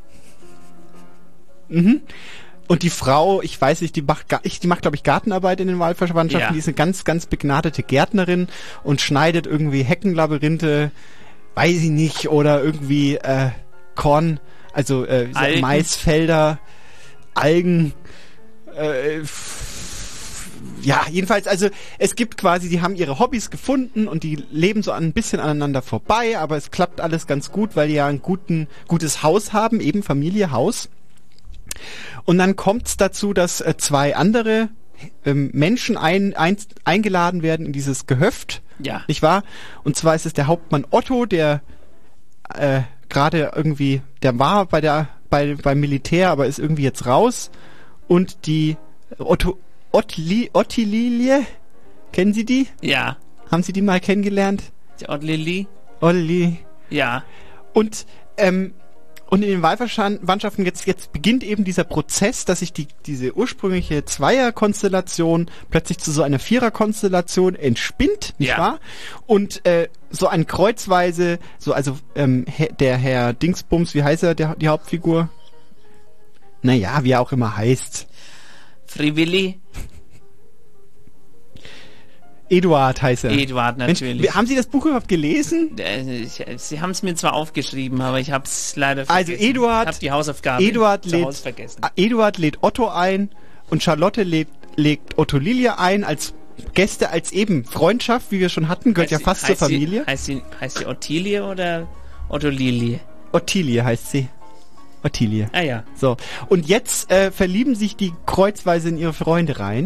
Mhm. Und die Frau, ich weiß nicht, die macht, ga- ich, die macht, glaube ich, Gartenarbeit in den Wahlverwandtschaften. Ja. Die ist eine ganz, ganz begnadete Gärtnerin und schneidet irgendwie Heckenlabyrinthe, weiß ich nicht, oder irgendwie äh, Korn, also äh, wie sagt- Algen. Maisfelder, Algen. Äh, f- ja, jedenfalls, also es gibt quasi, die haben ihre Hobbys gefunden und die leben so ein bisschen aneinander vorbei, aber es klappt alles ganz gut, weil die ja ein guten, gutes Haus haben, eben Familie, Haus. Und dann kommt es dazu, dass äh, zwei andere ähm, Menschen ein, ein, eingeladen werden in dieses Gehöft, Ja. nicht wahr? Und zwar ist es der Hauptmann Otto, der äh, gerade irgendwie, der war bei der bei beim Militär, aber ist irgendwie jetzt raus. Und die Otto Ottli, Ottilie, kennen Sie die? Ja. Haben Sie die mal kennengelernt? Die Odd-Lily. Olli. Ja. Und ähm, und in den Wahlverwandtschaften jetzt, jetzt beginnt eben dieser Prozess, dass sich die, diese ursprüngliche Zweierkonstellation plötzlich zu so einer Viererkonstellation entspinnt, nicht Ja. wahr? Und äh, so ein kreuzweise, so also ähm, he, der Herr Dingsbums, wie heißt er, der, die Hauptfigur? Naja, wie er auch immer heißt. Frivilli. Eduard heißt er. Eduard natürlich. Mensch, haben Sie das Buch überhaupt gelesen? Äh, ich, Sie haben es mir zwar aufgeschrieben, aber ich habe es leider Also vergessen. Eduard, Ich habe die Hausaufgabe Eduard, zu lädt, Hause vergessen. Eduard lädt Otto ein und Charlotte lädt, legt Otto Lilie ein als Gäste, als eben Freundschaft, wie wir schon hatten, gehört ja Heißt fast sie- zur heißt sie- Familie. Heißt sie, heißt sie Ottilie oder Otto Lilie? Ottilie heißt sie. Ottilie. Ah ja. So. Und jetzt äh, verlieben sich die kreuzweise in ihre Freunde rein.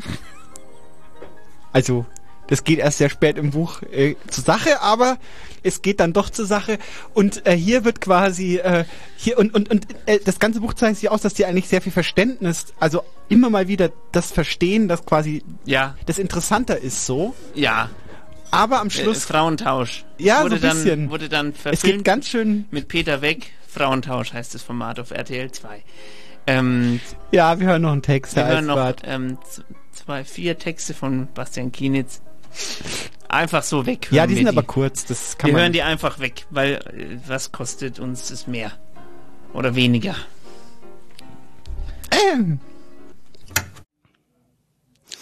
Also, das geht erst sehr spät im Buch äh, zur Sache, aber es geht dann doch zur Sache. Und äh, hier wird quasi, äh, hier und, und, und äh, das ganze Buch zeigt sich aus, dass die eigentlich sehr viel Verständnis, also immer mal wieder das Verstehen, dass quasi Ja. das interessanter ist so. Ja. Aber am Äh, Schluss, Frauentausch. Ja, wurde so ein bisschen. Dann, wurde dann verfilmt es geht ganz schön, mit Peter Weck. Frauentausch heißt das Format auf R T L zwei. Ähm, ja, wir hören noch einen Text, wir Herr hören noch Eisbart. ähm, z- zwei, vier Texte von Bastian Kienitz. Einfach so weg. Ja, hören die wir sind aber kurz, das kann wir man hören die einfach weg, weil äh, was kostet uns das mehr? Oder weniger? Ähm.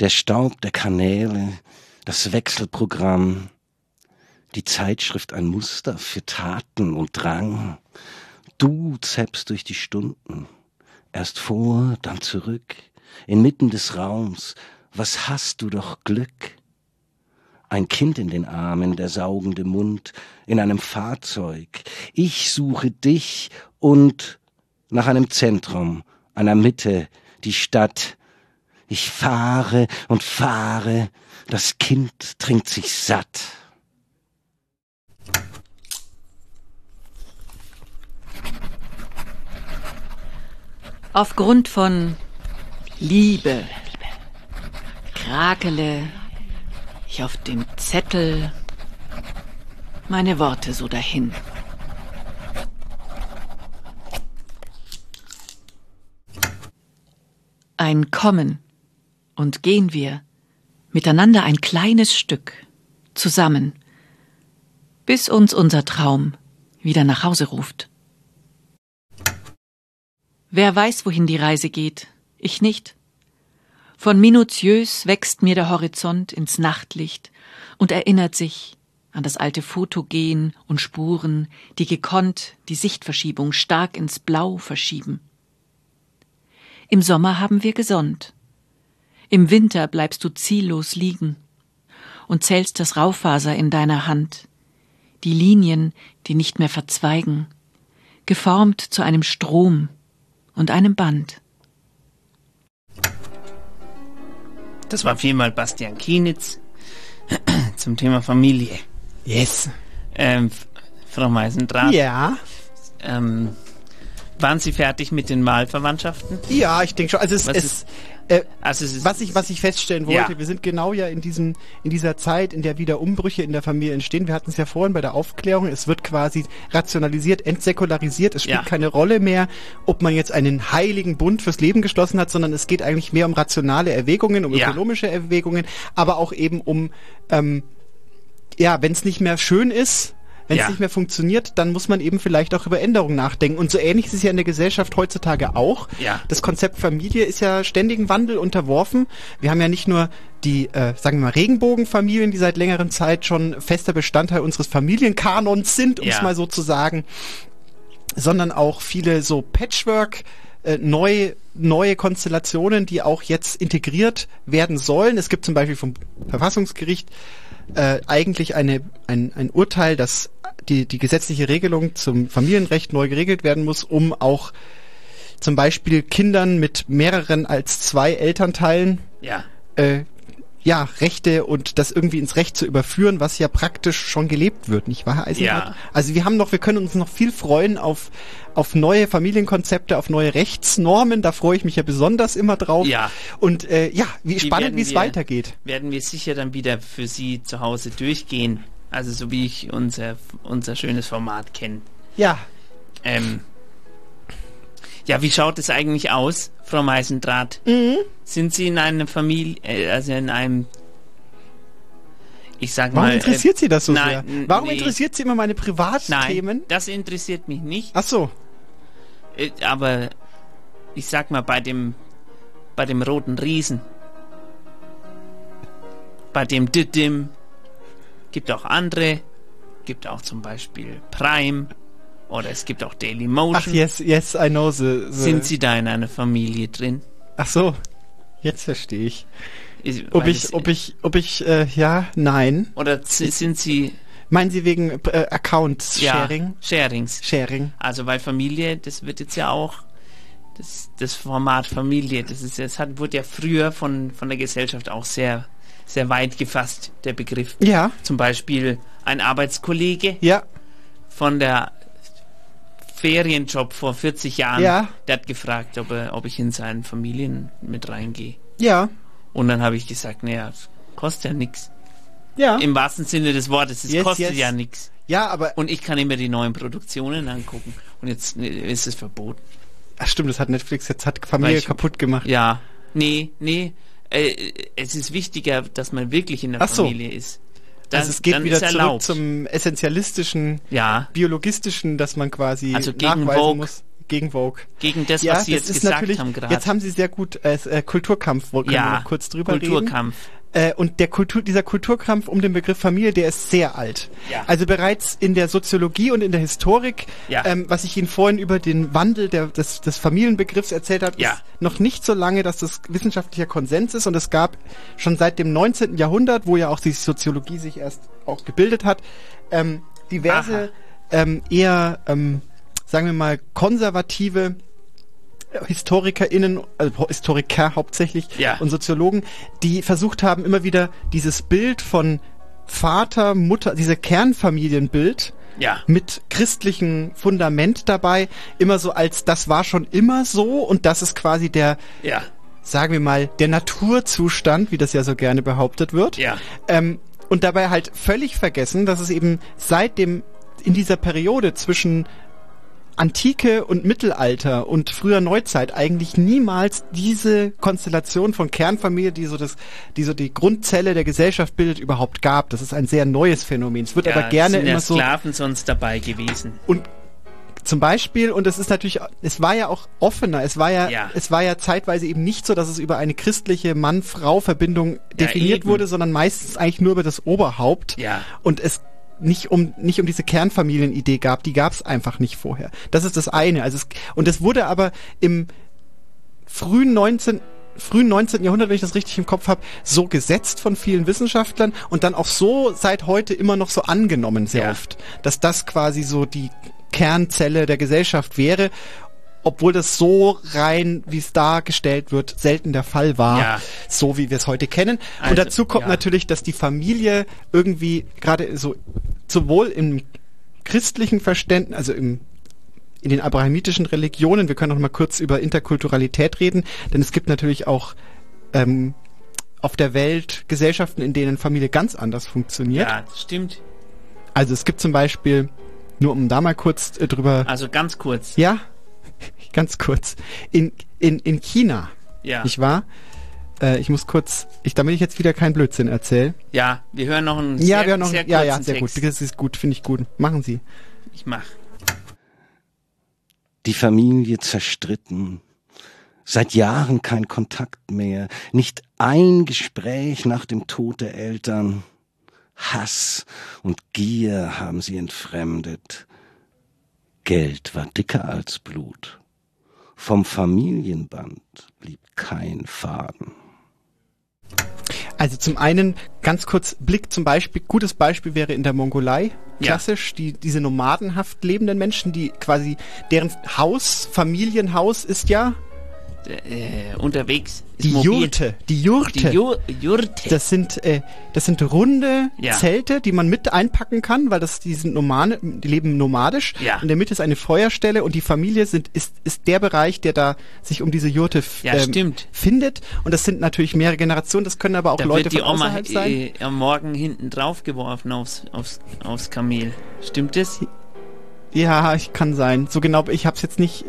Der Staub der Kanäle, das Wechselprogramm, die Zeitschrift ein Muster für Taten und Drang. Du zappst durch die Stunden, erst vor, dann zurück, inmitten des Raums. Was hast du doch Glück? Ein Kind in den Armen, der saugende Mund, in einem Fahrzeug. Ich suche dich und nach einem Zentrum, einer Mitte, die Stadt. Ich fahre und fahre, das Kind trinkt sich satt. Aufgrund von Liebe krakele ich auf dem Zettel meine Worte so dahin. Ein Kommen und gehen wir miteinander ein kleines Stück zusammen, bis uns unser Traum wieder nach Hause ruft. Wer weiß, wohin die Reise geht, ich nicht. Von minutiös wächst mir der Horizont ins Nachtlicht und erinnert sich an das alte Fotogen und Spuren, die gekonnt die Sichtverschiebung stark ins Blau verschieben. Im Sommer haben wir gesonnt. Im Winter bleibst du ziellos liegen und zählst das Raufaser in deiner Hand, die Linien, die nicht mehr verzweigen, geformt zu einem Strom und einem Band. Das war viermal Bastian Kienitz zum Thema Familie. Yes. Ähm, Frau Meisendrath. Ja. Ähm, waren Sie fertig mit den Wahlverwandtschaften? Ja, ich denke schon. Also es, was es, ist, äh, also es ist, was ich was ich feststellen wollte, ja. wir sind genau ja in diesem in dieser Zeit, in der wieder Umbrüche in der Familie entstehen. Wir hatten es ja vorhin bei der Aufklärung. Es wird quasi rationalisiert, entsäkularisiert. Es spielt Ja. keine Rolle mehr, ob man jetzt einen heiligen Bund fürs Leben geschlossen hat, sondern es geht eigentlich mehr um rationale Erwägungen, um Ja. ökonomische Erwägungen, aber auch eben um ähm, ja, wenn es nicht mehr schön ist. Wenn es Ja. nicht mehr funktioniert, dann muss man eben vielleicht auch über Änderungen nachdenken. Und so ähnlich ist es ja in der Gesellschaft heutzutage auch. Ja. Das Konzept Familie ist ja ständigem Wandel unterworfen. Wir haben ja nicht nur die, äh, sagen wir mal, Regenbogenfamilien, die seit längerem Zeit schon fester Bestandteil unseres Familienkanons sind, um es Ja. mal so zu sagen, sondern auch viele so Patchwork, äh, neu, neue Konstellationen, die auch jetzt integriert werden sollen. Es gibt zum Beispiel vom Verfassungsgericht äh, eigentlich eine, ein, ein Urteil, dass die, die gesetzliche Regelung zum Familienrecht neu geregelt werden muss, um auch zum Beispiel Kindern mit mehreren als zwei Elternteilen Ja. äh, ja, Rechte und das irgendwie ins Recht zu überführen, was ja praktisch schon gelebt wird, nicht wahr, Herr Eisenhardt? Ja. Also wir haben noch, wir können uns noch viel freuen auf, auf neue Familienkonzepte, auf neue Rechtsnormen, da freue ich mich ja besonders immer drauf. Ja. Und äh, ja, wie Die spannend, werden wie es wir- weitergeht. Werden wir sicher dann wieder für Sie zu Hause durchgehen. Also so wie ich unser, unser schönes Format kenne. Ja. Ähm, ja, wie schaut es eigentlich aus, Frau Meisendrath? Mhm. Sind Sie in einer Familie, äh, also in einem, ich sag Warum mal... interessiert äh, Sie das so nein, sehr? n- Warum nee. interessiert Sie immer meine Privatthemen? Nein, das interessiert mich nicht. Ach so. Äh, aber ich sag mal, bei dem, bei dem Roten Riesen, bei dem Didim, gibt auch andere, gibt auch zum Beispiel Prime oder es gibt auch Dailymotion. Ach, yes, yes, I know the, the Sind Sie da in einer Familie drin? Ach so, jetzt verstehe ich. Ist- Ob weil ich, es- ob ich, ob ich, äh, ja, nein. Oder z- sind Sie... Meinen Sie wegen äh, Account-Sharing? Ja, Sharings. Sharing. Also weil Familie, das wird jetzt ja auch, das, das Format Familie, das ist, das hat, wurde ja früher von, von der Gesellschaft auch sehr, sehr weit gefasst, der Begriff. Ja. Zum Beispiel ein Arbeitskollege Ja. von der Ferienjob vor vierzig Jahren, Ja. der hat gefragt, ob, er, ob ich in seinen Familien mit reingehe. Ja. Und dann habe ich gesagt, naja, kostet ja nichts. Ja. Im wahrsten Sinne des Wortes, es Yes, kostet yes. ja nichts. Ja, aber... Und ich kann immer die neuen Produktionen angucken. Und jetzt äh, ist es verboten. Ach stimmt, das hat Netflix jetzt hat Familie Weil ich- kaputt gemacht. Ja, nee, nee. Äh, es ist wichtiger, dass man wirklich in der Ach so. Familie ist. Dann, Also es geht dann wieder ist zurück erlaubt. zum essentialistischen, Ja. biologistischen, dass man quasi Also gegen nachweisen Vogue. muss. gegen Vogue. Gegen das, ja, was Sie das jetzt ist gesagt natürlich, haben gerade. Jetzt haben Sie sehr gut, äh, äh, Kulturkampf, können ja, wir noch kurz drüber Kulturkampf. reden. Äh, und der Kultur, dieser Kulturkampf um den Begriff Familie, der ist sehr alt. Ja. Also bereits in der Soziologie und in der Historik, ja. ähm, was ich Ihnen vorhin über den Wandel der, des, des Familienbegriffs erzählt habe, ja. ist noch nicht so lange, dass das wissenschaftlicher Konsens ist. Und es gab schon seit dem neunzehnten Jahrhundert, wo ja auch die Soziologie sich erst auch gebildet hat, ähm, diverse ähm, eher, ähm, sagen wir mal, konservative HistorikerInnen, also Historiker hauptsächlich ja. und Soziologen, die versucht haben, immer wieder dieses Bild von Vater, Mutter, diese Kernfamilienbild ja. mit christlichem Fundament dabei, immer so als das war schon immer so und das ist quasi der, ja. sagen wir mal, der Naturzustand, wie das ja so gerne behauptet wird. Ja. Ähm, und dabei halt völlig vergessen, dass es eben seit dem, in dieser Periode zwischen Antike und Mittelalter und früher Neuzeit eigentlich niemals diese Konstellation von Kernfamilie, die so das, die so die Grundzelle der Gesellschaft bildet, überhaupt gab. Das ist ein sehr neues Phänomen. Es wird ja, aber gerne sind immer ja so. Sklaven sonst dabei gewesen. Und zum Beispiel, und es ist natürlich, es war ja auch offener, es war ja, ja. es war ja zeitweise eben nicht so, dass es über eine christliche Mann-Frau-Verbindung definiert eben. wurde, sondern meistens eigentlich nur über das Oberhaupt. Ja. Und es nicht um nicht um diese Kernfamilienidee gab, die gab es einfach nicht vorher. Das ist das eine. Also es, und es wurde aber im frühen neunzehnten frühen neunzehnten Jahrhundert, wenn ich das richtig im Kopf habe, so gesetzt von vielen Wissenschaftlern und dann auch so seit heute immer noch so angenommen sehr ja. oft, dass das quasi so die Kernzelle der Gesellschaft wäre, obwohl das so rein, wie es dargestellt wird, selten der Fall war, ja. so wie wir es heute kennen. Also, und dazu kommt ja. natürlich, dass die Familie irgendwie gerade so sowohl im christlichen Verständnis, also im in den abrahamitischen Religionen, wir können noch mal kurz über Interkulturalität reden, denn es gibt natürlich auch ähm, auf der Welt Gesellschaften, in denen Familie ganz anders funktioniert. Ja, stimmt. Also es gibt zum Beispiel, nur um da mal kurz äh, drüber... Also ganz kurz. Ja, ganz kurz. In, in, in China, ja. nicht wahr? Äh, ich muss kurz, ich, damit ich jetzt wieder keinen Blödsinn erzähle. Ja, wir hören noch einen ja, sehr, wir hören noch, sehr ja, ja, sehr Text. gut. Das ist gut, finde ich gut. Machen Sie. Ich mach. Die Familie zerstritten. Seit Jahren kein Kontakt mehr. Nicht ein Gespräch nach dem Tod der Eltern. Hass und Gier haben sie entfremdet. Geld war dicker als Blut. Vom Familienband blieb kein Faden. Also zum einen, ganz kurz, Blick zum Beispiel, gutes Beispiel wäre in der Mongolei, klassisch, ja. die diese nomadenhaft lebenden Menschen, die quasi, deren Haus, Familienhaus ist ja äh, unterwegs. Ist die mobil. Jurte, die Jurte. Die Ju- Jurte. Das sind, äh, das sind runde ja. Zelte, die man mit einpacken kann, weil das, die sind Nomade, die leben nomadisch. Ja. In der Mitte ist eine Feuerstelle und die Familie sind, ist, ist der Bereich, der da sich um diese Jurte f- ja, ähm, stimmt. findet. Und das sind natürlich mehrere Generationen, das können aber auch da Leute wird die von Oma außerhalb sein. äh, am Morgen hinten drauf geworfen aufs, aufs, aufs Kamel. Stimmt das? Ja, ich kann sein. So genau, ich hab's jetzt nicht...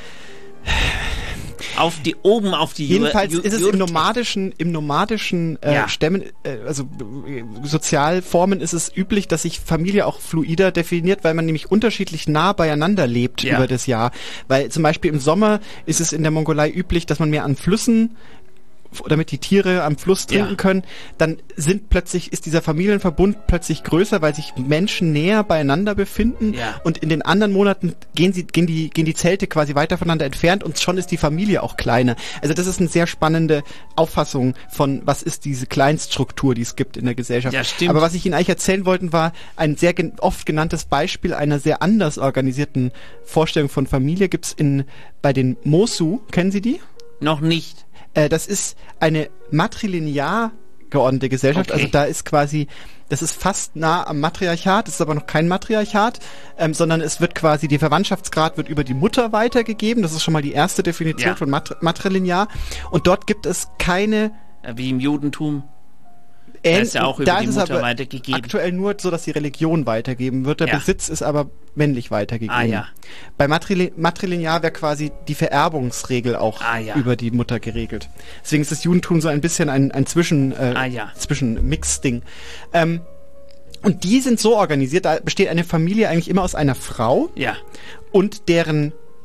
Auf die, oben auf die Jedenfalls Ju- ist es Jurte. im nomadischen, im nomadischen äh, Ja. Stämmen, äh, also äh, Sozialformen ist es üblich, dass sich Familie auch fluider definiert, weil man nämlich unterschiedlich nah beieinander lebt Ja. über das Jahr. Weil zum Beispiel im Sommer ist es in der Mongolei üblich, dass man mehr an Flüssen, damit die Tiere am Fluss trinken Ja. können, dann sind plötzlich, ist dieser Familienverbund plötzlich größer, weil sich Menschen näher beieinander befinden Ja. und in den anderen Monaten gehen sie, gehen die, gehen die Zelte quasi weiter voneinander entfernt und schon ist die Familie auch kleiner. Also das ist eine sehr spannende Auffassung von, was ist diese Kleinststruktur, die es gibt in der Gesellschaft. Ja, stimmt. Aber was ich Ihnen eigentlich erzählen wollte, war ein sehr gen- oft genanntes Beispiel einer sehr anders organisierten Vorstellung von Familie gibt's in, bei den Mosu. Kennen Sie die? Noch nicht. Äh, das ist eine matrilinear geordnete Gesellschaft. Okay. Also da ist quasi, das ist fast nah am Matriarchat, das ist aber noch kein Matriarchat, ähm, sondern es wird quasi, der Verwandtschaftsgrad wird über die Mutter weitergegeben. Das ist schon mal die erste Definition Ja. von matri- matrilinear. Und dort gibt es keine... Äh, Wie im Judentum. Ähn- Da ist ja auch über da die ist es Mutter aber weitergegeben. aktuell nur so, dass die Religion weitergeben wird. Der Ja. Besitz ist aber männlich weitergegeben. Ah, ja. Bei Matrili- Matrilinear wäre quasi die Vererbungsregel auch Ah, ja. über die Mutter geregelt. Deswegen ist das Judentum so ein bisschen ein, ein Zwischen, äh, Ah, ja. Zwischen-Mix-Ding. Ähm, und die sind so organisiert, da besteht eine Familie eigentlich immer aus einer Frau Ja. und deren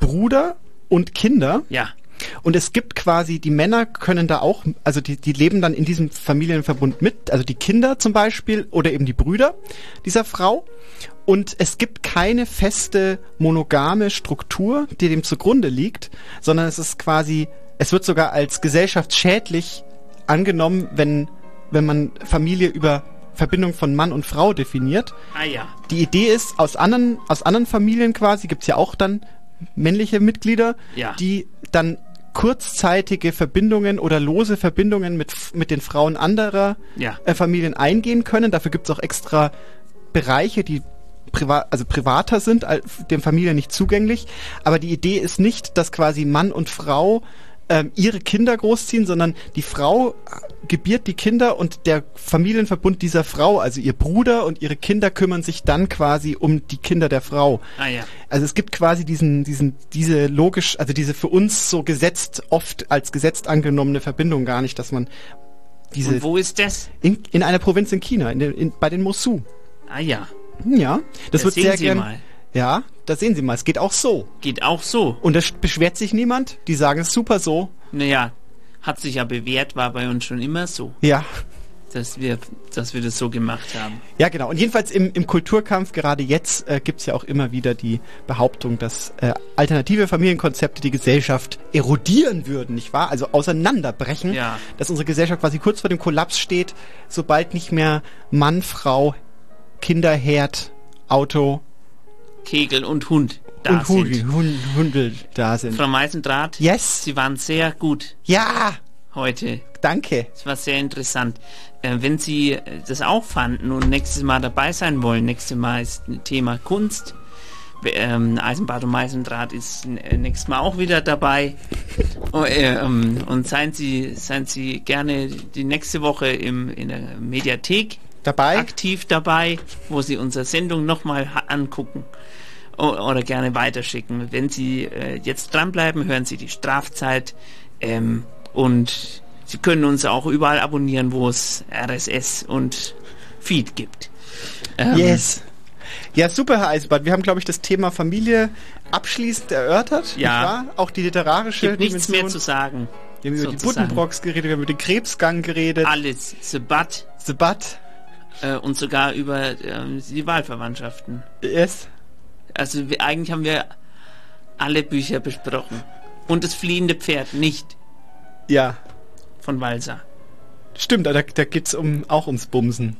Bruder und Kinder. Ja. Und es gibt quasi, die Männer können da auch, also die, die leben dann in diesem Familienverbund mit, also die Kinder zum Beispiel oder eben die Brüder dieser Frau. Und es gibt keine feste monogame Struktur, die dem zugrunde liegt, sondern es ist quasi, es wird sogar als gesellschaftsschädlich angenommen, wenn, wenn man Familie über Verbindung von Mann und Frau definiert. Ah ja. Die Idee ist, aus anderen, aus anderen Familien quasi gibt's ja auch dann männliche Mitglieder, ja. die dann kurzzeitige Verbindungen oder lose Verbindungen mit, mit den Frauen anderer ja. äh, Familien eingehen können. Dafür gibt's auch extra Bereiche, die privat, also privater sind, den Familien nicht zugänglich. Aber die Idee ist nicht, dass quasi Mann und Frau ähm, ihre Kinder großziehen, sondern die Frau gebiert die Kinder und der Familienverbund dieser Frau, also ihr Bruder und ihre Kinder, kümmern sich dann quasi um die Kinder der Frau. Ah, ja. Also es gibt quasi diesen, diesen, diese logisch, also diese für uns so gesetzt, oft als gesetzt angenommene Verbindung gar nicht, dass man diese... Und wo ist das? In, in einer Provinz in China, in, in, bei den Mosu. Ah ja. Ja, das, das wird sehr Sie gern... Mal. Ja, das sehen Sie mal. Es geht auch so. Geht auch so. Und da beschwert sich niemand. Die sagen, es ist super so. Naja, hat sich ja bewährt, war bei uns schon immer so. Ja. Dass wir, dass wir das so gemacht haben. Ja, genau. Und jedenfalls im, im Kulturkampf, gerade jetzt, äh, gibt's ja auch immer wieder die Behauptung, dass äh, alternative Familienkonzepte die Gesellschaft erodieren würden, nicht wahr? Also auseinanderbrechen. Ja. Dass unsere Gesellschaft quasi kurz vor dem Kollaps steht, sobald nicht mehr Mann, Frau, Kinder, Herd, Auto, Kegel und Hund da und Hund, sind. Hund, Hunde da sind. Frau Meisendrath, yes. Sie waren sehr gut. Ja. Heute. Danke. Es war sehr interessant. Äh, wenn Sie das auch fanden und nächstes Mal dabei sein wollen, nächstes Mal ist ein Thema Kunst. Ähm, Eisenbart und Meisendrath ist äh, nächstes Mal auch wieder dabei. Oh, äh, ähm, und seien Sie, seien Sie gerne die nächste Woche im, in der Mediathek dabei, aktiv dabei, wo Sie unsere Sendung nochmal angucken oder gerne weiterschicken. Wenn Sie äh, jetzt dranbleiben, hören Sie die Strafzeit ähm, und Sie können uns auch überall abonnieren, wo es R S S und Feed gibt. Ähm, yes. Ja, super, Herr Eisenbart. Wir haben, glaube ich, das Thema Familie abschließend erörtert. Ja. Auch die literarische Gibt nichts mehr zu sagen. Wir haben über die Buddenbrocks geredet, wir haben über den Krebsgang geredet. Alles. The Butt. The Butt. Äh, und sogar über ähm, die Wahlverwandtschaften. Yes. Also wir, eigentlich haben wir alle Bücher besprochen. Und das fliehende Pferd nicht. Ja. Von Walser. Stimmt, da, da geht's um, auch ums Bumsen.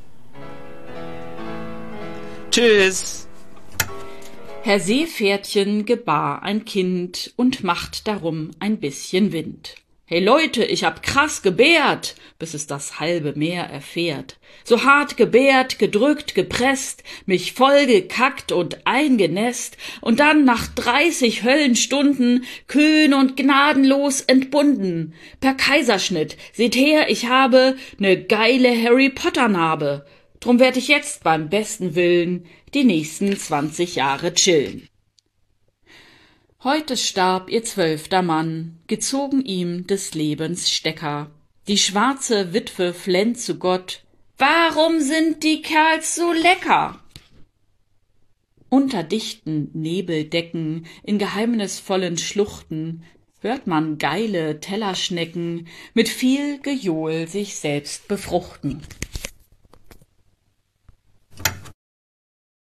Tschüss. Herr Seepferdchen gebar ein Kind und macht darum ein bisschen Wind. Hey Leute, ich hab krass gebärt, bis es das halbe Meer erfährt. So hart gebärt, gedrückt, gepresst, mich voll gekackt und eingenässt und dann nach dreißig Höllenstunden kühn und gnadenlos entbunden. Per Kaiserschnitt, seht her, ich habe ne geile Harry Potter Narbe. Drum werd ich jetzt beim besten Willen die nächsten zwanzig Jahre chillen. Heute starb ihr zwölfter Mann, gezogen ihm des Lebens Stecker. Die schwarze Witwe flennt zu Gott, warum sind die Kerls so lecker? Unter dichten Nebeldecken, in geheimnisvollen Schluchten, hört man geile Tellerschnecken mit viel Gejohl sich selbst befruchten.